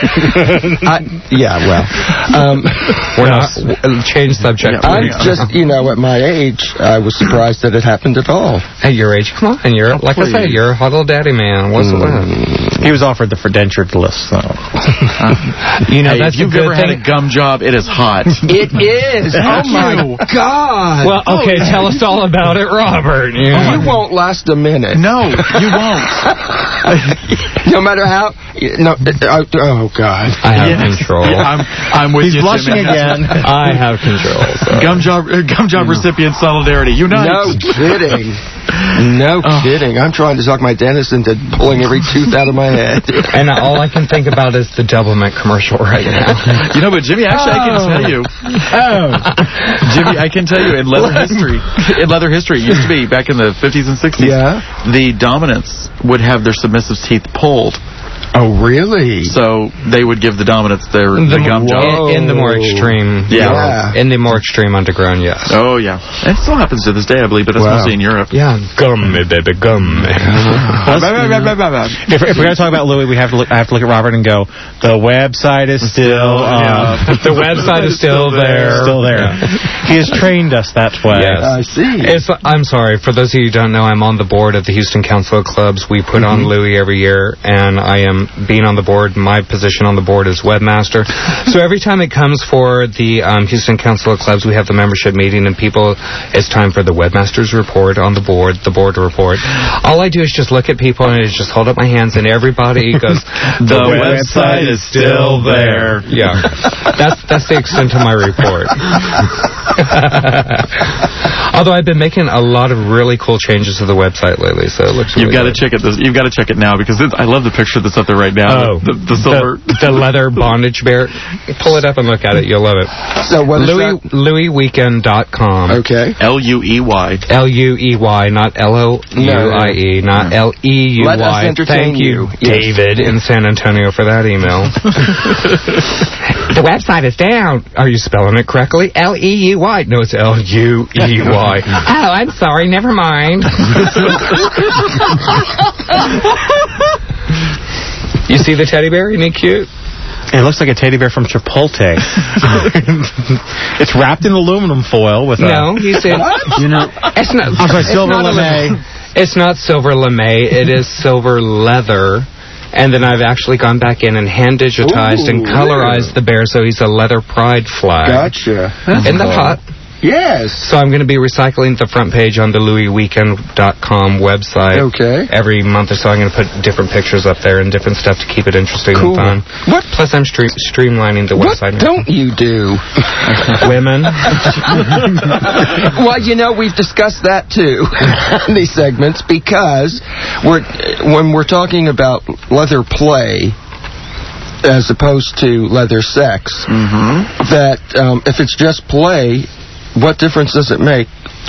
We're not. Change subject. I just, at my age, I was surprised that it happened at all. At your age, come on. You're like I said, you're a huddle daddy man. What's the win? He was offered the fordentured list, though. That's if you've ever had a gum job, it is hot. It is. Oh my God. Well, okay, tell us all about it, Robert. You won't last a minute. No, you won't. No matter how. Oh God. I have control. Yeah, I'm with you. He's blushing again. I have control. So. Gum job recipient solidarity. Unite. No kidding. No kidding. I'm trying to talk my dentist into pulling every tooth out of my head. And all I can think about is the Doublemint commercial right now. But Jimmy, actually, I can tell you. Jimmy, I can tell you, in leather history, it used to be back in the 50s and 60s, the dominants would have their submissives' teeth pulled. Oh, really? So they would give the dominants the gum job. In the more extreme. Yeah. In the more extreme underground, yes. Oh, yeah. It still happens to this day, I believe, but that's mostly in Europe. Yeah. Gum me, baby, gum me. If we're going to talk about Louis, I have to look at Robert and go, the website is still up. The website is still there. Still there. Yeah. He has trained us that way. Yes. I see. I'm sorry. For those of you who don't know, I'm on the board of the Houston Council of Clubs. We put on Louis every year, and I am being on the board. My position on the board is webmaster. So every time it comes for the Houston Council of Clubs, we have the membership meeting, and it's time for the webmaster's report on the board report. All I do is just look at people and I just hold up my hands, and everybody goes, the website is still there. Yeah. That's the extent of my report. Although I've been making a lot of really cool changes to the website lately, so it looks. You've got to check it. You've got to check it now because I love the picture that's up there right now. Oh, the silver, the leather bondage bear. Pull it up and look at it. You'll love it. So what is that? LouieWeekend.com. Okay. LUEY. LUEY, not LOUIE, not LEUY. Let us entertain Thank you, Yes. David in San Antonio, for that email. The website is down. Are you spelling it correctly? LEUY. No, it's LUEY. Oh, I'm sorry. Never mind. You see the teddy bear? Isn't he cute? It looks like a teddy bear from Chipotle. It's wrapped in aluminum foil with No, he said... You know... It's not... I'm sorry, silver lame. It's not silver lame. It is silver leather. And then I've actually gone back in and hand-digitized and colorized the bear so he's a leather pride flag. Gotcha. Isn't that hot? Yes. So I'm going to be recycling the front page on the LouieWeekend.com website. Okay. Every month or so I'm going to put different pictures up there and different stuff to keep it interesting Cool. and fun. What? Plus I'm streamlining the website. What don't you do? Women. Well, you know, we've discussed that too in these segments because when we're talking about leather play as opposed to leather sex, that if it's just play, what difference does it make?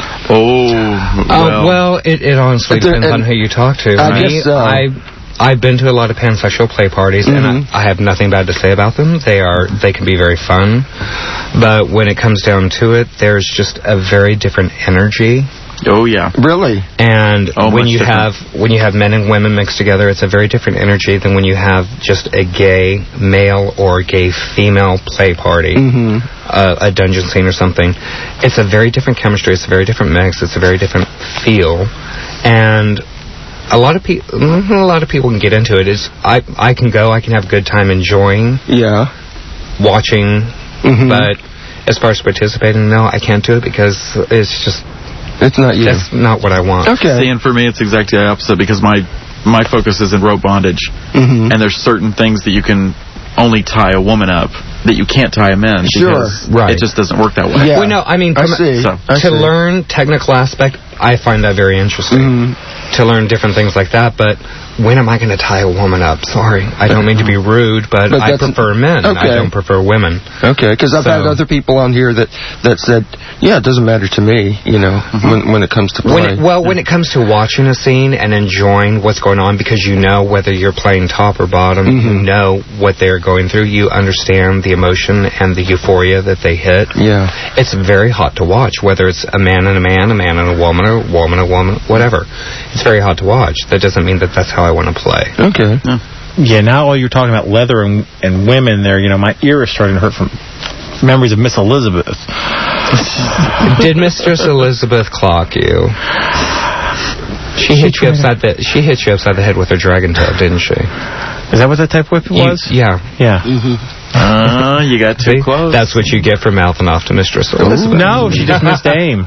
Well, it honestly depends on who you talk to. I guess so. I've been to a lot of pansexual play parties, and I have nothing bad to say about them. They can be very fun, but when it comes down to it, there's just a very different energy. Oh yeah, really. And when you have men and women mixed together, it's a very different energy than when you have just a gay male or gay female play party, a dungeon scene or something. It's a very different chemistry. It's a very different mix. It's a very different feel, and a lot of people can get into it. I can go. I can have a good time enjoying. Yeah. Watching, but as far as participating, no, I can't do it because it's just. It's not you. That's not what I want. Okay. See, and for me, it's exactly the opposite because my focus is in rope bondage, and there's certain things that you can only tie a woman up that you can't tie a man. Sure. Right. It just doesn't work that way. Yeah. Well, no, I mean, to learn technical aspect, I find that very interesting. To learn different things like that, but when am I going to tie a woman up? Sorry, I don't mean to be rude, but I prefer men. I don't prefer women. Okay, because I've had other people on here that said, yeah, it doesn't matter to me, you know, when it comes to play. When it comes to watching a scene and enjoying what's going on, because you know whether you're playing top or bottom, you know what they're going through, you understand the emotion and the euphoria that they hit. Yeah. It's very hot to watch, whether it's a man and a man, a man and a woman, or a woman and a woman, whatever. It's very hot to watch. That doesn't mean that that's how I want to play. Okay. Yeah, now while you're talking about leather and women there, you know, my ear is starting to hurt from memories of Miss Elizabeth. Did Mistress Elizabeth clock you? She hit you upside the head with her dragon tail, didn't she? Is that what that type whip was? Yeah. Yeah. You got too close. That's what you get for mouthing off to Mistress Elizabeth. No, she just missed aim.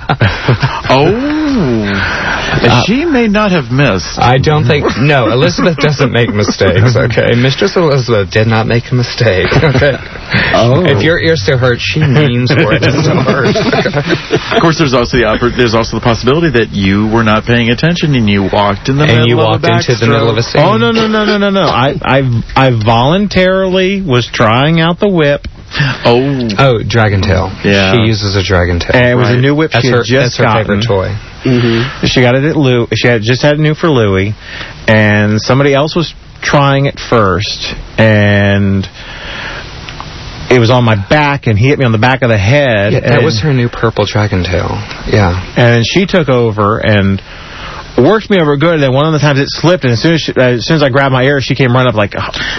She may not have missed. I don't think... No, Elizabeth doesn't make mistakes, okay? Mistress Elizabeth did not make a mistake, okay? If your ear still hurts, she means for it to still hurt. Of course, there's also the possibility that you were not paying attention and you walked in the middle of a into the middle of a scene. Oh, no. I voluntarily was trying out the whip. Oh, dragon tail. Yeah. She uses a dragon tail. And it was a new whip she had just gotten. That's her favorite toy. She got it at Louie. She had just had it new for Louie, and somebody else was trying it first, and it was on my back, and he hit me on the back of the head. Yeah, that was her new purple dragon tail. Yeah. And she took over and worked me over good, and then one of the times it slipped, and as soon as I grabbed my ear, she came running up like,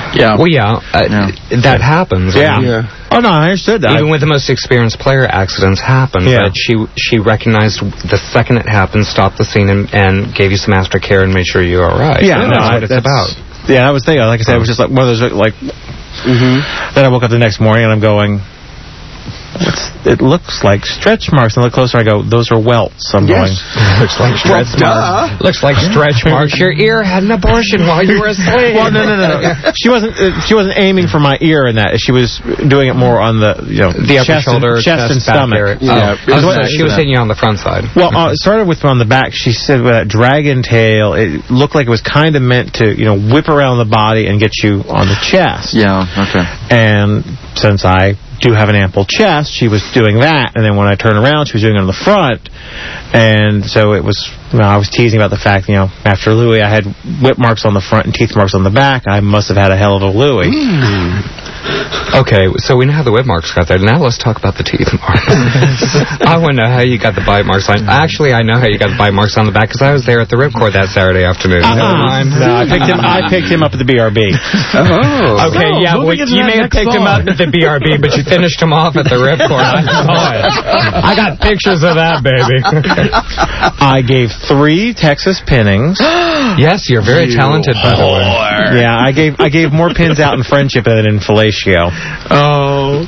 that happens. Yeah. Oh, no, I understood that. Even with the most experienced player, accidents happen, but she recognized the second it happened, stopped the scene, and gave you some aftercare and made sure you were all right. Yeah, that's what it's about. Yeah, I was thinking, like I said, it was just like one of those, like, then I woke up the next morning, and I'm going, it looks like stretch marks. And I look closer, I go, those are welts. I'm going, looks like stretch marks. Looks like stretch marks. Your ear had an abortion while you were asleep. Well, no. She wasn't aiming for my ear in that. She was doing it more on the the upper shoulder, chest and stomach. Yeah, she was hitting you on the front side. Well, it started with on the back. She said with that dragon tail, it looked like it was kind of meant to, whip around the body and get you on the chest. Yeah, okay. And since I do have an ample chest, she was doing that, and then when I turned around, she was doing it on the front. And so it was, I was teasing about the fact, after Louis, I had whip marks on the front and teeth marks on the back. I must have had a hell of a Louis. Okay, so we know how the whip marks got there. Now let's talk about the teeth marks. I want to know how you got the bite marks on. Actually, I know how you got the bite marks on the back because I was there at the Ripcord that Saturday afternoon. No, I picked him up at the BRB. Oh. Okay, yeah, well, you may have picked him up at the BRB, but you finished him off at the Ripcord. I saw it. I got pictures of that, baby. I gave 3 Texas pinnings. Yes, you're very talented, by the way. Yeah, I gave more pins out in friendship than in fellatio. Oh.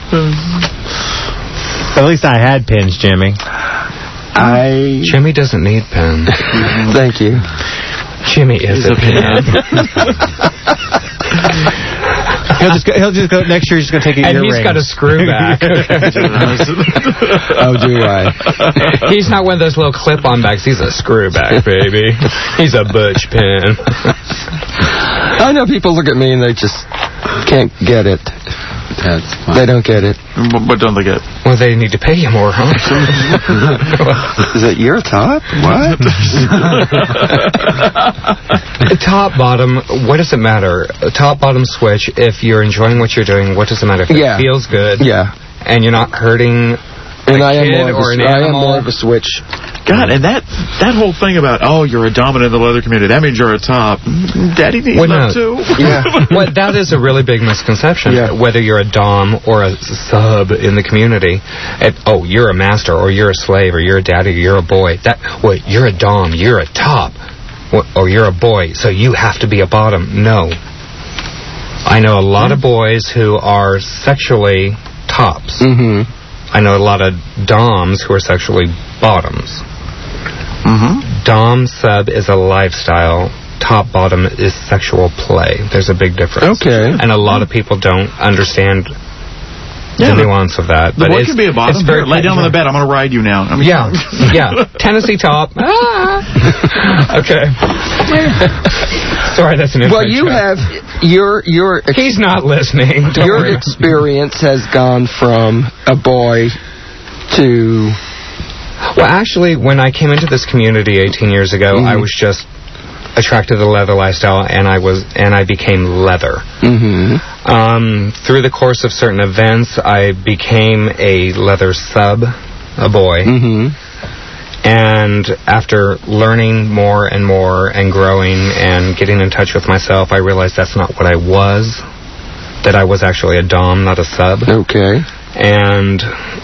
At least I had pins, Jimmy. Jimmy doesn't need pins. Thank you. Jimmy is a pin. He'll just go next year. He's going to take a earring. And he's got a screw back. Oh, do I? He's not one of those little clip-on backs. He's a screw back, baby. He's a butch pin. I know people look at me and they just can't get it. That's fine. They don't get it. What don't they get? Well, they need to pay you more, huh? Is it your top? What? Top, bottom, what does it matter? Top, bottom switch, if you're enjoying what you're doing, what does it matter? If it feels good, and you're not hurting and a kid or an animal. I am more of a switch. God, and that whole thing about, you're a dominant in the leather community, that means you're a top. Daddy needs love too. Yeah. Well, that is a really big misconception. Yeah. Whether you're a dom or a sub in the community, you're a master or you're a slave or you're a daddy or you're a boy. You're a dom, you're a top, or you're a boy, so you have to be a bottom. No. I know a lot of boys who are sexually tops. Mm-hmm. I know a lot of doms who are sexually bottoms. Mm-hmm. Dom sub is a lifestyle. Top bottom is sexual play. There's a big difference. Okay. And a lot of people don't understand the nuance of that. The boy can be a bottom. Here, lay down on the bed. I'm going to ride you now. Yeah. Tennessee top. Okay. Sorry, that's an inside Well, you joke. have your He's not listening. Your experience has gone from a boy to... Well, actually, when I came into this community 18 years ago, I was just attracted to the leather lifestyle, and I became leather. Mm-hmm. Through the course of certain events, I became a leather sub, a boy. Mm-hmm. And after learning more and more and growing and getting in touch with myself, I realized that's not what I was, that I was actually a dom, not a sub. Okay. And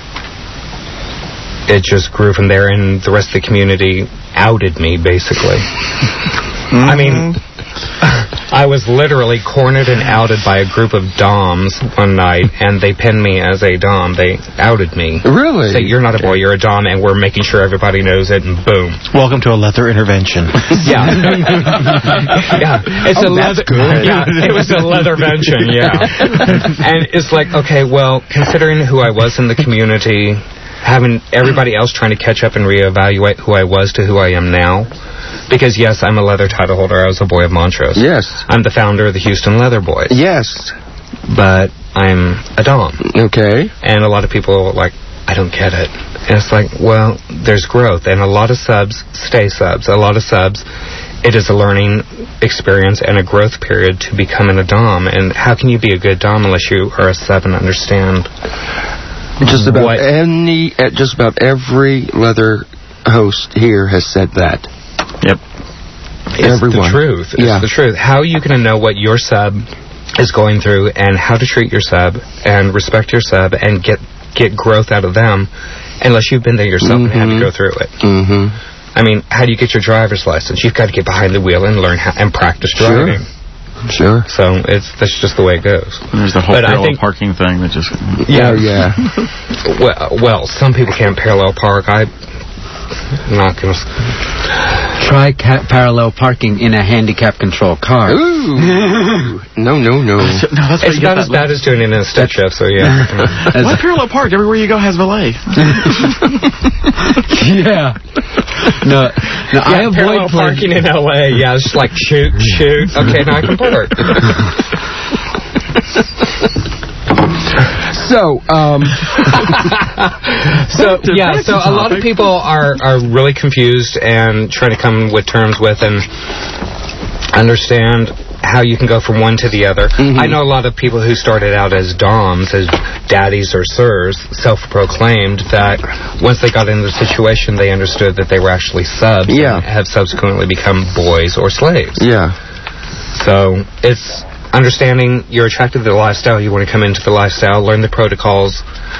it just grew from there, and the rest of the community outed me, basically. Mm-hmm. I mean, I was literally cornered and outed by a group of doms one night, and they pinned me as a dom. They outed me. Really? Say, you're not a boy, you're a dom, and we're making sure everybody knows it, and boom. Welcome to a leather intervention. Yeah. It's a leather. Good. Yeah, it was a leathervention, yeah. And it's like, okay, well, considering who I was in the community, having everybody else trying to catch up and reevaluate who I was to who I am now. Because, yes, I'm a leather title holder. I was a boy of Montrose. Yes. I'm the founder of the Houston Leather Boys. Yes. But I'm a dom. Okay. And a lot of people are like, I don't get it. And it's like, well, there's growth. And a lot of subs stay subs. A lot of subs, it is a learning experience and a growth period to becoming a dom. And how can you be a good dom unless you are a sub and understand just about every leather host here has said that. Yep. It's the truth. It's the truth. How are you going to know what your sub is going through and how to treat your sub and respect your sub and get growth out of them unless you've been there yourself and had to go through it? Mm-hmm. I mean, how do you get your driver's license? You've got to get behind the wheel and learn how and practice driving. Sure. So that's just the way it goes. And there's the whole parallel parking thing that just... Yeah. Well, some people can't parallel park. I'm not going to... Try parallel parking in a handicap-controlled car. Ooh. No. It's not as bad as doing it in a stick shift, so yeah. Why parallel park? Everywhere you go has valet. Yeah. No, I avoid parallel parking in L.A. Yeah, it's just like, shoot. Okay, now I can park. So a lot of people are really confused and trying to come with terms with and understand how you can go from one to the other. Mm-hmm. I know a lot of people who started out as doms, as daddies or sirs, self-proclaimed, that once they got into the situation, they understood that they were actually subs and have subsequently become boys or slaves. Yeah. So it's understanding you're attracted to the lifestyle, you want to come into the lifestyle, learn the protocols,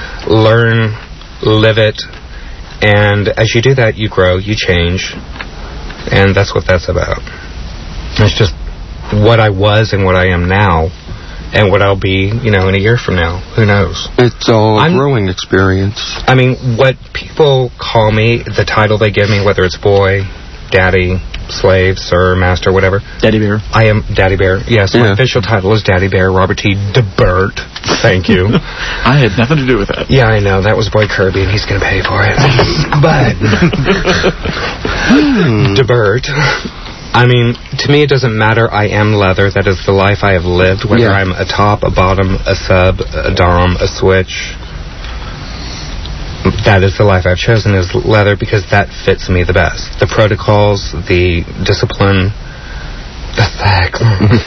live it, and as you do that, you grow, you change, and that's what that's about. It's just what I was and what I am now, and what I'll be, in a year from now. Who knows? It's all a growing experience. I mean, what people call me, the title they give me, whether it's boy, daddy, slave, sir, master, whatever. Daddy Bear. I am Daddy Bear. Yes, my official title is Daddy Bear, Robert T. DeBert. Thank you. I had nothing to do with that. Yeah, I know. That was Boy Kirby, and he's going to pay for it. But DeBert. I mean, to me, it doesn't matter. I am leather. That is the life I have lived, whether I'm a top, a bottom, a sub, a dom, a switch. That is the life I've chosen, is leather, because that fits me the best. The protocols, the discipline, the sex.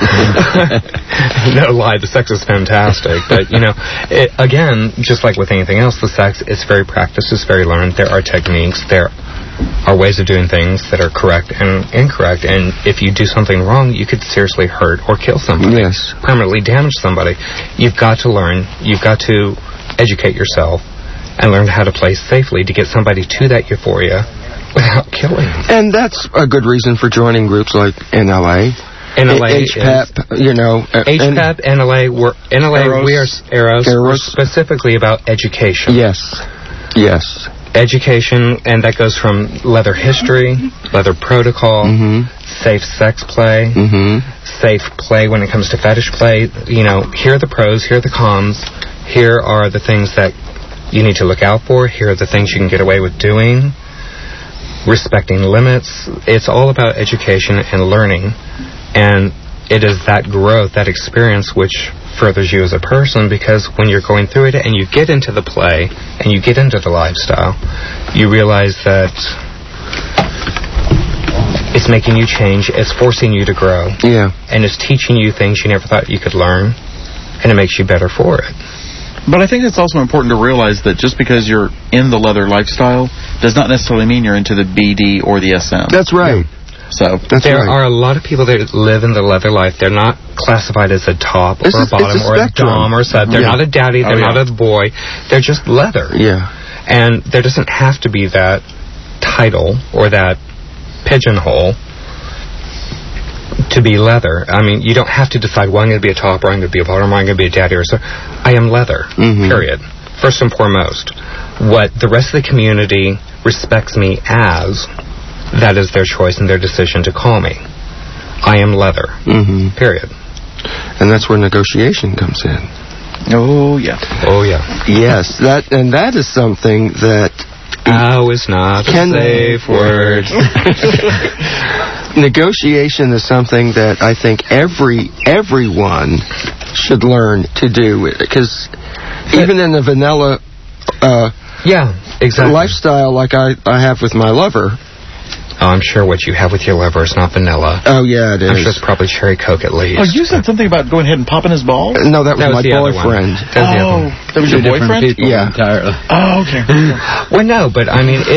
No lie, the sex is fantastic. But, again, just like with anything else, the sex is very practiced, it's very learned. There are techniques, there are ways of doing things that are correct and incorrect, and if you do something wrong, you could seriously hurt or kill somebody. Yes. Permanently damage somebody. You've got to learn, you've got to educate yourself and learn how to play safely to get somebody to that euphoria without killing. And that's a good reason for joining groups like NLA. HPEP, HPEP, NLA, we are Eros. We're specifically about education. Yes. Education, and that goes from leather history, leather protocol, safe sex play, safe play when it comes to fetish play. Here are the pros, here are the cons, here are the things that you need to look out for, here are the things you can get away with doing, respecting limits. It's all about education and learning, and it is that growth, that experience, which furthers you as a person, because when you're going through it and you get into the play and you get into the lifestyle, you realize that it's making you change, it's forcing you to grow, and it's teaching you things you never thought you could learn, and it makes you better for it. But I think it's also important to realize that just because you're in the leather lifestyle does not necessarily mean you're into the BD or the SM. That's right. So there are a lot of people that live in the leather life. They're not classified as a top or a bottom or a dom or a sub. They're not a daddy. They're not a boy. They're just leather. Yeah. And there doesn't have to be that title or that pigeonhole to be leather. I mean, you don't have to decide, well, I'm going to be a top or I'm going to be a bottom or I'm going to be a daddy or so. I am leather, period. First and foremost. What the rest of the community respects me as, that is their choice and their decision to call me. I am leather. Period. And that's where negotiation comes in. Oh, yeah. Yes, that is something that... Ow is not a safe word. Negotiation is something that I think everyone should learn to do. Because even in the vanilla lifestyle like I have with my lover... Oh, I'm sure what you have with your lover is not vanilla. Oh, yeah, it is. I'm sure it's probably cherry Coke at least. Oh, you said something about going ahead and popping his balls? No, that was my boyfriend. That was your boyfriend? Yeah. Entirely. Oh, okay. Well, no, but I mean,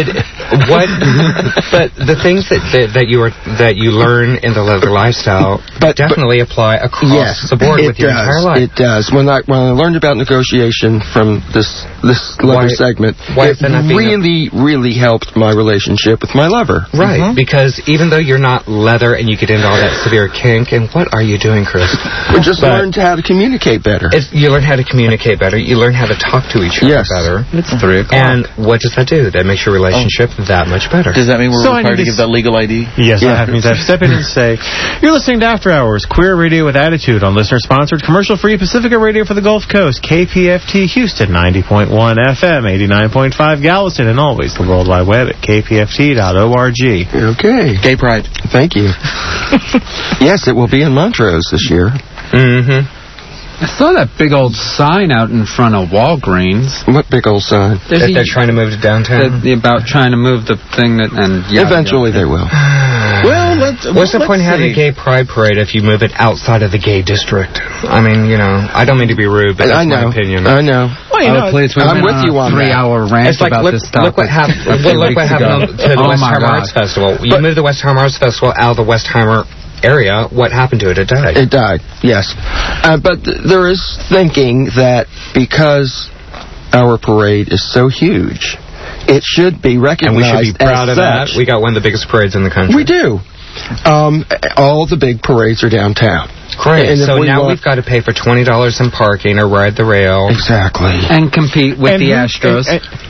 What? But the things that you learn in the leather lifestyle definitely apply across the board with your entire life. It does. When I learned about negotiation from this leather segment, it really helped my relationship with my lover. Right, because even though you're not leather and you get into all that severe kink, and what are you doing, Chris? We just learned how to communicate better. You learn how to communicate better. You learn how to talk to each other better. It's 3 o'clock. And what does that do? That makes your relationship that much better. Does that mean we're required to give that legal ID? Yes, that means I have to step in and say, you're listening to After Hours, Queer Radio with Attitude on listener-sponsored, commercial-free Pacifica Radio for the Gulf Coast, KPFT Houston, 90.1 FM, 89.5 Galveston, and always the World Wide Web at kpft.org. Okay. Gay Pride. Thank you. Yes, it will be in Montrose this year. Mm-hmm. I saw that big old sign out in front of Walgreens. What big old sign? That they're trying to move to downtown? About trying to move the thing that... Eventually they will. What's the point of having a gay pride parade if you move it outside of the gay district? I mean, I don't mean to be rude, but that's my opinion. I know. Well, I'm with you on that. 3-hour rant about this stuff. Look what happened to the Westheimer Arts Festival. You moved the Westheimer Arts Festival out of the Westheimer area. What happened to it? It died. It died, yes. But there is thinking that because our parade is so huge, it should be recognized. And we should be proud of that. We got one of the biggest parades in the country. We do. All the big parades are downtown. Great. So now we've got to pay for $20 in parking or ride the rail. Exactly. And compete with the Astros.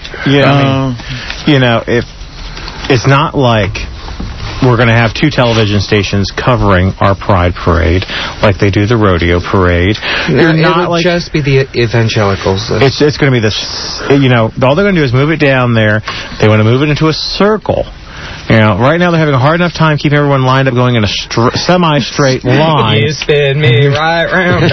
If it's not like we're going to have 2 television stations covering our Pride Parade like they do the rodeo parade. It'll just be the evangelicals. It's going to be this, all they're going to do is move it down there. They want to move it into a circle. Right now they're having a hard enough time keeping everyone lined up going in a semi-straight line. You spin me right round.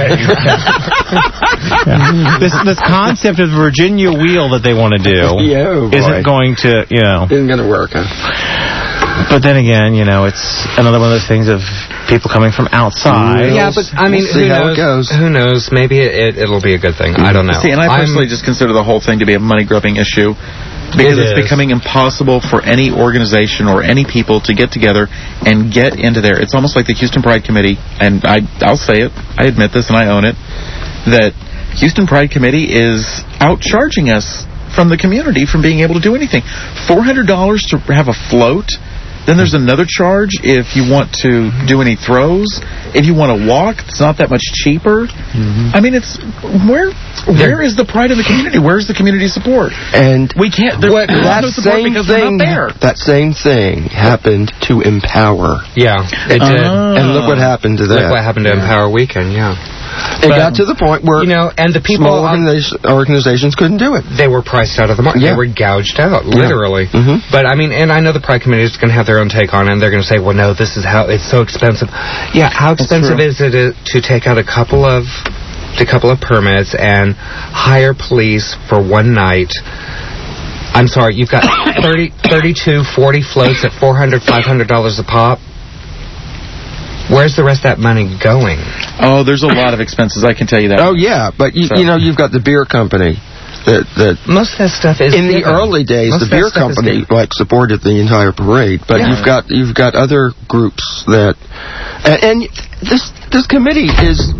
This concept of the Virginia wheel that they want to do isn't going to, Isn't going to work, huh? But then again, it's another one of those things of people coming from outside. Yeah, but I mean, we'll see how it goes. Who knows? Maybe it'll be a good thing. I don't know. See, and I personally just consider the whole thing to be a money-grubbing issue. Because it's becoming impossible for any organization or any people to get together and get into there. It's almost like the Houston Pride Committee, and I'll say it, I admit this and I own it, that Houston Pride Committee is outcharging us from the community from being able to do anything. $400 to have a float. Then there's another charge if you want to do any throws. If you want to walk, it's not that much cheaper. Mm-hmm. I mean, it's where is the pride of the community? Where's the community support? And we can't. There's no support because we're not there. That same thing happened to Empower. Yeah, it did. And look what happened to that. Look what happened to Empower Weekend. Yeah. It got to the point where and the people small organizations couldn't do it. They were priced out of the market. Yeah. They were gouged out, literally. Yeah. Mm-hmm. But I mean, and I know the Pride Committee is going to have their own take on it, and they're going to say, well, no, this is how it's so expensive. Yeah, how expensive is it to take out a couple of permits and hire police for one night? I'm sorry, you've got 32, 40 floats at $400, $500 a pop. Where's the rest of that money going? Oh, there's a lot of expenses, I can tell you that. Oh, yeah, but you've got the beer company. Most of that stuff is in the early days. The beer company supported the entire parade, but you've got other groups that, and this committee is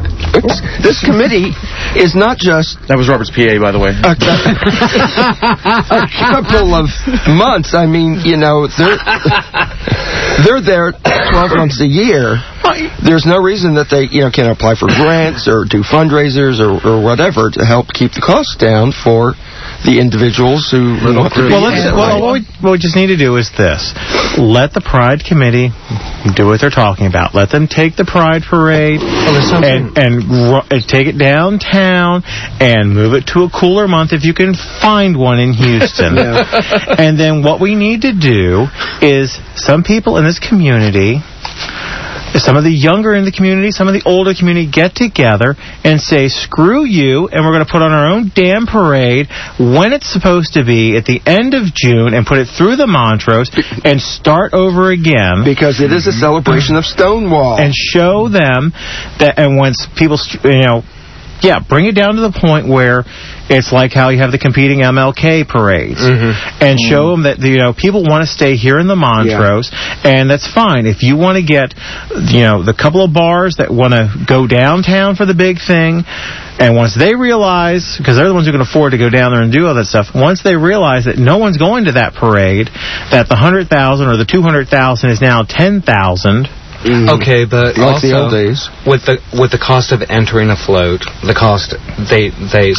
not just that was Robert's PA, by the way. A couple of months. I mean, they're there 12 months a year. There's no reason that they can't apply for grants or do fundraisers or whatever to help keep the costs down for the individuals who go through. What we just need to do is this. Let the Pride Committee do what they're talking about. Let them take the Pride Parade and take it downtown and move it to a cooler month if you can find one in Houston. And then what we need to do is some people in this community, some of the younger in the community, some of the older community get together and say, screw you, and we're going to put on our own damn parade when it's supposed to be at the end of June and put it through the Montrose and start over again. Because it is a celebration of Stonewall. And show them that, and once people, bring it down to the point where It's like how you have the competing MLK parades. And show them that, people want to stay here in the Montrose, and that's fine. If you want to get, the couple of bars that want to go downtown for the big thing, and once they realize, because they're the ones who can afford to go down there and do all that stuff, once they realize that no one's going to that parade, that the 100,000 or the 200,000 is now 10,000. Okay, but like also the old days. with the cost of entering a float, the cost they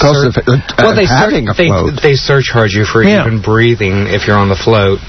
surcharge you for even breathing if you're on the float.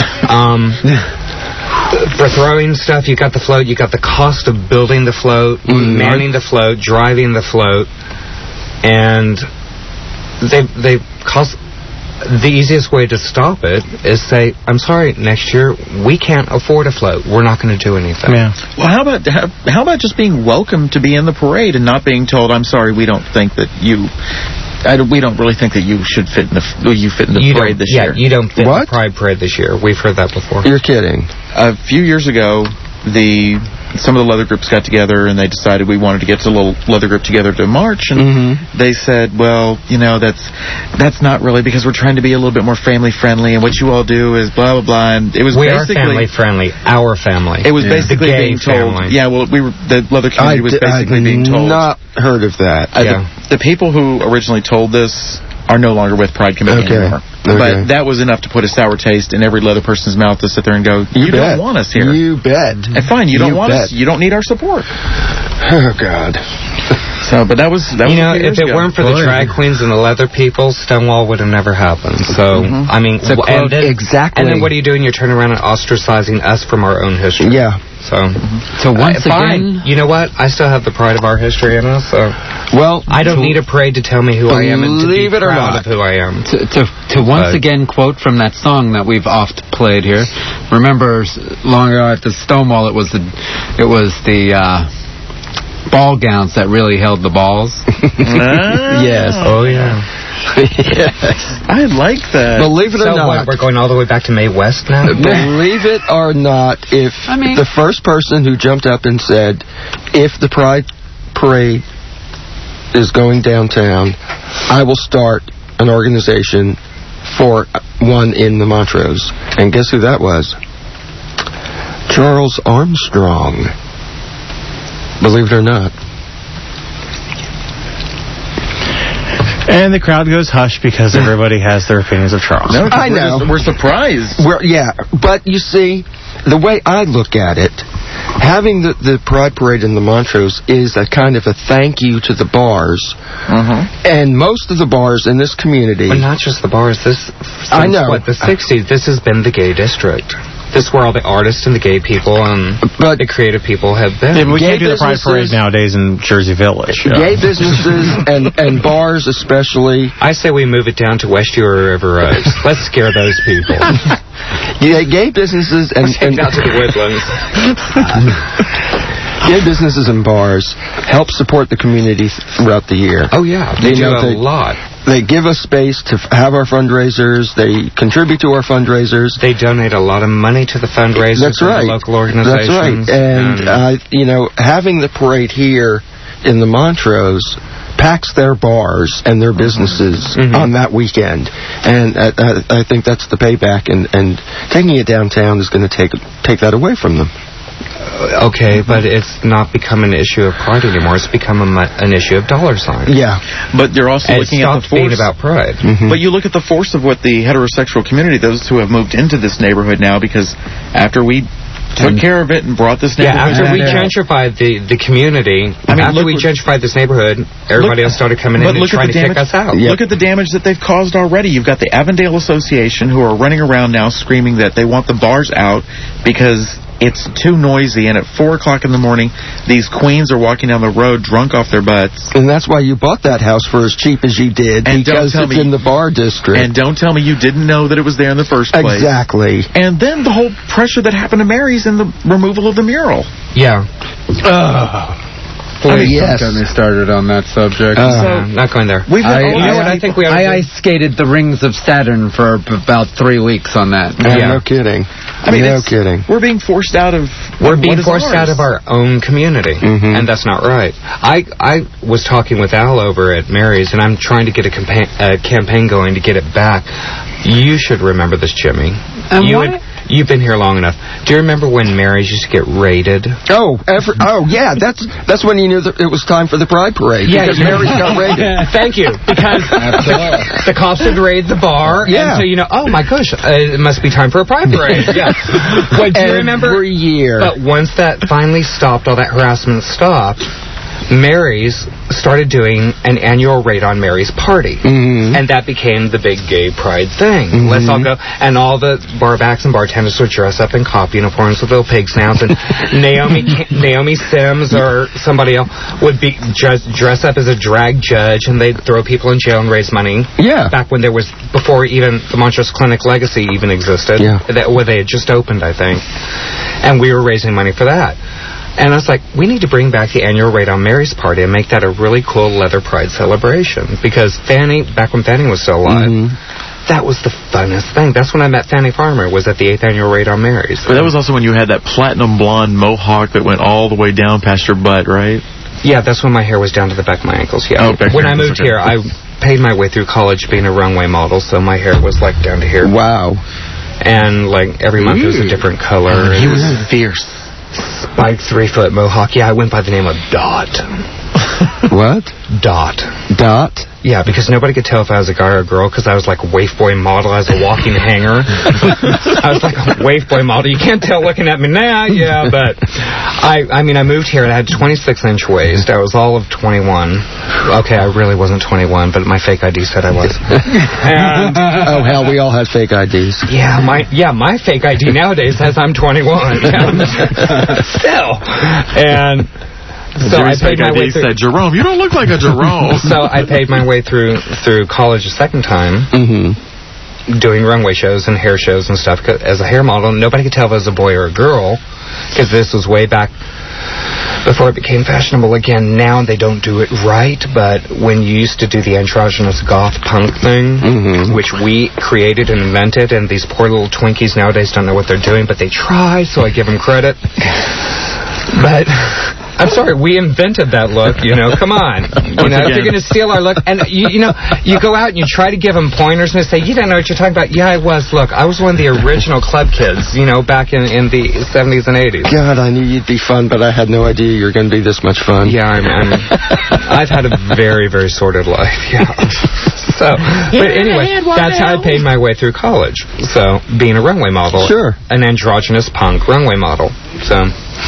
For throwing stuff, you got the float. You got the cost of building the float, manning the float, driving the float, and they cost. The easiest way to stop it is say, I'm sorry, next year we can't afford a float. We're not going to do anything. Yeah. Well, how about just being welcome to be in the parade and not being told, I'm sorry, we don't think that you... we don't really think that you should fit in the parade this year. Yeah, you don't fit in the Pride Parade this year. We've heard that before. You're kidding. A few years ago, some of the leather groups got together and they decided we wanted to get a little leather group together to march, and they said, well, that's not really, because we're trying to be a little bit more family friendly, and what you all do is blah blah blah, and it was we are family friendly, our family. It was basically being told, the leather community was basically being told. Not heard of that. The people who originally told this are no longer with Pride Committee anymore. But that was enough to put a sour taste in every leather person's mouth to sit there and go, you don't want us here. You bet. And fine, you don't want us. You don't need our support. Oh, God. But that was if it weren't for the drag queens and the leather people, Stonewall would have never happened. So, I mean, exactly. And then what are you doing? You're turning around and ostracizing us from our own history. Yeah. So once again, you know what? I still have the pride of our history in us. So I don't need a parade to tell me who I am and to be proud of who I am. To once again quote from that song that we've oft played here. Remember, long ago at the Stonewall, it was the ball gowns that really held the balls. Yes. Oh yeah. Yes. I like that. Believe it or not. We're going all the way back to Mae West now? Believe it or not, if the first person who jumped up and said, if the Pride Parade is going downtown, I will start an organization for one in the Montrose. And guess who that was? Charles Armstrong. Believe it or not. And the crowd goes hush because everybody has their opinions of Charles. No, I know. We're surprised. But you see, the way I look at it, having the Pride Parade in the Montrose is a kind of a thank you to the bars. And most of the bars in this community... But not just the bars. Since the 60s, this has been the gay district. This is where all the artists and the gay people and the creative people have been. Yeah, but we can't do the Pride Parade nowadays in Jersey Village. Gay businesses and bars especially. I say we move it down to West Euro River Road. Let's scare those people. Gay businesses and down to the Woodlands. Gay businesses and bars help support the community throughout the year. Oh, yeah. They do a lot. They give us space to have our fundraisers. They contribute to our fundraisers. They donate a lot of money to the fundraisers. That's right. The local organizations. That's right. And, having the parade here in the Montrose packs their bars and their businesses on that weekend. And I think that's the payback. And taking it downtown is going to take that away from them. Okay, but it's not become an issue of pride anymore. It's become an issue of dollar signs. Yeah. But you're also looking at the force. Being about pride. But you look at the force of what the heterosexual community, those who have moved into this neighborhood now, because after we took care of it and brought this neighborhood after we gentrified the community, after we gentrified this neighborhood, everybody else started coming in and trying to kick us out. Look at the damage that they've caused already. You've got the Avondale Association who are running around now screaming that they want the bars out because it's too noisy, and at 4 o'clock in the morning, these queens are walking down the road drunk off their butts. And that's why you bought that house for as cheap as you did, because it's in the bar district. And don't tell me you didn't know that it was there in the first place. Exactly. And then the whole pressure that happened to Mary's and the removal of the mural. Yeah. Yes. Got me started on that subject. Not going there. I think we ice skated the rings of Saturn for about 3 weeks on that. No kidding. No kidding. We're being forced out of. We're being forced out of our own community, and that's not right. I was talking with Al over at Mary's, and I'm trying to get a campaign going to get it back. You should remember this, Jimmy. You've been here long enough. Do you remember when Mary's used to get raided? Yeah. That's when you knew that it was time for the Pride Parade. Yeah, because Mary's got raided. Thank you. Because the cops would raid the bar, and so oh my gosh, it must be time for a Pride Parade. Yeah. Well, do you remember? Every year. But once that finally stopped, all that harassment stopped, Mary's started doing an annual raid on Mary's party, and that became the big gay pride thing. Let's all go, and all the barbacks and bartenders would dress up in cop uniforms with little pig snouts, and Naomi Sims or somebody else would be dress up as a drag judge, and they'd throw people in jail and raise money. Yeah. Back when before even the Montrose Clinic Legacy even existed, where they had just opened, I think, and we were raising money for that. And I was like, we need to bring back the annual raid on Mary's party and make that a really cool leather pride celebration. Because back when Fanny was still alive, that was the funnest thing. That's when I met Fanny Farmer, was at the 8th annual raid on Mary's. But that was also when you had that platinum blonde mohawk that went all the way down past your butt, right? Yeah, that's when my hair was down to the back of my ankles, yeah. When I moved here, I paid my way through college being a runway model, so my hair was like down to here. Wow. And like every month it was a different color. He was fierce. Spiked 3-foot mohawk. Yeah, I went by the name of Dot. What? Dot. Yeah, because nobody could tell if I was a guy or a girl, because I was like a waif boy model. I was a walking hanger. I was like a waif boy model. You can't tell looking at me now, yeah, but I moved here and I had 26-inch waist. I was all of 21. Okay, I really wasn't 21, but my fake ID said I was. And, oh, hell, we all had fake IDs. Yeah, my fake ID nowadays says I'm 21. Still. And so I paid my way through. Said, Jerome, you don't look like a Jerome. So I paid my way through college a second time, doing runway shows and hair shows and stuff. As a hair model, nobody could tell if I was a boy or a girl, because this was way back before it became fashionable again. Now they don't do it right, but when you used to do the androgynous goth punk thing, which we created and invented, and these poor little Twinkies nowadays don't know what they're doing, but they try, so I give them credit. But I'm sorry, we invented that look, come on. If you're going to steal our look, and you go out and you try to give them pointers and they say, you don't know what you're talking about. Yeah, I was. Look, I was one of the original club kids, back in the 70s and 80s. God, I knew you'd be fun, but I had no idea you were going to be this much fun. Yeah, I've had a very, very sordid life, yeah. So, but anyway, that's how I paid my way through college. So, being a runway model. Sure. An androgynous punk runway model. So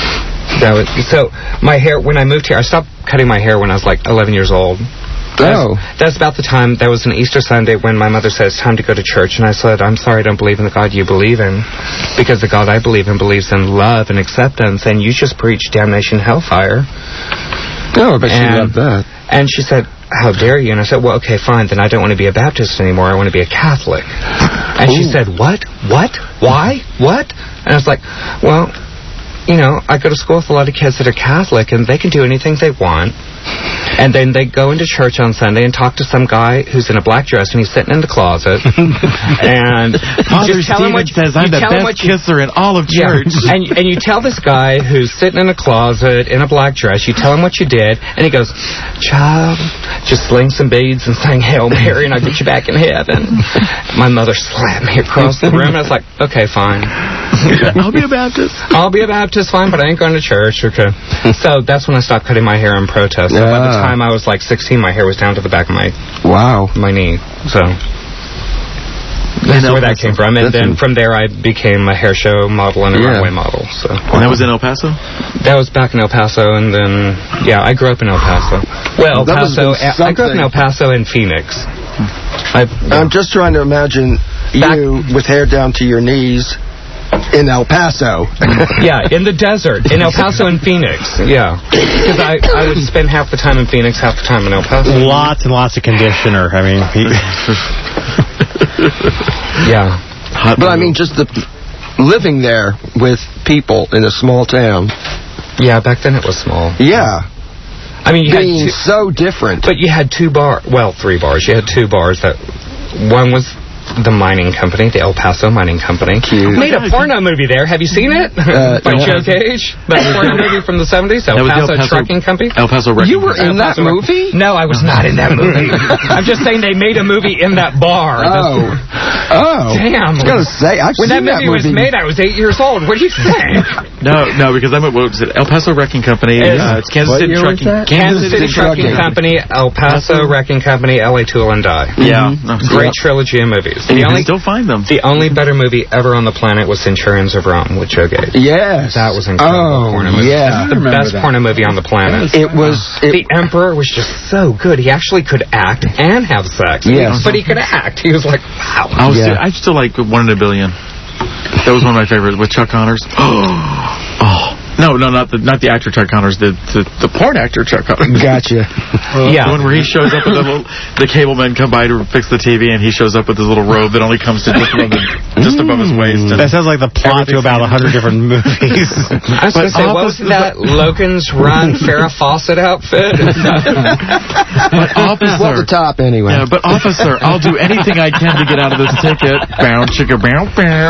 my hair, when I moved here, I stopped cutting my hair when I was like 11 years old. That's about the time, that was an Easter Sunday when my mother said it's time to go to church, and I said, I'm sorry, I don't believe in the God you believe in, because the God I believe in believes in love and acceptance, and you just preach damnation, hellfire. Oh, but she loved that. And she said, how dare you? And I said, well, okay, fine, then I don't want to be a Baptist anymore, I want to be a Catholic. And she said, what? Why? What? And I was like, well, I go to school with a lot of kids that are Catholic, and they can do anything they want. And then they go into church on Sunday and talk to some guy who's in a black dress, and he's sitting in the closet. And Father Stephen says, I'm the best kisser in all of church. Yeah. And you tell this guy who's sitting in a closet in a black dress, you tell him what you did, and he goes, child, just sling some beads and sing Hail Mary, and I'll get you back in heaven. My mother slapped me across the room, and I was like, okay, fine. I'll be a Baptist. I'll be a Baptist, fine, but I ain't going to church. Okay. So that's when I stopped cutting my hair in protest. So by the time I was like 16, my hair was down to the back of my knee. So that's where that came from. And then from there, I became a hair show model and a runway model. So. And that was in El Paso? That was back in El Paso, and then I grew up in El Paso. Well, I grew up in El Paso and Phoenix. I'm just trying to imagine you with hair down to your knees in El Paso. Yeah, in the desert, in El Paso and Phoenix. Yeah, because I would spend half the time in Phoenix, half the time in El Paso. Lots and lots of conditioner. I mean, yeah. But I mean, just living there with people in a small town. Yeah, back then it was small. Yeah. I mean, you being had so different. But you had 3 bars. You had 2 bars that one was the mining company, the El Paso Mining Company. Cute. Made a porno movie there. Have you seen it? By Joe Gage? That porno movie from the 70s? El Paso Trucking Company? El Paso Wrecking. You were in that movie? No, I was not in that movie. I'm just saying they made a movie in that bar. Oh. Damn. I was going to say, I've when seen that movie was made, I was 8 years old. What do you think? No, because I'm at, what was it, El Paso Wrecking Company. It's Kansas City Trucking. Kansas City Trucking Company, El Paso Wrecking Company, LA Tool and Die. Yeah. Great trilogy of movies. You can still find them. The only better movie ever on the planet was Centurions of Rome with Joe Gage. Yes. That was incredible porno movie. Yeah. The best porno movie on the planet. It was... The Emperor was just so good. He actually could act and have sex. Yes. But he could act. He was like, wow. I still like 1 in a Billion. That was one of my favorites with Chuck Connors. No, not the actor Chuck Connors, the porn actor Chuck Connors. Gotcha. The one where he shows up with the cable men come by to fix the TV, and he shows up with his little robe that only comes to just above his waist. That sounds like the plot to about 100 different movies. I was going to say, what was that Logan's Run Farrah Fawcett outfit? But officer, well, the top anyway. Yeah, but officer, I'll do anything I can to get out of this ticket. Bow, chicka, bow, bow.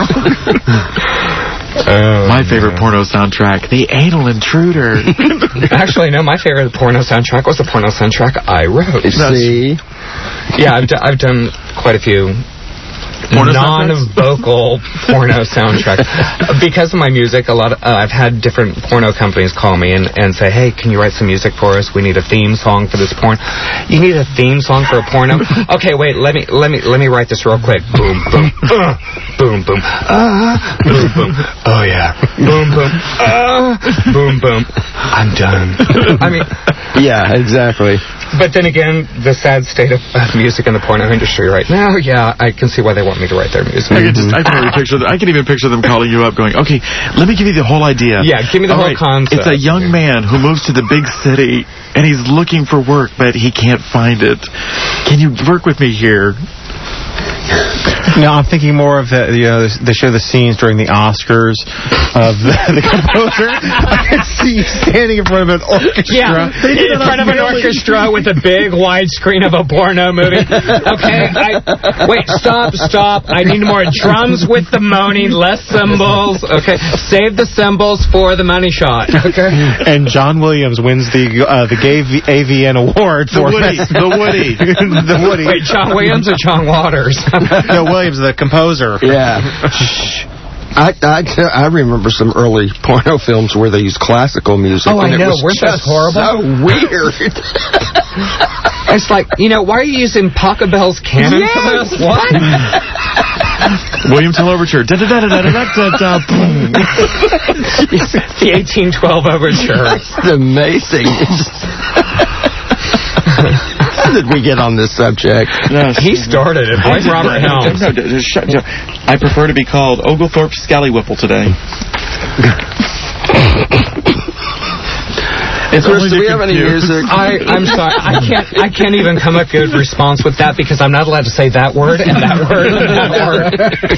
My favorite porno soundtrack, The Anal Intruder. Actually, no, my favorite porno soundtrack was the porno soundtrack I wrote. See? Yeah, I've done quite a few non-vocal porno soundtrack. Because of my music, I've had different porno companies call me and say, hey, can you write some music for us? We need a theme song for this porn. You need a theme song for a porno? Okay, wait, let me write this real quick. Boom, boom, boom, boom, boom, boom. Oh yeah, boom, boom, boom, boom. I'm done. I mean, yeah, exactly. But then again, the sad state of music in the porno industry right now, yeah, I can see why they want me to write their music. I can even picture them calling you up going, okay, let me give you the whole idea. Yeah, give me the whole concept. It's a young man who moves to the big city, and he's looking for work, but he can't find it. Can you work with me here? No, I'm thinking more of they show the scenes during the Oscars of the composer. I can see you standing in front of an orchestra. Yeah, in front of an orchestra with a big wide screen of a porno movie. Okay, wait, stop. I need more drums with the moaning, less cymbals. Okay, save the cymbals for the money shot. Okay. And John Williams wins the Gay AVN Award for The Woody. Wait, John Williams or John Waters? No, Williams, the composer. Yeah. I remember some early porno films where they used classical music. Oh, I know. Weren't those horrible? So weird. It's like, why are you using Pachelbel's canon for this? What? William Tell Overture. The 1812 Overture. It's amazing. How did we get on this subject? No, he started it. Like Robert Helms. No, I prefer to be called Oglethorpe Scallywhipple today. Chris, do we have any music? I'm sorry. I can't even come up with a good response with that because I'm not allowed to say that word and that word and that word.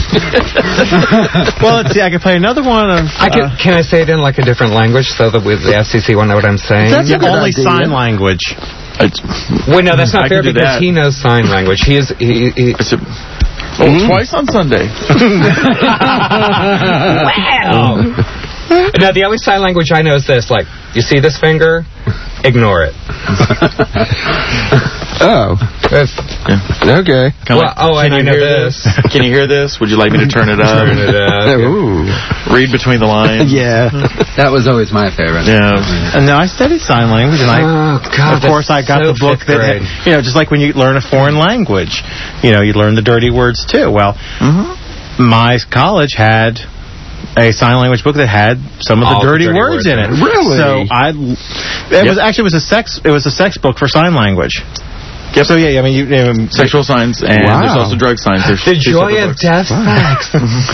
Well, let's see. I can play another one. Can I say it in like a different language so that the FCC will know what I'm saying? That's only sign language. Wait, no, that's not fair because he knows sign language. Twice on Sunday. Wow. No, the only sign language I know is this. Like, you see this finger? Ignore it. Oh. Okay. And I know this. Can you hear this? Would you like me to turn it up? Turn it up. Ooh. Read between the lines. Yeah. That was always my favorite. Yeah. And now I studied sign language, and of course, I got the book that, just like when you learn a foreign language, you learn the dirty words too. Well, my college had a sign language book that had some of the dirty words in it. Really? So it was a sex book for sign language. Yep. So yeah, I mean, sexual signs, and there's also drug signs. There's the joy of death facts.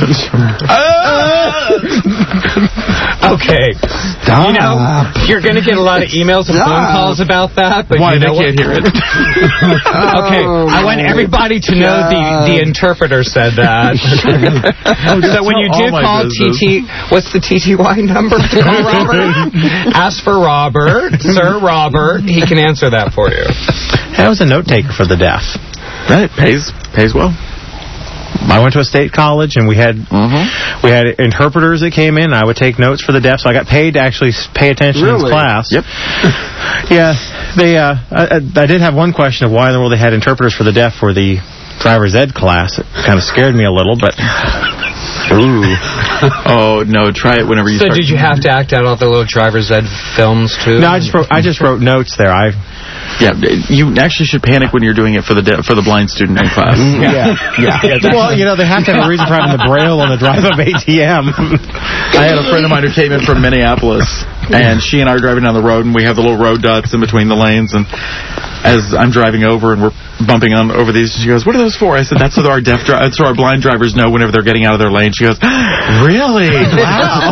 Okay. Stop. You know, you're going to get a lot of emails and phone calls about that, but why you know they can't hear it? Okay, I want everybody to know the interpreter said that. So when you do call TT, what's the TTY number to call Robert? Ask for Robert, Sir Robert. He can answer that for you. I was a note taker for the deaf. Right, pays well. I went to a state college, and we had interpreters that came in. I would take notes for the deaf, so I got paid to actually pay attention in class. Yep. Yeah, they. I did have one question of why in the world they had interpreters for the deaf for the driver's ed class. It kind of scared me a little, but. Ooh. Oh no! Try it whenever you. So did you have to act out all the little driver's ed films too? No, I just wrote notes there. Yeah, you actually should panic when you're doing it for the blind student in class. Yeah. Well, you know, they have to have a reason for having the Braille on the drive-up ATM. I had a friend of mine who came in from Minneapolis, and she and I are driving down the road, and we have the little road dots in between the lanes, and as I'm driving over and we're bumping on over these, she goes, "What are those for?" I said, "That's so our blind drivers know whenever they're getting out of their lane." She goes, "Really? Wow."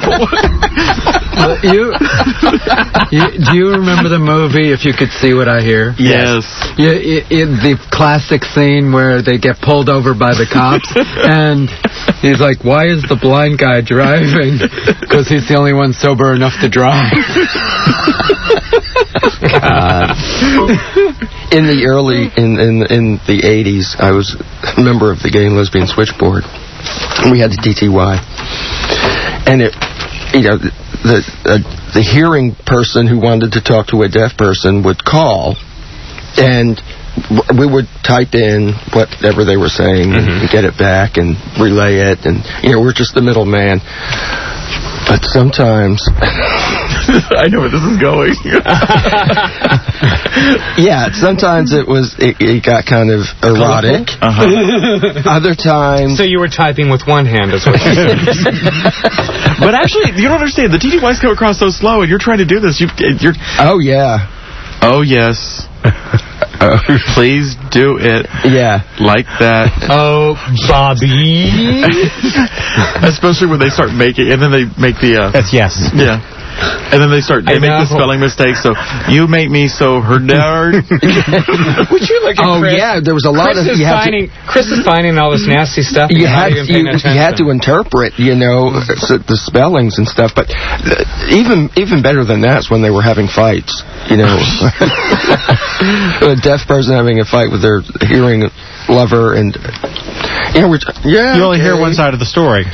Do you remember the movie If You Could See What I Hear? Yes. The classic scene where they get pulled over by the cops, and he's like, "Why is the blind guy driving?" Because he's the only one sober enough to drive. In the early in the 80s, I was a member of the Gay and Lesbian Switchboard. We had the TTY, and the hearing person who wanted to talk to a deaf person would call, and we would type in whatever they were saying and get it back and relay it, and we're just the middleman. But sometimes I know where this is going. Yeah, sometimes it got kind of erotic. Other times, so you were typing with one hand as well. But actually, you don't understand. The TTYs come across so slow, and you're trying to do this. You're. Oh yeah. Oh yes. Please do it. Yeah. Like that. Oh, Bobby. Especially when they start making, and then they make the. That's yes. Yeah. And then they make the spelling mistakes. So you make me so herdard. Would you look at Chris? Yeah, there was a lot of. Chris is finding all this nasty stuff. You had to interpret, the spellings and stuff. But even better than that is when they were having fights. A deaf person having a fight with their hearing lover, and you only hear one side of the story.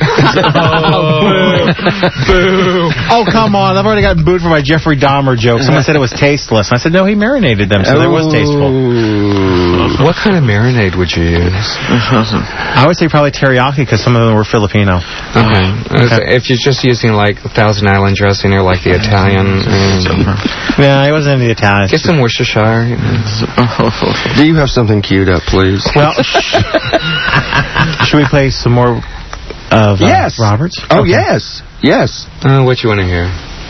Boo. Oh, come on. I've already gotten booed for my Jeffrey Dahmer joke. Someone said it was tasteless. And I said, no, he marinated them, so it was tasteful. What kind of marinade would you use? I would say probably teriyaki, because some of them were Filipino. Okay. If you're just using, like, Thousand Island dressing or, like, the Italian... Yeah, it wasn't the Italian. Get some Worcestershire. Do you have something queued up, please? Well, should we play some more of Robert's? Oh, yes. Yes. What you want to hear?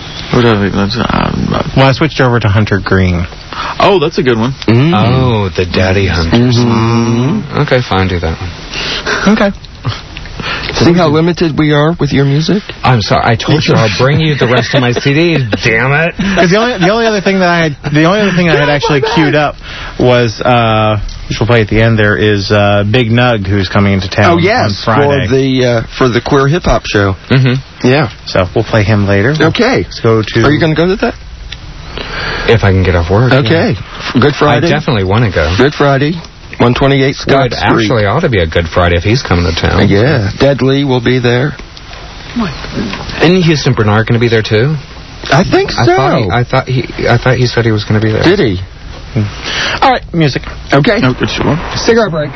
Well, I switched over to Hunter Green. Oh, that's a good one. Oh, the Daddy Hunters. Okay, fine, do that one. Okay. See how limited we are with your music? I'm sorry. I told you I'll bring you the rest of my CDs. Damn it! Because the only other thing that I had actually queued up was which we'll play at the end. There is Big Nug, who's coming into town. Oh yes, on Friday. for the queer hip hop show. Yeah. So we'll play him later. Okay. Let's go to. Are you going to go to that? If I can get off work. Okay. Yeah. Good Friday. I definitely want to go. Good Friday. 128 Scott Street. Actually ought to be a Good Friday if he's coming to town. Yeah. Deadly will be there. Isn't Houston Bernard going to be there too? I think so. I thought he said he was going to be there. Did he? All right, music. Okay. Oh, good. Sure. Cigarette break.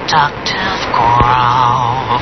seductive growl.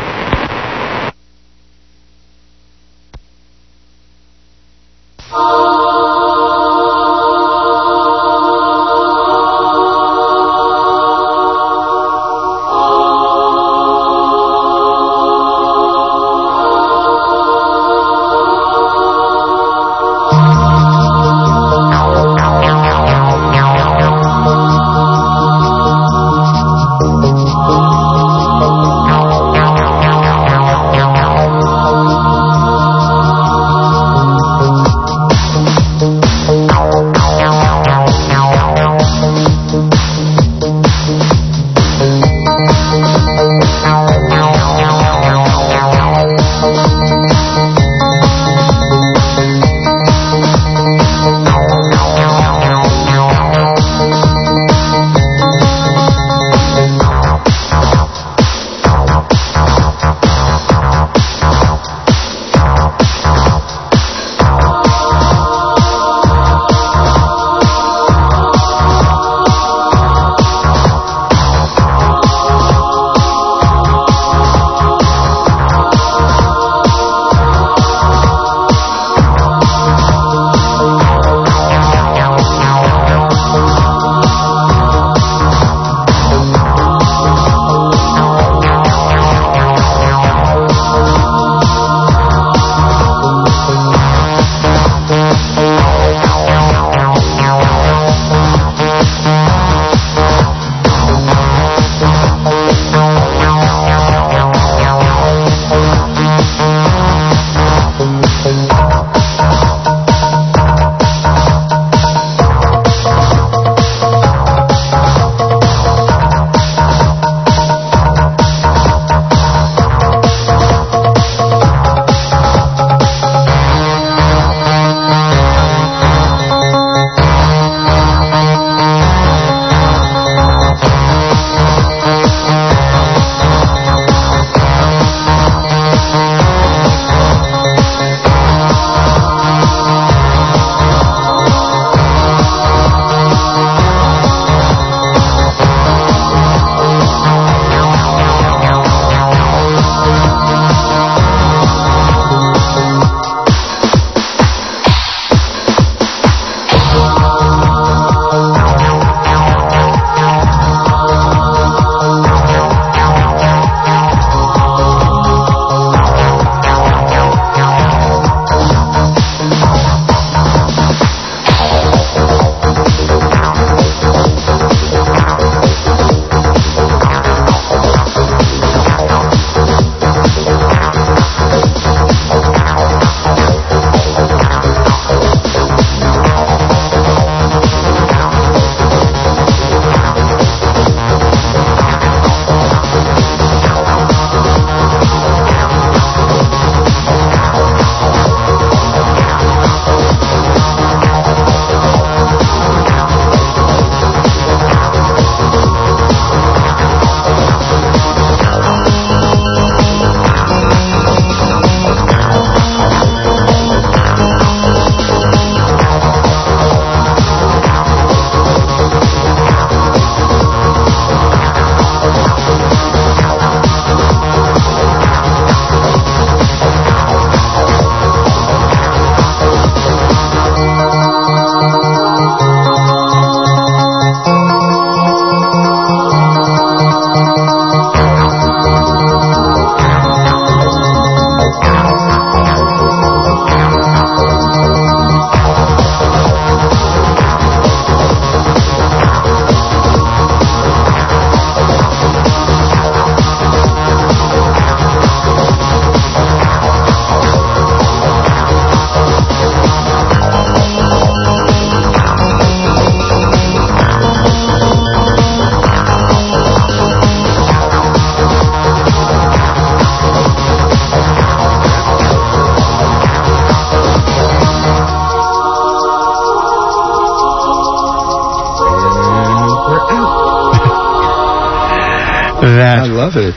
That, I love it.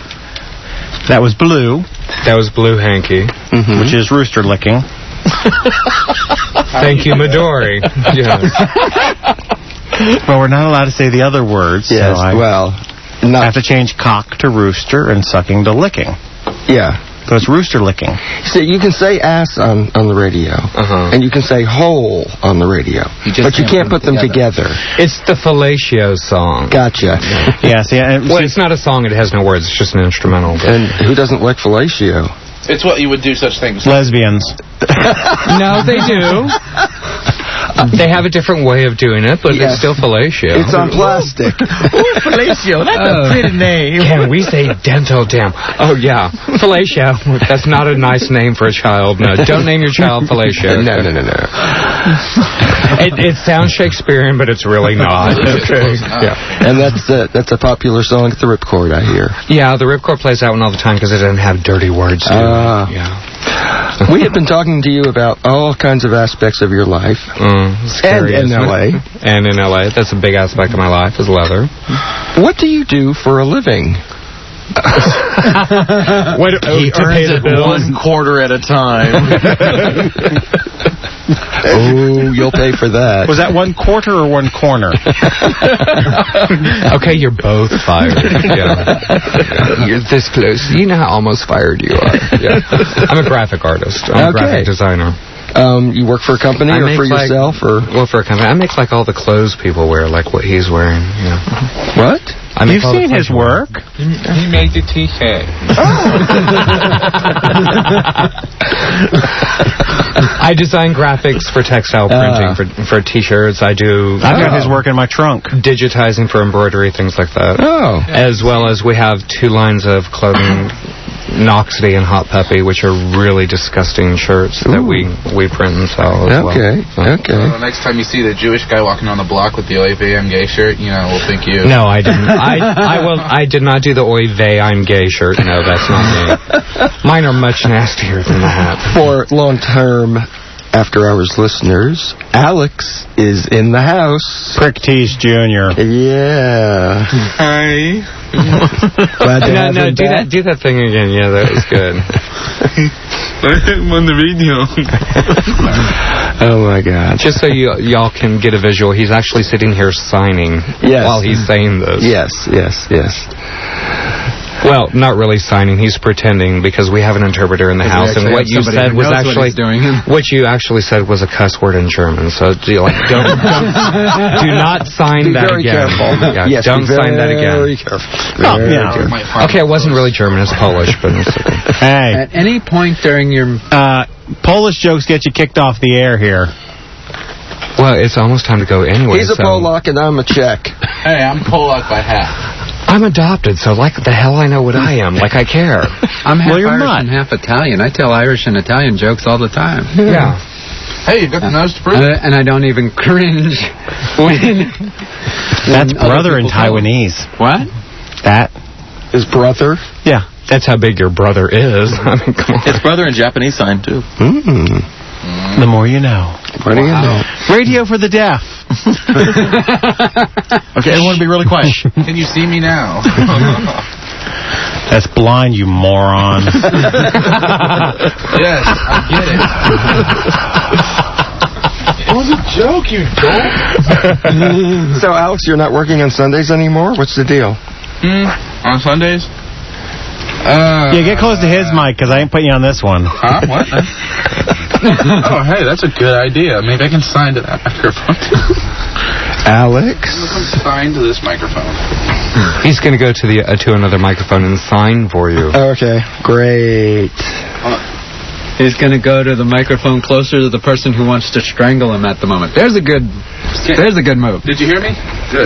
That was Blue. That was Blue Hanky. Mm-hmm. Which is rooster licking. Thank you, Midori. Yes. Well, we're not allowed to say the other words. Yes, so well, Not. I have to change cock to rooster and sucking to licking. Yeah. So it's rooster licking. See, you can say ass on the radio, and you can say hole on the radio, but you can't put them together. It's the fellatio song. Gotcha. Yeah, see, well, it's not a song. It has no words. It's just an instrumental. And who doesn't like fellatio? It's what you would do such things. Lesbians. No, they do. They have a different way of doing it, but it's still fellatio. It's on plastic. Fellatio, that's a pretty name. Can we say dental dam? Oh, yeah. Fellatio. That's not a nice name for a child. No, don't name your child fellatio. No. It sounds Shakespearean, but it's really not. Okay. Yeah. And that's a popular song at the Ripcord, I hear. Yeah, the Ripcord plays that one all the time because it doesn't have dirty words to it. Yeah. We have been talking to you about all kinds of aspects of your life. Scary, and in L.A. And in L.A. That's a big aspect of my life, is leather. What do you do for a living? He earns it 1 quarter at a time. Oh, you'll pay for that. Was that 1 quarter or 1 corner? Okay, you're both fired. Yeah. You're this close. You know how almost fired you are. Yeah. I'm a graphic artist. I'm a graphic designer. You work for a company or for yourself? Well, for a company. I make like all the clothes people wear, like what he's wearing. Yeah. What? You've seen his work. He made the T-shirt. I design graphics for textile printing, for T-shirts. I've got his work in my trunk. Digitizing for embroidery, things like that. Oh. As well as we have 2 lines of clothing, Noxity and Hot Puppy, which are really disgusting shirts that we print and sell as well. Okay. So the next time you see the Jewish guy walking on the block with the Oy vey, I'm gay shirt, we'll think you. No, I didn't. I did not do the Oy vey, I'm gay shirt. No, that's not me. Mine are much nastier than that. For long-term after-hours listeners, Alex is in the house. Prick Tease Jr. Yeah. Hi. Glad to have him back. Do that thing again. Yeah, that was good. I'm on the radio. Oh my God! Just so y'all can get a visual, he's actually sitting here signing while he's saying this. Yes. Well, not really signing. He's pretending because we have an interpreter in the house, and what you said was actually what you actually said was a cuss word in German. So do not sign that very again. Careful. Yeah, Yes, don't sign that again. Very careful. Okay, it wasn't really German. It's Polish, but it's okay. Hey, At any point during your Polish jokes get you kicked off the air here. Well, it's almost time to go anyway. He's a Polak and I'm a Czech. Hey, I'm Polak by half. I'm adopted, so like the hell I know what I am. Like I care. I'm half Irish and half Italian. I tell Irish and Italian jokes all the time. Yeah. Hey, you've got the nose to prove it. And I don't even cringe when That's brother in Taiwanese. What? That is brother? Yeah. That's how big your brother is. I mean, come on. It's brother in Japanese sign, too. The more you know. What do you know? Radio for the deaf. Okay, everyone be really quiet. Can you see me now? That's blind, you moron. Yes, I get it. It was a joke, you dope. So, Alex, you're not working on Sundays anymore? What's the deal? On Sundays? Yeah, get close to his mic, because I ain't putting you on this one. Huh? What? Oh, hey, that's a good idea. Maybe I can sign to that microphone. Alex? Sign to this microphone. He's going to go to another microphone and sign for you. Okay, great. He's going to go to the microphone closer to the person who wants to strangle him at the moment. There's a good move. Did you hear me? Good.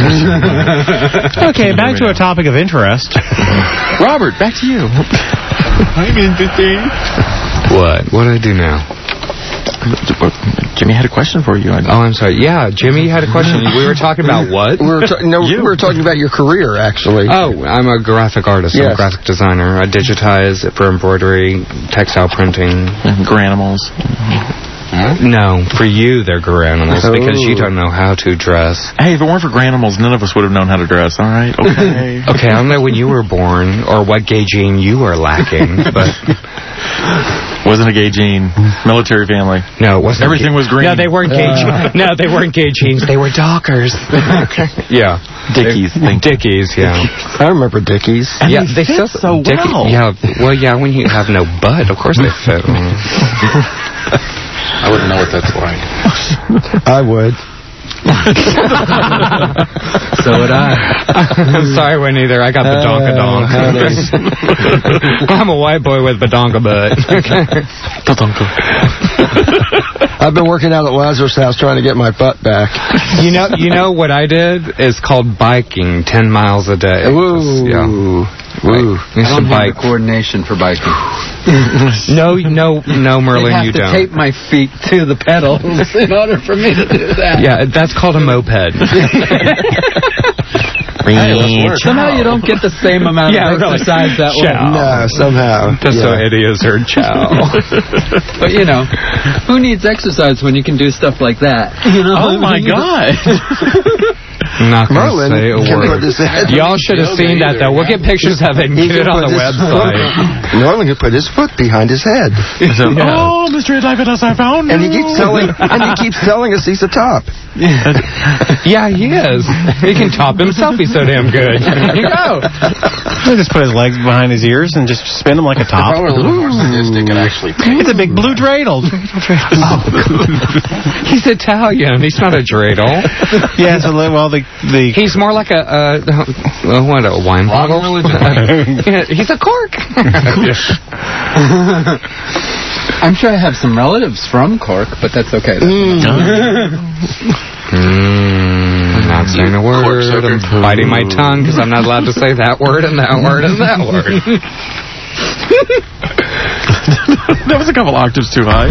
Okay, back to a topic of interest. Robert, back to you. I'm interesting. What? What do I do now? Jimmy had a question for you. Oh, I'm sorry. Yeah, Jimmy had a question. We were talking about what? We were talking about your career, actually. Oh, I'm a graphic artist. Yes. I'm a graphic designer. I digitize for embroidery, textile printing. Granimals. No, for you they're Granimals because you don't know how to dress. Hey, if it weren't for Granimals, none of us would have known how to dress, all right? Okay. Okay, I don't know when you were born or what gay gene you are lacking, but Wasn't a gay gene. Military family. No, it wasn't. Everything was green. No, they weren't gay. No, they weren't gay jeans. They were Dockers. Yeah. Dickies. Dickies. Yeah. I remember Dickies. Yeah, they fit so well. Yeah. Well, yeah. When you have no butt, of course they fit. I wouldn't know what that's like. I would. So would I. I'm sorry, when either. I got the donka-donk. I'm a white boy with badonka butt. I've been working out at Lazarus' house trying to get my butt back. You know what I did is called biking 10 miles a day. Woo. Yeah. Woo. I don't have the coordination for biking. No, Merlin, you don't. I have to tape my feet to the pedals in order for me to do that. Yeah, that's called a moped. Somehow you don't get the same amount of exercise that way. No, somehow. Just so idiots heard chow. But, who needs exercise when you can do stuff like that? Oh, my God. I'm not going to Merlin say a can word. put his head. Y'all should have seen that, though. We'll get pictures of it and get it on the website. Merlin can put his foot behind his head. Oh, Mr. Diabetes, I found And he keeps selling us he's a top. Yeah, he is. He can top himself. He's so damn good. There you go. He'll just put his legs behind his ears and just spin them like a top. Probably a little more sadistic and actually. It's a big blue dreidel. He's Italian. He's not a dreidel. Yeah, so He's more like a wine bottle. He's a cork. I'm sure I have some relatives from Cork, but that's okay. Not saying a word. I'm biting my tongue because I'm not allowed to say that word and that word and that word. That was a couple octaves too high.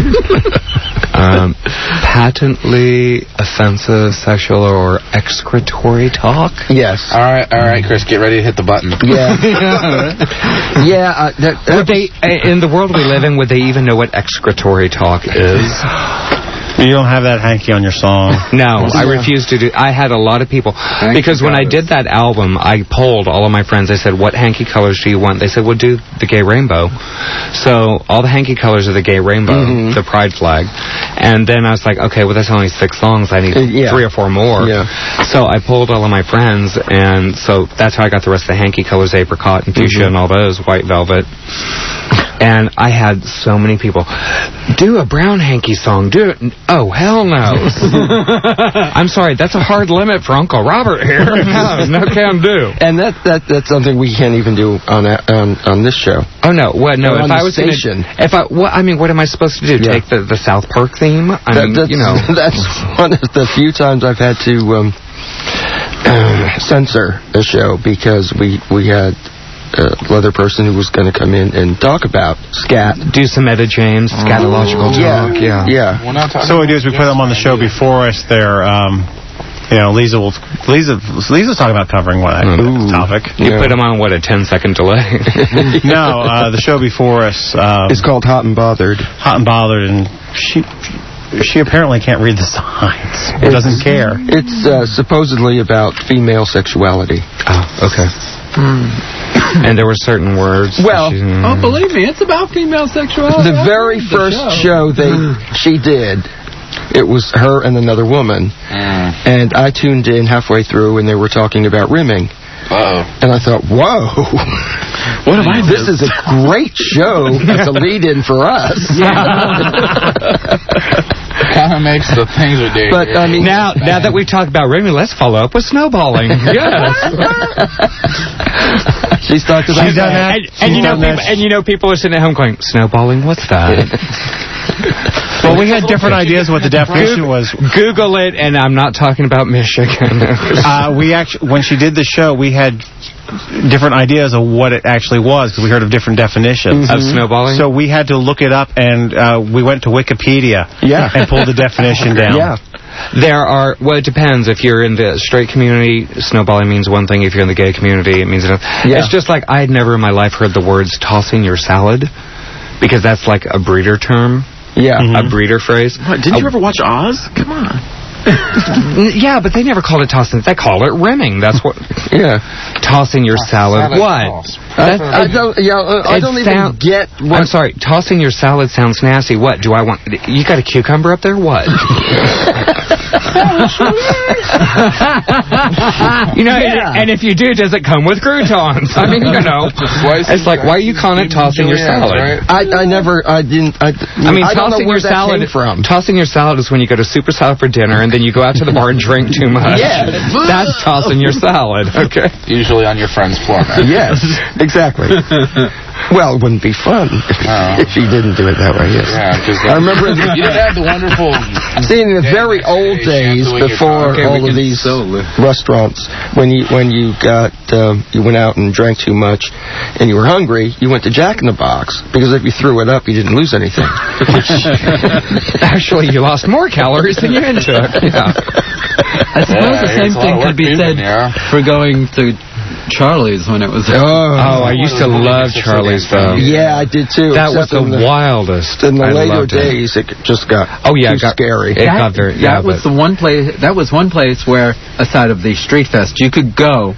Patently offensive, sexual, or excretory talk? Yes. All right, Chris, get ready to hit the button. Yeah. Yeah. In the world we live in, would they even know what excretory talk is? You don't have that hanky on your song. No, I refuse to do. I had a lot of people because when I did that album, I polled all of my friends. I said, "What hanky colors do you want?" They said, "We'll do the gay rainbow." So all the hanky colors of the gay rainbow, the pride flag, and then I was like, "Okay, well that's only 6 songs. I need 3 or 4 more." Yeah. So I polled all of my friends, and so that's how I got the rest of the hanky colors: apricot and fuchsia and all those, white velvet. And I had so many people, do a brown hanky song, do it. Oh, hell no. I'm sorry, that's a hard limit for Uncle Robert here. No can do. And that's something we can't even do on this show. Oh, no. What? No, if I was station. what am I supposed to do? Take the South Park theme? That's one of the few times I've had to censor a show because we had other person who was going to come in and talk about scat. Do some Etta James, scatological talk. Yeah. So what we do is we put them on the show before us there. Lisa's talking about covering what topic. You put them on, a 10-second delay? No, the show before us... it's called Hot and Bothered. Hot and Bothered, and she apparently can't read the signs. It doesn't care. It's supposedly about female sexuality. Oh, okay. And there were certain words. Well, believe me, it's about female sexuality. The very first show she did, it was her and another woman. And I tuned in halfway through, and they were talking about rimming. And I thought, whoa. What have I done? This is a great show as a lead-in for us. Kind of makes the things ridiculous. But I mean, now that we've talked about rimming, let's follow up with snowballing. Yes. She's talked about that. And people are sitting at home going, snowballing, what's that? Well, we had different ideas what the definition was. Google it, and I'm not talking about Michigan. When she did the show, we had different ideas of what it actually was because we heard of different definitions of snowballing. So we had to look it up, and we went to Wikipedia and pulled the definition down. Yeah. There are, it depends. If you're in the straight community, snowballing means one thing. If you're in the gay community, it means another. Yeah. It's just like I had never in my life heard the words tossing your salad because that's like a breeder term. Yeah. A breeder phrase. What, didn't you ever watch Oz? Come on. Yeah, but they never called it tossing. They call it rimming. That's what. Yeah. Tossing your salad. What? I don't even get what... I'm sorry. Tossing your salad sounds nasty. What? Do I want... You got a cucumber up there? What? You know, and if you do, does it come with croutons? I mean, you know. It's like, why are you calling it tossing your salad? I don't know where that came from. Tossing your salad is when you go to Super Salad for dinner and then you go out to the bar and drink too much. Yes. That's tossing your salad, okay? Usually on your friend's floor, man. Yes, exactly. Well, it wouldn't be fun if you didn't do it that way, yes. Yeah, I remember... you didn't have the wonderful... See, in the very old days, before all of these restaurants, when you got you went out and drank too much and you were hungry, you went to Jack in the Box, because if you threw it up, you didn't lose anything. Actually, you lost more calories than you took. Yeah. I suppose the same thing could be said for going to Charlie's when it was... Oh, I used to love Charlie's, though. Yeah, I did, too. That was the wildest. In the later days, it just got too scary. It got very... That was one place where, aside of the Street Fest, you could go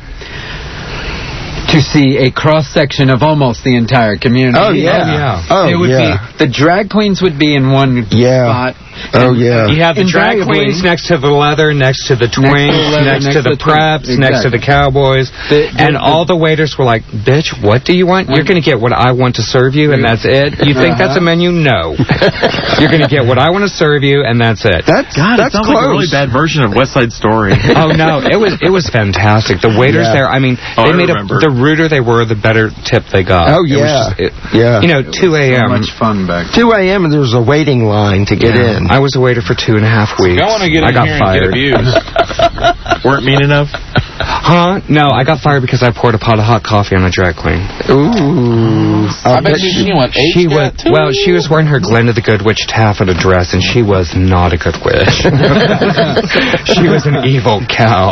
to see a cross-section of almost the entire community. Oh, yeah. It would be... The drag queens would be in one spot. Oh, yeah. You have the drag queens next to the leather, next to the twinks, next to the preps, next to the cowboys. And all the waiters were like, bitch, what do you want? You're going to get what I want to serve you, and that's it? You think that's a menu? No. You're going to get what I want to serve you, and that's it. That's close. Like a really bad version of West Side Story. Oh, no. It was fantastic. The waiters there, I mean, they made the ruder they were, the better tip they got. Oh, yeah. You know, 2 a.m. So much fun back 2 a.m. and there was a waiting line to get in. I was a waiter for 2.5 weeks. I got fired. Weren't mean enough? Huh? No, I got fired because I poured a pot of hot coffee on a drag queen. Ooh. I bet you went she was wearing her Glinda the Good Witch taffeta dress, and she was not a good witch. She was an evil cow.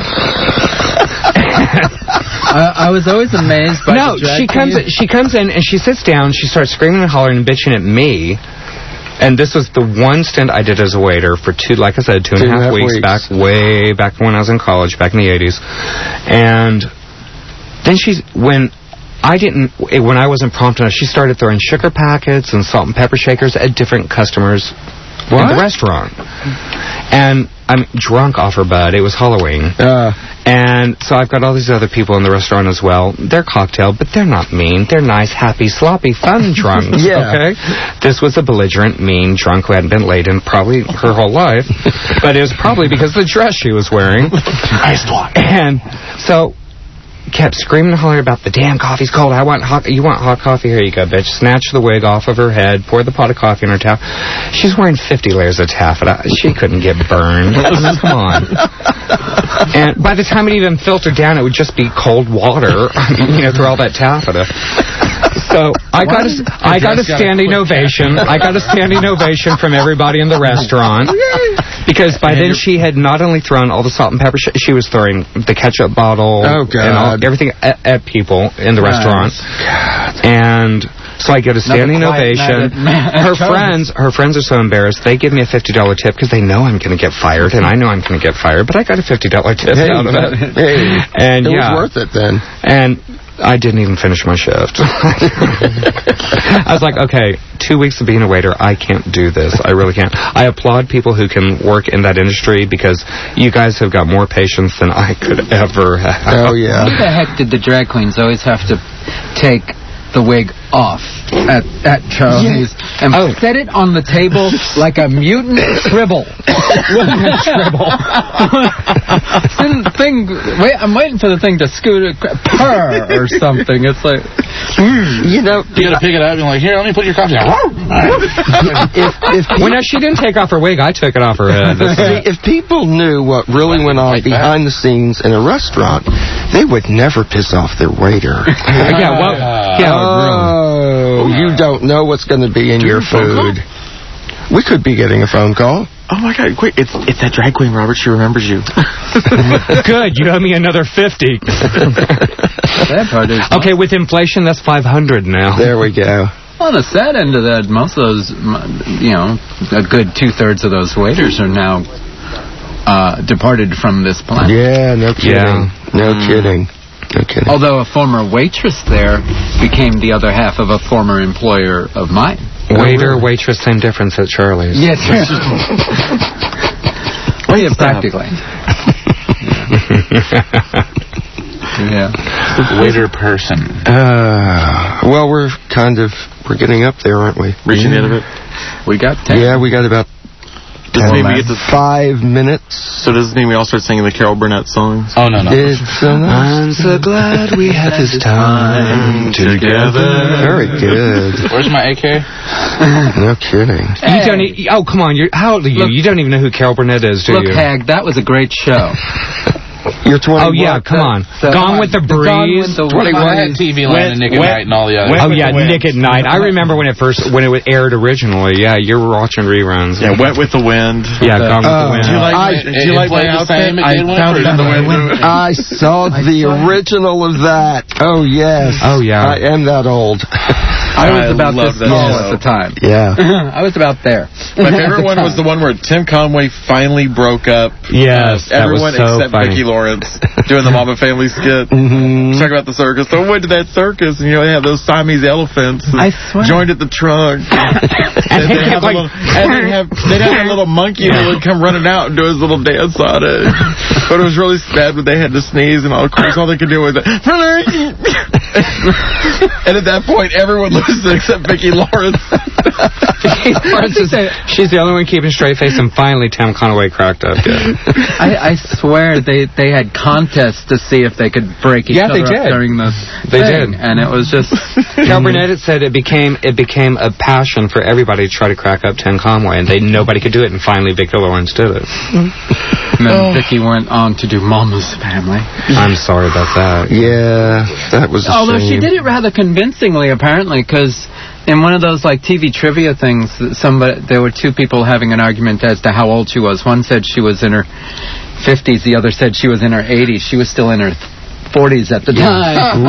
I was always amazed by the drag she comes in and she sits down, she starts screaming and hollering and bitching at me. And this was the one stint I did as a waiter for 2.5 weeks back, way back when I was in college, back in the 80s. And then when I wasn't prompt enough, she started throwing sugar packets and salt and pepper shakers at different customers in the restaurant. And I'm drunk off her butt. It was Halloween. And so I've got all these other people in the restaurant as well. They're cocktail, but they're not mean. They're nice, happy, sloppy, fun drunks. Okay? This was a belligerent, mean drunk who hadn't been laid in probably her whole life. But it was probably because of the dress she was wearing. And so... kept screaming and hollering about the damn coffee's cold. You want hot coffee? Here you go, bitch. Snatched the wig off of her head, poured the pot of coffee in her towel. She's wearing 50 layers of taffeta. She couldn't get burned. Come on. And by the time it even filtered down, it would just be cold water, through all that taffeta. So I got a standing ovation. I got a standing ovation from everybody in the restaurant because by then she had not only thrown all the salt and pepper, she was throwing the ketchup bottle and everything at people in the restaurant. And so I get a standing ovation. Her friends are so embarrassed. They give me a $50 tip because they know I'm going to get fired, and I know I'm going to get fired. But I got a $50 tip out of it. And it was worth it then. And I didn't even finish my shift. I was like, okay, 2 weeks of being a waiter, I can't do this. I really can't. I applaud people who can work in that industry because you guys have got more patience than I could ever have. Oh, yeah. Why the heck did the drag queens always have to take the wig off at Charlie's and set it on the table like a mutant tribble? I'm waiting for the thing to scoot purr or something. It's like, you gotta pick it up and here, let me put your coffee on. Well, no, she didn't take off her wig. I took it off her head. See, if people knew what really went on behind the scenes in a restaurant, they would never piss off their waiter. Oh, you don't know what's going to be in your food. We could be getting a phone call. Oh my God! Quick, it's that drag queen, Robert. She remembers you. Good, you owe me another 50. That part is okay. With inflation, that's 500 now. There we go. On the sad end of that, most of those, a good 2/3 of those waiters are now departed from this planet. Yeah, no kidding. No kidding. Okay. Although a former waitress there became the other half of a former employer of mine. Waiter, waitress, same difference at Charlie's. Yes. Well, yeah, practically. Yeah. Waiter person. Well, we're getting up there, aren't we? Reaching the end of it. We got 10. Yeah, we got about. Does it mean we get to 5 minutes? So does it mean we all start singing the Carol Burnett songs? Oh, no. It's so nice. I'm so glad we had this time together. Very good. Where's my AK? No kidding. You don't come on, how old are you? Look, you don't even know who Carol Burnett is, do you? Look, Hag, that was a great show. You're 21. Oh, yeah, come on. Gone with the Breeze. Gone with the 21 had TV Land and Nick at Night and all the others. Oh, yeah, Nick at Night. I remember when it aired originally. Yeah, you were watching reruns. Yeah, Wet with the Wind. Yeah, Gone with the Wind. Do you like my outfit? I saw the original of that. Oh, yes. Oh, yeah. I am that old. I was about this small at the time. Yeah. I was about there. My favorite one was the one where Tim Conway finally broke up. Yes, everyone that was so except funny. Vicki Lawrence doing the Mama Family skit. Talking about the circus. So we went to that circus, and they have those Siamese elephants. I swear. Joined at the trunk. and they'd have a little monkey that would come running out and do his little dance on it. But it was really sad when they had to sneeze, and of course all they could do was and at that point, everyone loses except Vicki Lawrence. She's the only one keeping a straight face, and finally Tim Conway cracked up. I swear they had contests to see if they could break each other up during this thing, and it was just... Carol Burnett said it became a passion for everybody to try to crack up Tim Conway, and nobody could do it, and finally Vicki Lawrence did it. And then Vicki went on to do Mama's Family. I'm sorry about that. Yeah, that was a Although she shame. did it rather convincingly, apparently, because in one of those TV trivia things, there were two people having an argument as to how old she was. One said she was in her 50s, the other said she was in her 80s. She was still in her 40s at the time.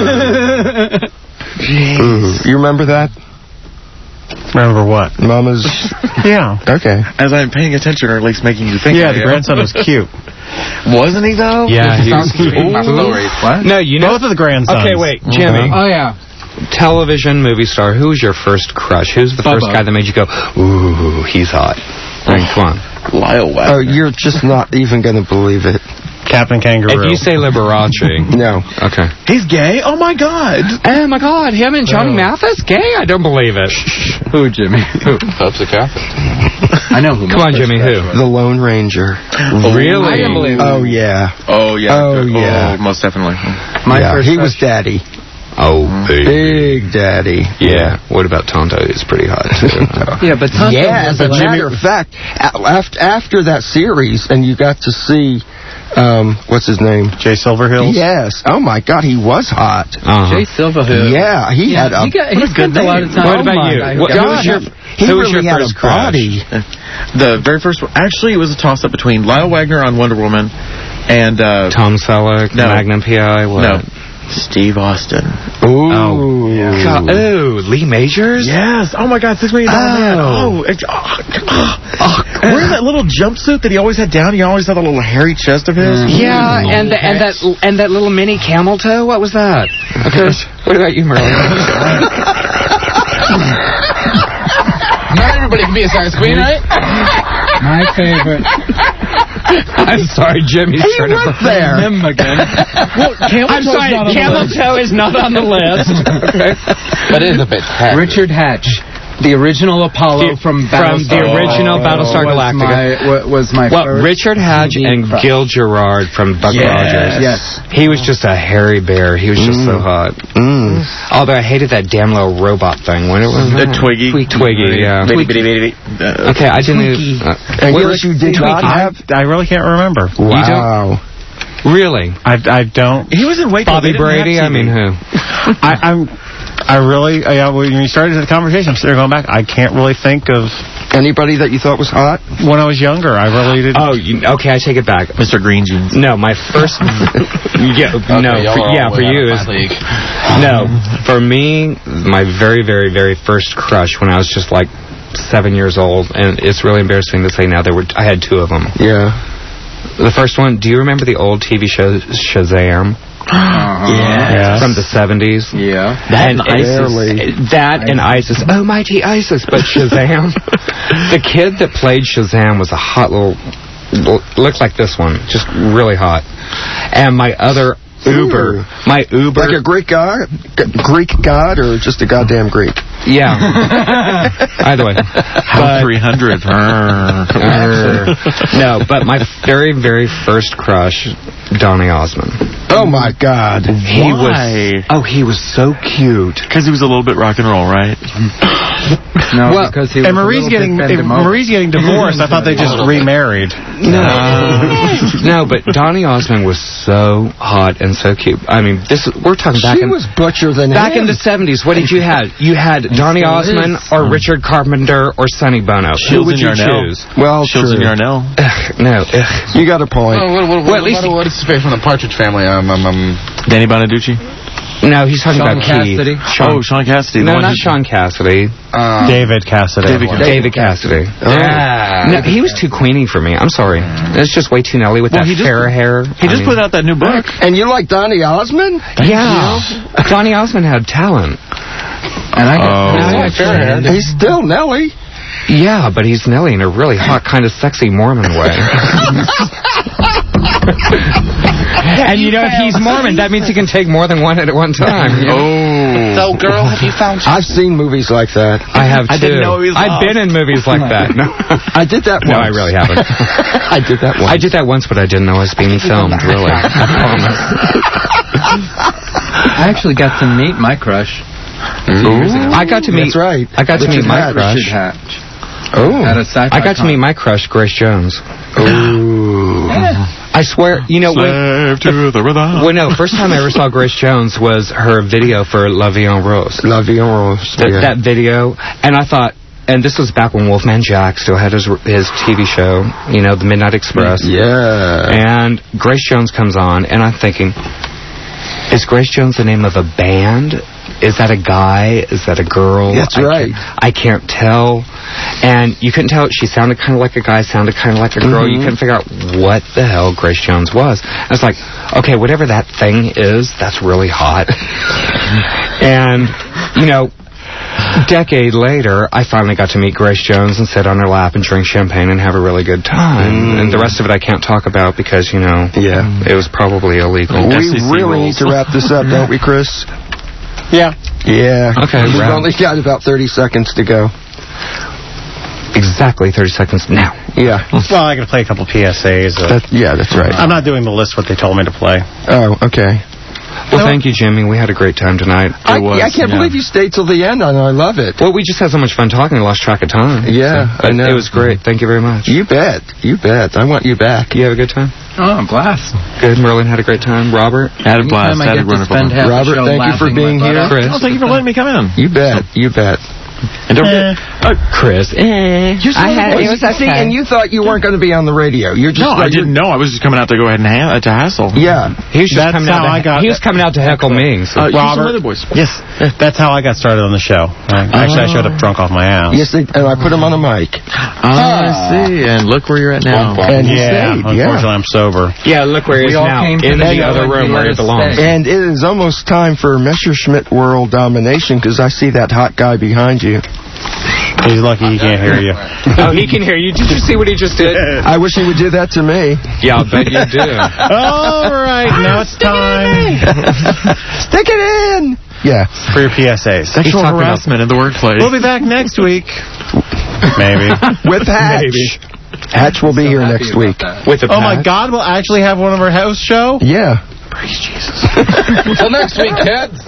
You remember that? Remember what? Mama's... Yeah. Okay. As I'm paying attention, or at least making you think. Yeah, the grandson was cute. Wasn't he, though? Yeah, he was cute. What? No, both of the grandsons. Okay, wait, Jimmy. Oh, yeah. Television movie star. Who was your first crush? Who's the first guy that made you go, ooh, he's hot? Come on. Lyle Wagner. Oh, you're just not even going to believe it. Captain Kangaroo. If you say Liberace. No. Okay. He's gay? Oh, my God. Oh, my God. Him and Johnny Mathis? Gay? I don't believe it. Who, Jimmy? Who? Pope's a Catholic. I know who. Come on, Jimmy. Who? The Lone Ranger. Really? I didn't believe it. Oh, yeah. Oh, yeah. Oh, yeah. Oh, most definitely. He was daddy. Oh, Big daddy. Yeah. What about Tonto? He's pretty hot, too. Yeah, but Tonto... Yeah, as a matter of fact, after that series, and you got to see... what's his name? Jay Silverhill? Yes. Oh, my God, he was hot. Jay Silverhill. Yeah, he had a... He spent a lot of time... What about you? Who was your first crush? The very first one. Actually, it was a toss-up between Lyle Wagner on Wonder Woman and... Tom Selleck, Magnum P.I., what? No. Steve Austin. Ooh. Oh, yeah. Ooh, Lee Majors? Yes. Oh, my God, $6 million man. Wearing that little jumpsuit that he always had down. He always had that little hairy chest of his. Yeah, and that little mini camel toe. What was that? Okay. What about you, Merlin? Not everybody can be a size queen, right? My favorite. I'm sorry, Jimmy's trying to there. Him again. Well, camel toe is not on the list. Okay. But it is a bit Hatch. Richard Hatch. The original Apollo from Battlestar. The original Battlestar Galactica. Was my first Richard Hatch and crush. Gil Gerard from Buck Rogers. Yes. He was just a hairy bear. He was just so hot. Although I hated that damn little robot thing. What it was that? Twiggy. Twiggy, yeah. Okay, I didn't... And you did not have... I really can't remember. Wow. Really? I don't... He was in Waco. Bobby Brady? I mean, who? When you started the conversation, I'm sitting there going back, I can't really think of... Anybody that you thought was hot? When I was younger, I really didn't... Oh, okay, I take it back. Mr. Green Jeans. No, my first... for you is... No, for me, my very, very, very first crush when I was just like 7 years old, and it's really embarrassing to say now, I had two of them. Yeah. The first one, do you remember the old TV show Shazam? Yes. From the 70s. Yeah. And ISIS. Oh, mighty ISIS. But Shazam. The kid that played Shazam was a hot little... Looked like this one. Just really hot. And my other... Uber. My Uber. Like a Greek god? Greek god or just a goddamn Greek? Yeah. Either way. How 300. No, but my very, very first crush, Donny Osmond. Oh, my God. He was so cute. Because he was a little bit rock and roll, right? No, because he was Marie's getting divorced. I thought they just remarried. No, but Donny Osmond was so hot and so cute. I mean, we're talking back was butcher than back him. in the 70s. What did you have? You had Donny Osmond or Richard Carpenter or Sonny Bono. Who would you choose? Well, Shields and Yarnell. No. You got a point. What is his face from the Partridge Family? Danny Bonaducci? No, he's talking Sean about Cassidy. Keith. Sean Cassidy. No, not Sean Cassidy. David Cassidy. David Cassidy. No, he was too queeny for me. I'm sorry. It's just way too Nelly with that fair hair. He just put out that new book. And you like Donny Osmond? Yeah. Donny Osmond had talent. And I got fair hair. He's still Nelly. Yeah, but he's Nelly in a really hot, kind of sexy Mormon way. And you know, if he's Mormon, that means he can take more than one at one time. So, girl, have you found... I've seen movies like that. I have, too. I didn't know he was I've been in movies like that. No. I did that once. No, I really haven't. I did that once. I did that once, but I didn't know it was being filmed, really. I promise. I actually got to meet my crush. I got to meet... That's right. I got to meet my crush. Richard Hatch. Oh. At a sci-fi I got to meet my crush, Grace Jones. Ooh. I swear, you know, Slave to the rhythm. well, no, first time I ever saw Grace Jones was her video for La Vie en Rose. La Vie en Rose. That video, and I thought, and this was back when Wolfman Jack still had his TV show, you know, The Midnight Express. Yeah. And Grace Jones comes on, and I'm thinking, is Grace Jones the name of a band? Is that a guy? Is that a girl? That's right. I can't tell. And you couldn't tell. She sounded kind of like a guy, sounded kind of like a girl. You couldn't figure out what the hell Grace Jones was. I was like, okay, whatever that thing is, that's really hot. And, you know, a decade later, I finally got to meet Grace Jones and sit on her lap and drink champagne and have a really good time. And the rest of it I can't talk about because, you know, it was probably illegal. We really need to wrap this up, don't we, Chris? Yeah. Yeah. Okay. We've only got about 30 seconds to go. Exactly 30 seconds now. Yeah. Well, I got to play a couple PSAs. Yeah, that's right. I'm not doing the list what they told me to play. Oh, okay. Well, thank you, Jimmy. We had a great time tonight. I can't believe you stayed till the end, and I love it. Well, we just had so much fun talking, we lost track of time. Yeah, so, I know. It was great. Thank you very much. You bet. You bet. I want you back. You have a good time? Oh, I'm blessed. Good. Merlin had a great time. Robert? Had a blast. Had a wonderful time. Robert, thank you for being here. Chris? Oh, thank you for letting me come in. You bet. You bet. And don't forget, Chris. It was okay. See, and you thought you weren't going to be on the radio. You're just I didn't know. I was just coming out to go ahead and to hassle. Yeah. He was just coming out. He was coming out to heckle me. So. Robert. Yes. That's how I got started on the show. Actually, I showed up drunk off my ass. Yes, and I put him on a mic. I see. And look where you're at now. And he stayed. Unfortunately, I'm sober. Yeah, look where he is now. In the other room where he belongs. And it is almost time for Messerschmitt World Domination because I see that hot guy behind you. He's lucky he can't hear you. Oh, he can hear you. Did you see what he just did? I wish he would do that to me. Yeah, I'll bet you do. All right, now it's time. Stick it in. Yeah. For your PSAs. Sexual harassment in the workplace. We'll be back next week. Maybe. With Hatch. Maybe. Hatch will be here next week. With oh, my God, we'll actually have one of our house show? Yeah. Praise Jesus. Till next week, kids.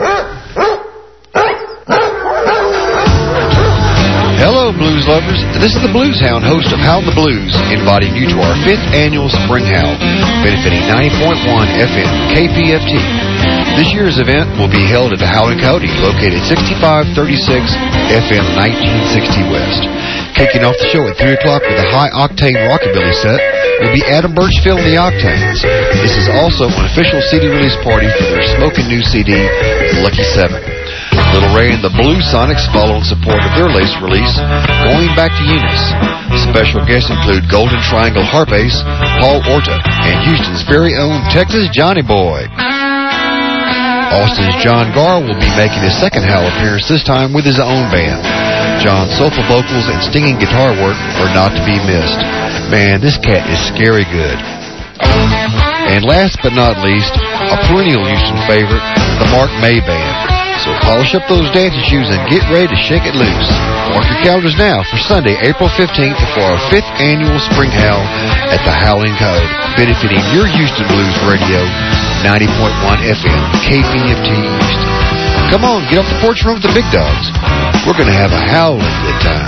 Hello, blues lovers. This is the Blues Hound, host of Hound the Blues, inviting you to our 5th annual Spring Howl, benefiting 90.1 FM KPFT. This year's event will be held at the Howling Coyote, located 6536 FM 1960 West. Kicking off the show at 3 o'clock with a high-octane rockabilly set will be Adam Birchfield and the Octanes. This is also an official CD release party for their smoking new CD, Lucky 7. Little Ray and the Blue Sonics follow in support of their latest release, Going Back to Eunice. Special guests include Golden Triangle harp ace Paul Orta and Houston's very own Texas Johnny Boy. Austin's John Garr will be making his second Howl appearance, this time with his own band. John's soulful vocals and stinging guitar work are not to be missed. Man, this cat is scary good. And last but not least, a perennial Houston favorite, the Mark May Band. So polish up those dancing shoes and get ready to shake it loose. Mark your calendars now for Sunday, April 15th for our 5th annual Spring Howl at the Howling Code, benefiting your Houston Blues Radio, 90.1 FM, KPFT Houston. Come on, get off the porch and run with the big dogs. We're going to have a howling good time.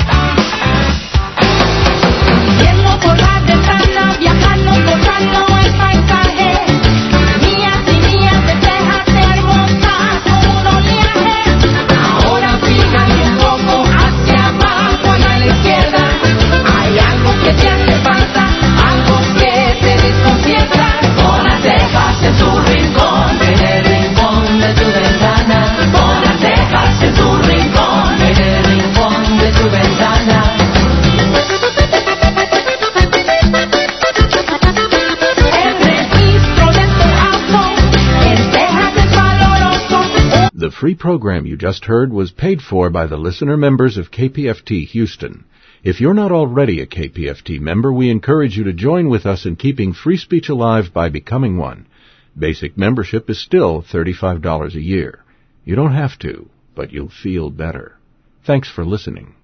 The free program you just heard was paid for by the listener members of KPFT Houston. If you're not already a KPFT member, we encourage you to join with us in keeping free speech alive by becoming one. Basic membership is still $35 a year. You don't have to, but you'll feel better. Thanks for listening.